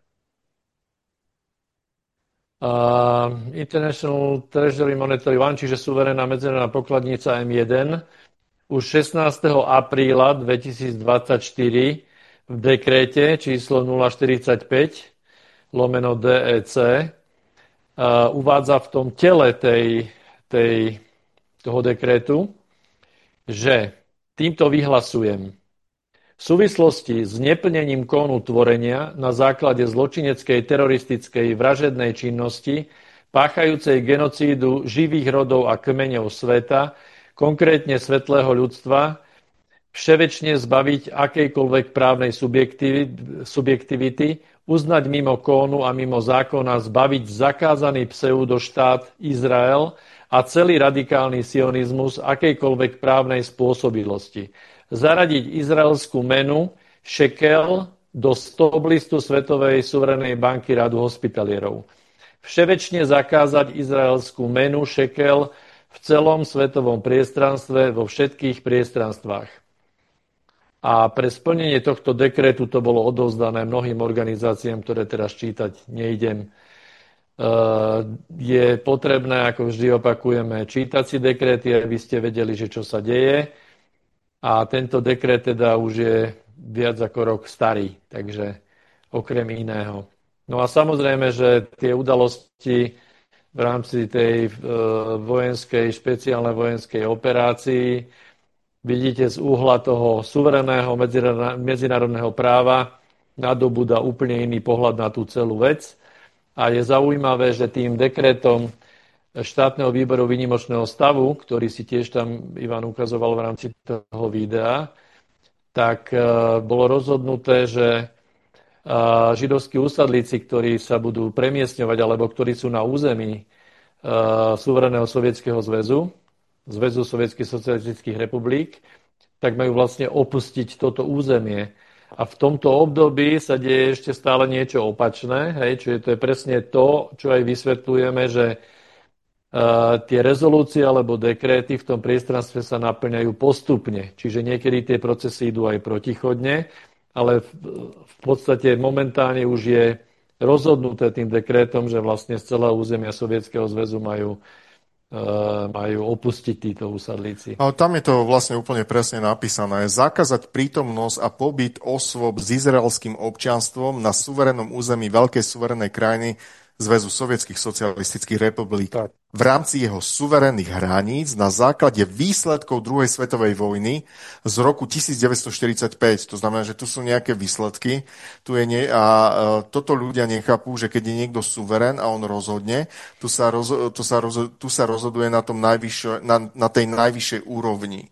uh, International Treasury Monetary Fund, čiže suverénna medzinárodná pokladnica em jeden, už šestnásteho apríla dvetisícdvadsaťštyri v dekréte číslo nula štyridsaťpäť lomeno D E C uh, uvádza v tom tele tej, tej, toho dekrétu, že týmto vyhlasujem: v súvislosti s neplnením kónu tvorenia na základe zločineckej teroristickej vražednej činnosti páchajúcej genocídu živých rodov a kmeňov sveta, konkrétne svetlého ľudstva, vševečne zbaviť akejkoľvek právnej subjektivity, uznať mimo kónu a mimo zákona, zbaviť zakázaný pseudoštát Izrael a celý radikálny sionizmus akejkoľvek právnej spôsobilosti. Zaradiť izraelskú menu šekel do stoblistu Svetovej suverénnej banky Radu hospitalierov. Vševečne zakázať izraelskú menu šekel v celom svetovom priestranstve, vo všetkých priestranstvách. A pre splnenie tohto dekrétu to bolo odovzdané mnohým organizáciám, ktoré teraz čítať nejdem. Je potrebné, ako vždy opakujeme, čítať si dekréty, aby ste vedeli, že čo sa deje. A tento dekret teda už je viac ako rok starý, takže okrem iného. No a samozrejme, že tie udalosti v rámci tej vojenskej, špeciálnej vojenskej operácii vidíte z uhla toho suverénneho medzinárodného práva nadobúda úplne iný pohľad na tú celú vec. A je zaujímavé, že tým dekretom štátneho výboru výnimočného stavu, ktorý si tiež tam Ivan ukazoval v rámci toho videa, tak bolo rozhodnuté, že židovskí úsadlíci, ktorí sa budú premiestňovať alebo ktorí sú na území suverénneho Sovietskeho zväzu, Zväzu sovietských socialistických republik, tak majú vlastne opustiť toto územie. A v tomto období sa deje ešte stále niečo opačné, hej, čiže to je presne to, čo aj vysvetľujeme, že tie rezolúcie alebo dekréty v tom priestranstve sa naplňajú postupne. Čiže niekedy tie procesy idú aj protichodne, ale v podstate momentálne už je rozhodnuté tým dekrétom, že vlastne z celého územia Sovietskeho zväzu majú, majú opustiť títo úsadlíci. Ale tam je to vlastne úplne presne napísané. Zakázať prítomnosť a pobyt osôb s izraelským občianstvom na suverénnom území veľkej suverénnej krajiny Zväzu sovietských socialistických republik v rámci jeho suverénnych hraníc na základe výsledkov druhej svetovej vojny z roku devätnásťstoštyridsaťpäť. To znamená, že tu sú nejaké výsledky tu je nie, a uh, toto ľudia nechápu, že keď je niekto suverén a on rozhodne, tu sa, roz, tu sa, roz, tu sa rozhoduje na, tom najvyššie, na, na tej najvyššej úrovni.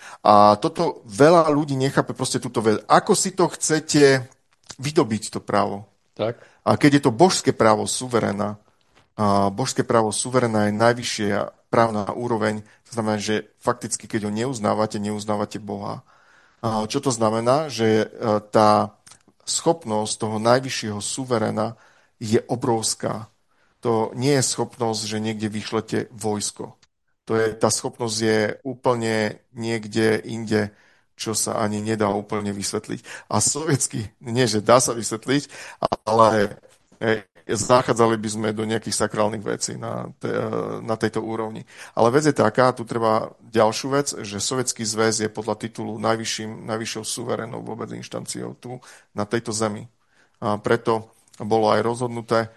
A toto veľa ľudí nechápe proste túto vec. Ako si to chcete vydobiť to právo? Tak. A keď je to božské právo suveréna, a božské právo suveréna je najvyššia právna úroveň, to znamená, že fakticky, keď ho neuznávate, neuznávate Boha. A čo to znamená? Že tá schopnosť toho najvyššieho suveréna je obrovská. To nie je schopnosť, že niekde vyšlete vojsko. To je, tá schopnosť je úplne niekde inde, čo sa ani nedá úplne vysvetliť. A sovietsky, nie že dá sa vysvetliť, ale zachádzali by sme do nejakých sakrálnych vecí na, te, na tejto úrovni. Ale vec je taká, tu treba ďalšiu vec, že Sovietsky zväz je podľa titulu najvyšším, najvyššou suverénou vôbec inštanciou tu na tejto zemi. A preto bolo aj rozhodnuté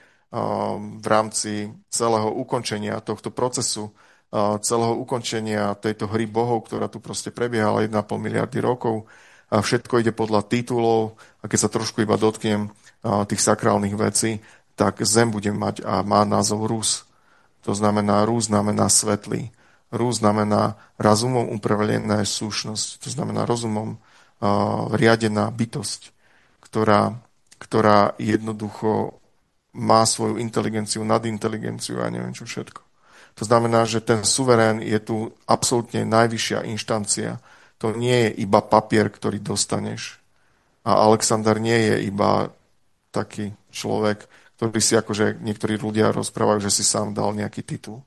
v rámci celého ukončenia tohto procesu, celého ukončenia tejto hry bohov, ktorá tu proste prebiehala jeden a pol miliardy rokov. A všetko ide podľa titulov a keď sa trošku iba dotknem tých sakrálnych vecí, tak zem bude mať a má názov Rus. To znamená, Rus znamená svetlý. Rus znamená rozumom upravená súšnosť. To znamená rozumom uh, riadená bytosť, ktorá, ktorá jednoducho má svoju inteligenciu nad inteligenciu a neviem čo všetko. To znamená, že ten suverén je tu absolútne najvyššia inštancia. To nie je iba papier, ktorý dostaneš. A Alexander nie je iba taký človek, ktorý si akože niektorí ľudia rozprávajú, že si sám dal nejaký titul.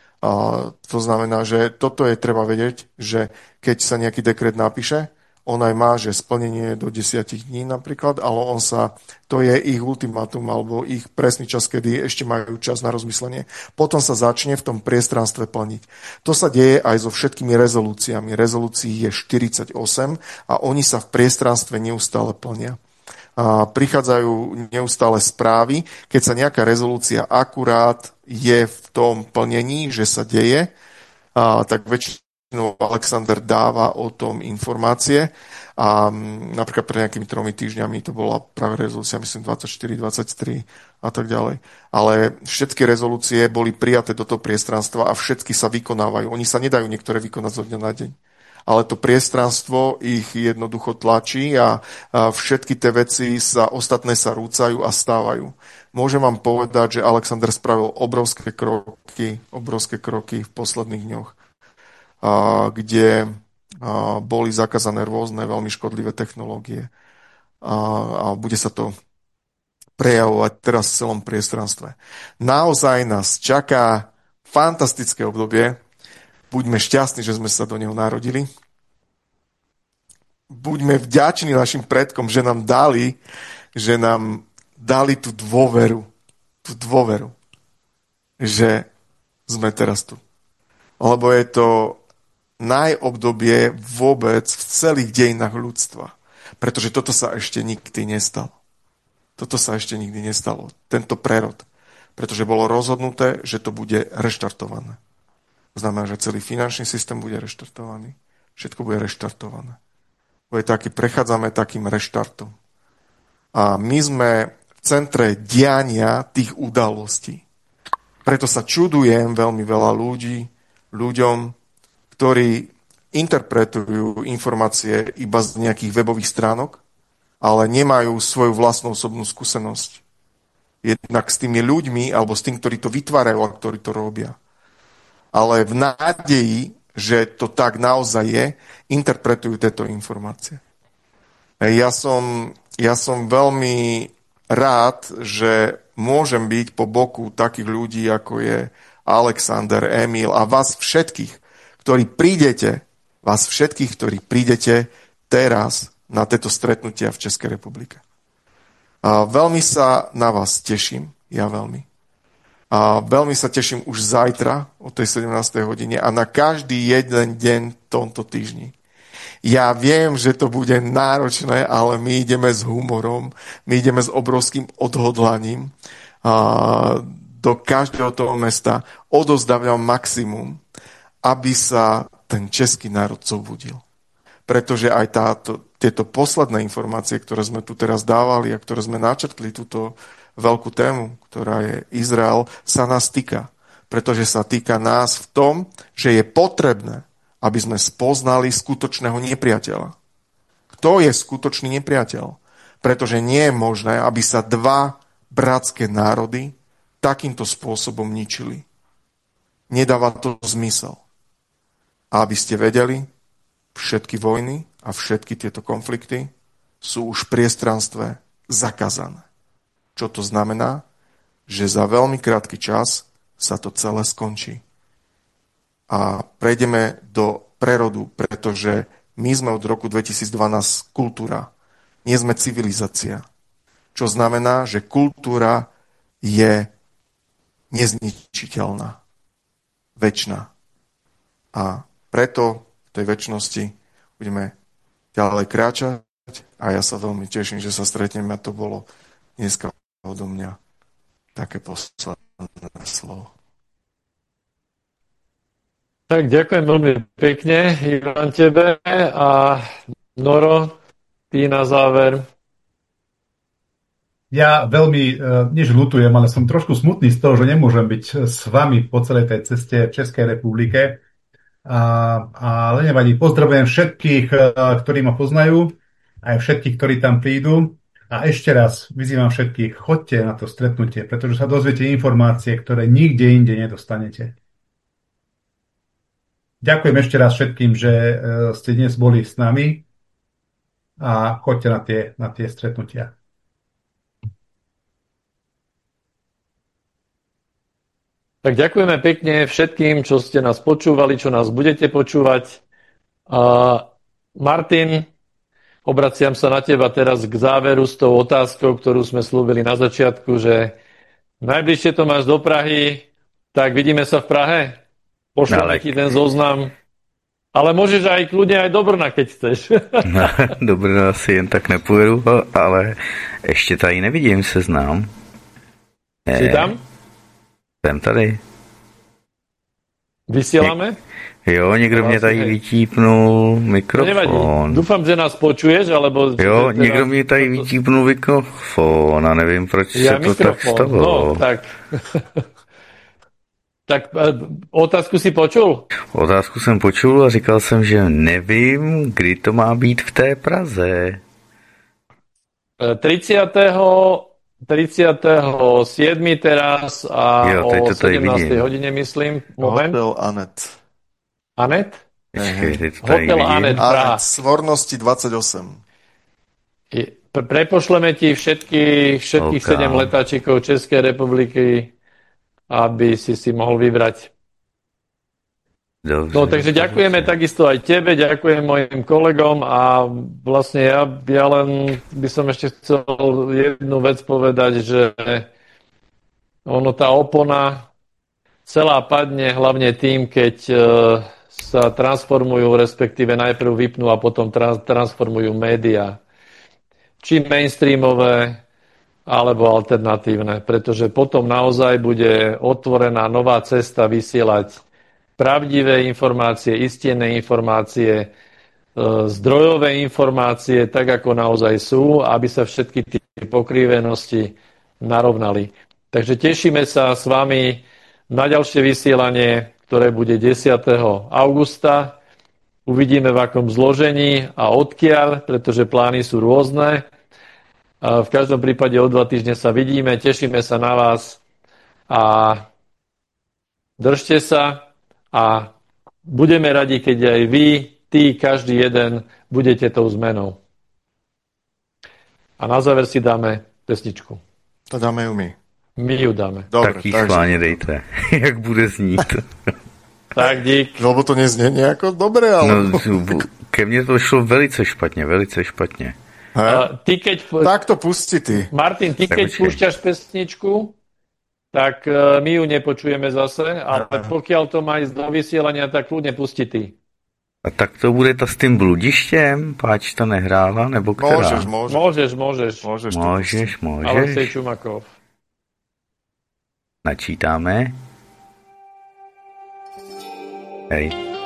A to znamená, že toto je treba vedieť, že keď sa nejaký dekret napíše, on aj má, že splnenie do desiatich dní napríklad, ale on sa, to je ich ultimátum alebo ich presný čas, kedy ešte majú čas na rozmyslenie. Potom sa začne v tom priestranstve plniť. To sa deje aj so všetkými rezolúciami. Rezolúcií je štyridsaťosem a oni sa v priestranstve neustále plnia. A prichádzajú neustále správy, keď sa nejaká rezolúcia akurát je v tom plnení, že sa deje, a tak väčšinou Alexander dáva o tom informácie a napríklad pred nejakými tromi týždňami to bola práve rezolúcia, myslím dvadsaťštyri, dvadsaťtri a tak ďalej. Ale všetky rezolúcie boli prijaté do toho priestranstva a všetky sa vykonávajú. Oni sa nedajú niektoré vykonať zo dňa na deň. Ale to priestranstvo ich jednoducho tlačí a, a všetky tie veci sa, ostatné sa rúcajú a stávajú. Môžem vám povedať, že Alexander spravil obrovské kroky, obrovské kroky v posledných dňoch, a, kde a, boli zakázané rôzne veľmi škodlivé technológie. A, a bude sa to prejavovať teraz v celom priestranstve. Naozaj nás čaká fantastické obdobie. Buďme šťastní, že sme sa do neho narodili. Buďme vďační našim predkom, že nám dali, že nám dali tú dôveru, tú dôveru, že sme teraz tu. Lebo je to najobdobie vôbec v celých dejinách ľudstva. Pretože toto sa ešte nikdy nestalo. Toto sa ešte nikdy nestalo. Tento prerod. Pretože bolo rozhodnuté, že to bude reštartované. To znamená, že celý finančný systém bude reštartovaný. Všetko bude reštartované. Bude taký, prechádzame takým reštartom. A my sme v centre diania tých udalostí. Preto sa čudujem veľmi veľa ľudí, ľuďom, ktorí interpretujú informácie iba z nejakých webových stránok, ale nemajú svoju vlastnú osobnú skúsenosť. Jednak s tými ľuďmi, alebo s tým, ktorí to vytvárajú a ktorí to robia. Ale v nádeji, že to tak naozaj je, interpretujú tieto informácie. Ja som, ja som veľmi rád, že môžem byť po boku takých ľudí, ako je Alexander, Emil a vás všetkých, ktorí prídete, vás všetkých, ktorí prídete teraz na tieto stretnutia v Českej republike. A veľmi sa na vás teším, ja veľmi. A veľmi sa teším už zajtra o tej sedemnástej hodine a na každý jeden deň v tomto týždni. Ja viem, že to bude náročné, ale my ideme s humorom, my ideme s obrovským odhodlaním do každého toho mesta, odovzdávam maximum, aby sa ten český národ zobudil. Pretože aj táto, tieto posledné informácie, ktoré sme tu teraz dávali a ktoré sme načrtli, túto veľkú tému, ktorá je Izrael, sa nás týka. Pretože sa týka nás v tom, že je potrebné, aby sme spoznali skutočného nepriateľa. Kto je skutočný nepriateľ? Pretože nie je možné, aby sa dva bratské národy takýmto spôsobom ničili. Nedáva to zmysel. A aby ste vedeli, všetky vojny a všetky tieto konflikty sú už v priestranstve zakázané. Čo to znamená? Že za veľmi krátky čas sa to celé skončí. A prejdeme do prerodu, pretože my sme od roku dvetisícdvanásť kultúra. Nie sme civilizácia. Čo znamená, že kultúra je nezničiteľná. Večná. A preto v tej večnosti budeme ďalej kráčať a ja sa veľmi teším, že sa stretneme a to bolo dneska odo mňa také posledné slovo. Tak ďakujem veľmi pekne, Ivan, tebe a Noro, ty na záver. Ja veľmi, než ľutujem, ale som trošku smutný z toho, že nemôžem byť s vami po celej tej ceste v Českej republike. A, ale nevadí, pozdravujem všetkých, ktorí ma poznajú, aj všetkých, ktorí tam prídu. A ešte raz vyzývam všetkých, choďte na to stretnutie, pretože sa dozviete informácie, ktoré nikde inde nedostanete. Ďakujem ešte raz všetkým, že ste dnes boli s nami a choďte na tie, na tie stretnutia. Tak ďakujeme pekne všetkým, čo ste nás počúvali, čo nás budete počúvať. Uh, Martin, obraciam sa na teba teraz k záveru s tou otázkou, ktorú sme slúbili na začiatku, že najbližšie to máš do Prahy, tak vidíme sa v Prahe. Pošleme ti ten zoznam. Ale môžeš aj kľudne aj do Brna, keď chceš. No, do Brna si jen tak nepojedu, ale ještě tady nevidím seznam. Si tam? Jsem tady. Vysielame? Jo, někdo mě tady vytípnul mikrofon. Dúfam, že nás počuješ, alebo... Jo, někdo mě tady vytípnul mikrofon a nevím, proč ja, se to tak stalo. No, tak... Tak otázku si počul? Otázku jsem počul a říkal jsem, že nevím, kdy to má být v té Praze. tridsiateho tridsiateho siedmeho teraz a jo, o sedemnástej hodine, myslím. Moment. Hotel Anet. Anet? Počkej, Hotel Anet, Praha. Anet, Svornosti dvadsaťosem. Prepošleme ti všetky, všetkých okay. sedem letáčikov Českej republiky, aby si si mohol vybrať. Dobře, no, takže ďakujeme dobře. Takisto aj tebe, ďakujem mojim kolegom a vlastne ja, ja len by som ešte chcel jednu vec povedať, že ono tá opona celá padne hlavne tým, keď sa transformujú, respektíve najprv vypnú a potom trans- transformujú médiá. Či mainstreamové, alebo alternatívne, pretože potom naozaj bude otvorená nová cesta vysielať pravdivé informácie, istené informácie, zdrojové informácie, tak ako naozaj sú, aby sa všetky tie pokrivenosti narovnali. Takže tešíme sa s vami na ďalšie vysielanie, ktoré bude desiateho augusta. Uvidíme, v akom zložení a odkiaľ, pretože plány sú rôzne. V každom prípade o dva týždne sa vidíme, tešíme sa na vás a držte sa a budeme radi, keď aj vy, ty, každý jeden, budete tou zmenou. A na záver si dáme pesničku. To dáme ju my. My ju dáme. Dobre, tak ji schválne dejte, jak bude znít. Tak dík. Lebo to neznie nejako dobre, ale... No, ke mne to šlo velice špatne, velice špatne. Uh, ty keď... Tak to pusti ty. Martin, ty tak keď počkej. púšťaš pesničku, tak uh, my ju nepočujeme zase, ale Aha. pokiaľ to má ísť do vysielania, tak kľudne pusti ty. A tak to bude ta s tým bludištěm, páč to nehrála, nebo která? Môžeš, môžeš. Môžeš, môžeš. Môžeš, môžeš, môžeš. Alexej Čumakov. Načítáme. Hej.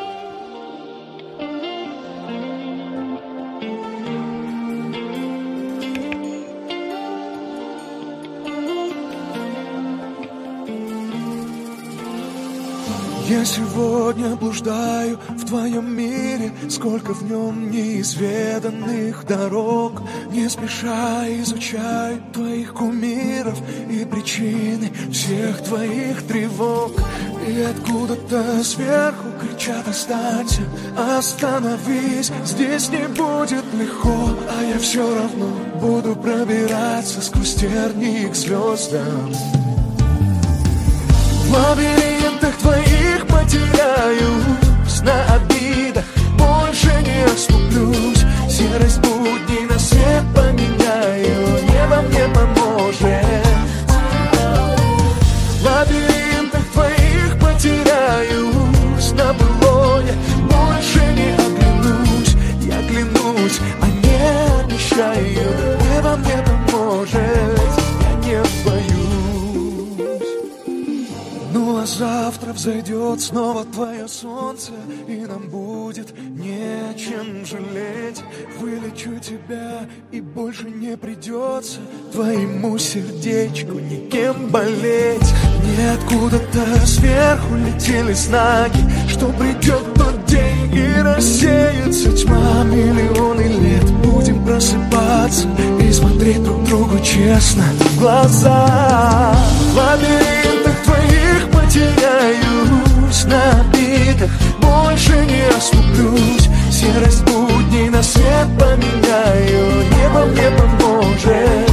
Я сегодня блуждаю в твоем мире, сколько в нем неизведанных дорог. Не спеша изучаю твоих кумиров и причины всех твоих тревог. И откуда-то сверху кричат: останься, остановись, здесь не будет легко. А я все равно буду пробираться сквозь тернии к звездам. В лабиринтах твоих потеряюсь, на обидах больше не оступлюсь. Серость будней на свет поменяю, небо мне поможет. В лабиринтах твоих потеряюсь, на былое больше не оглянусь. Я клянусь, а не обещаю, небо мне поможет. Я не боюсь. Ну а завтра взойдет снова твое солнце, и нам будет нечем жалеть. Вылечу тебя, и больше не придется твоему сердечку никем болеть. Не откуда-то сверху летели знаки, что придет тот день и рассеется тьма. Миллионы лет будем просыпаться и смотреть друг другу честно в глаза. В лабиринтах твоих потеряюсь, на обидах больше не оступлюсь. Серость будней на свет поменяю, небо мне поможет.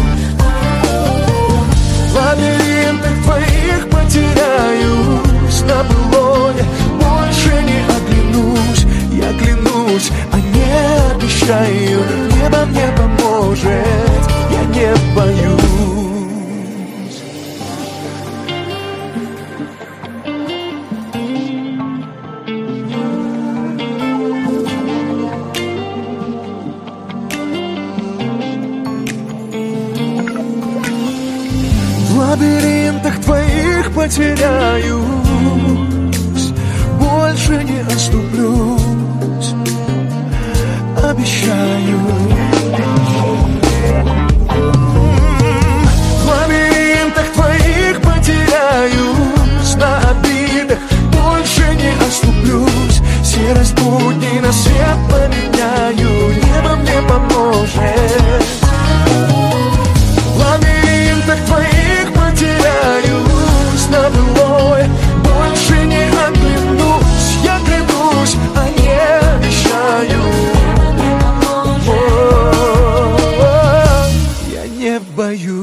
В лабиринтах твоих потеряюсь, на былое больше не оглянусь. Я клянусь, а не обещаю, небо мне поможет. Я не боюсь. В лабиринтах твоих потеряюсь, больше не оступлюсь, обещаю. В лабиринтах твоих потеряюсь, на обидах больше не оступлюсь. Серость будней на свет поменяю, небо мне поможет. В лабиринтах твоих потеряюсь, на былое больше не оглянусь. Я клянусь, а не обещаю. О-о-о, я не боюсь.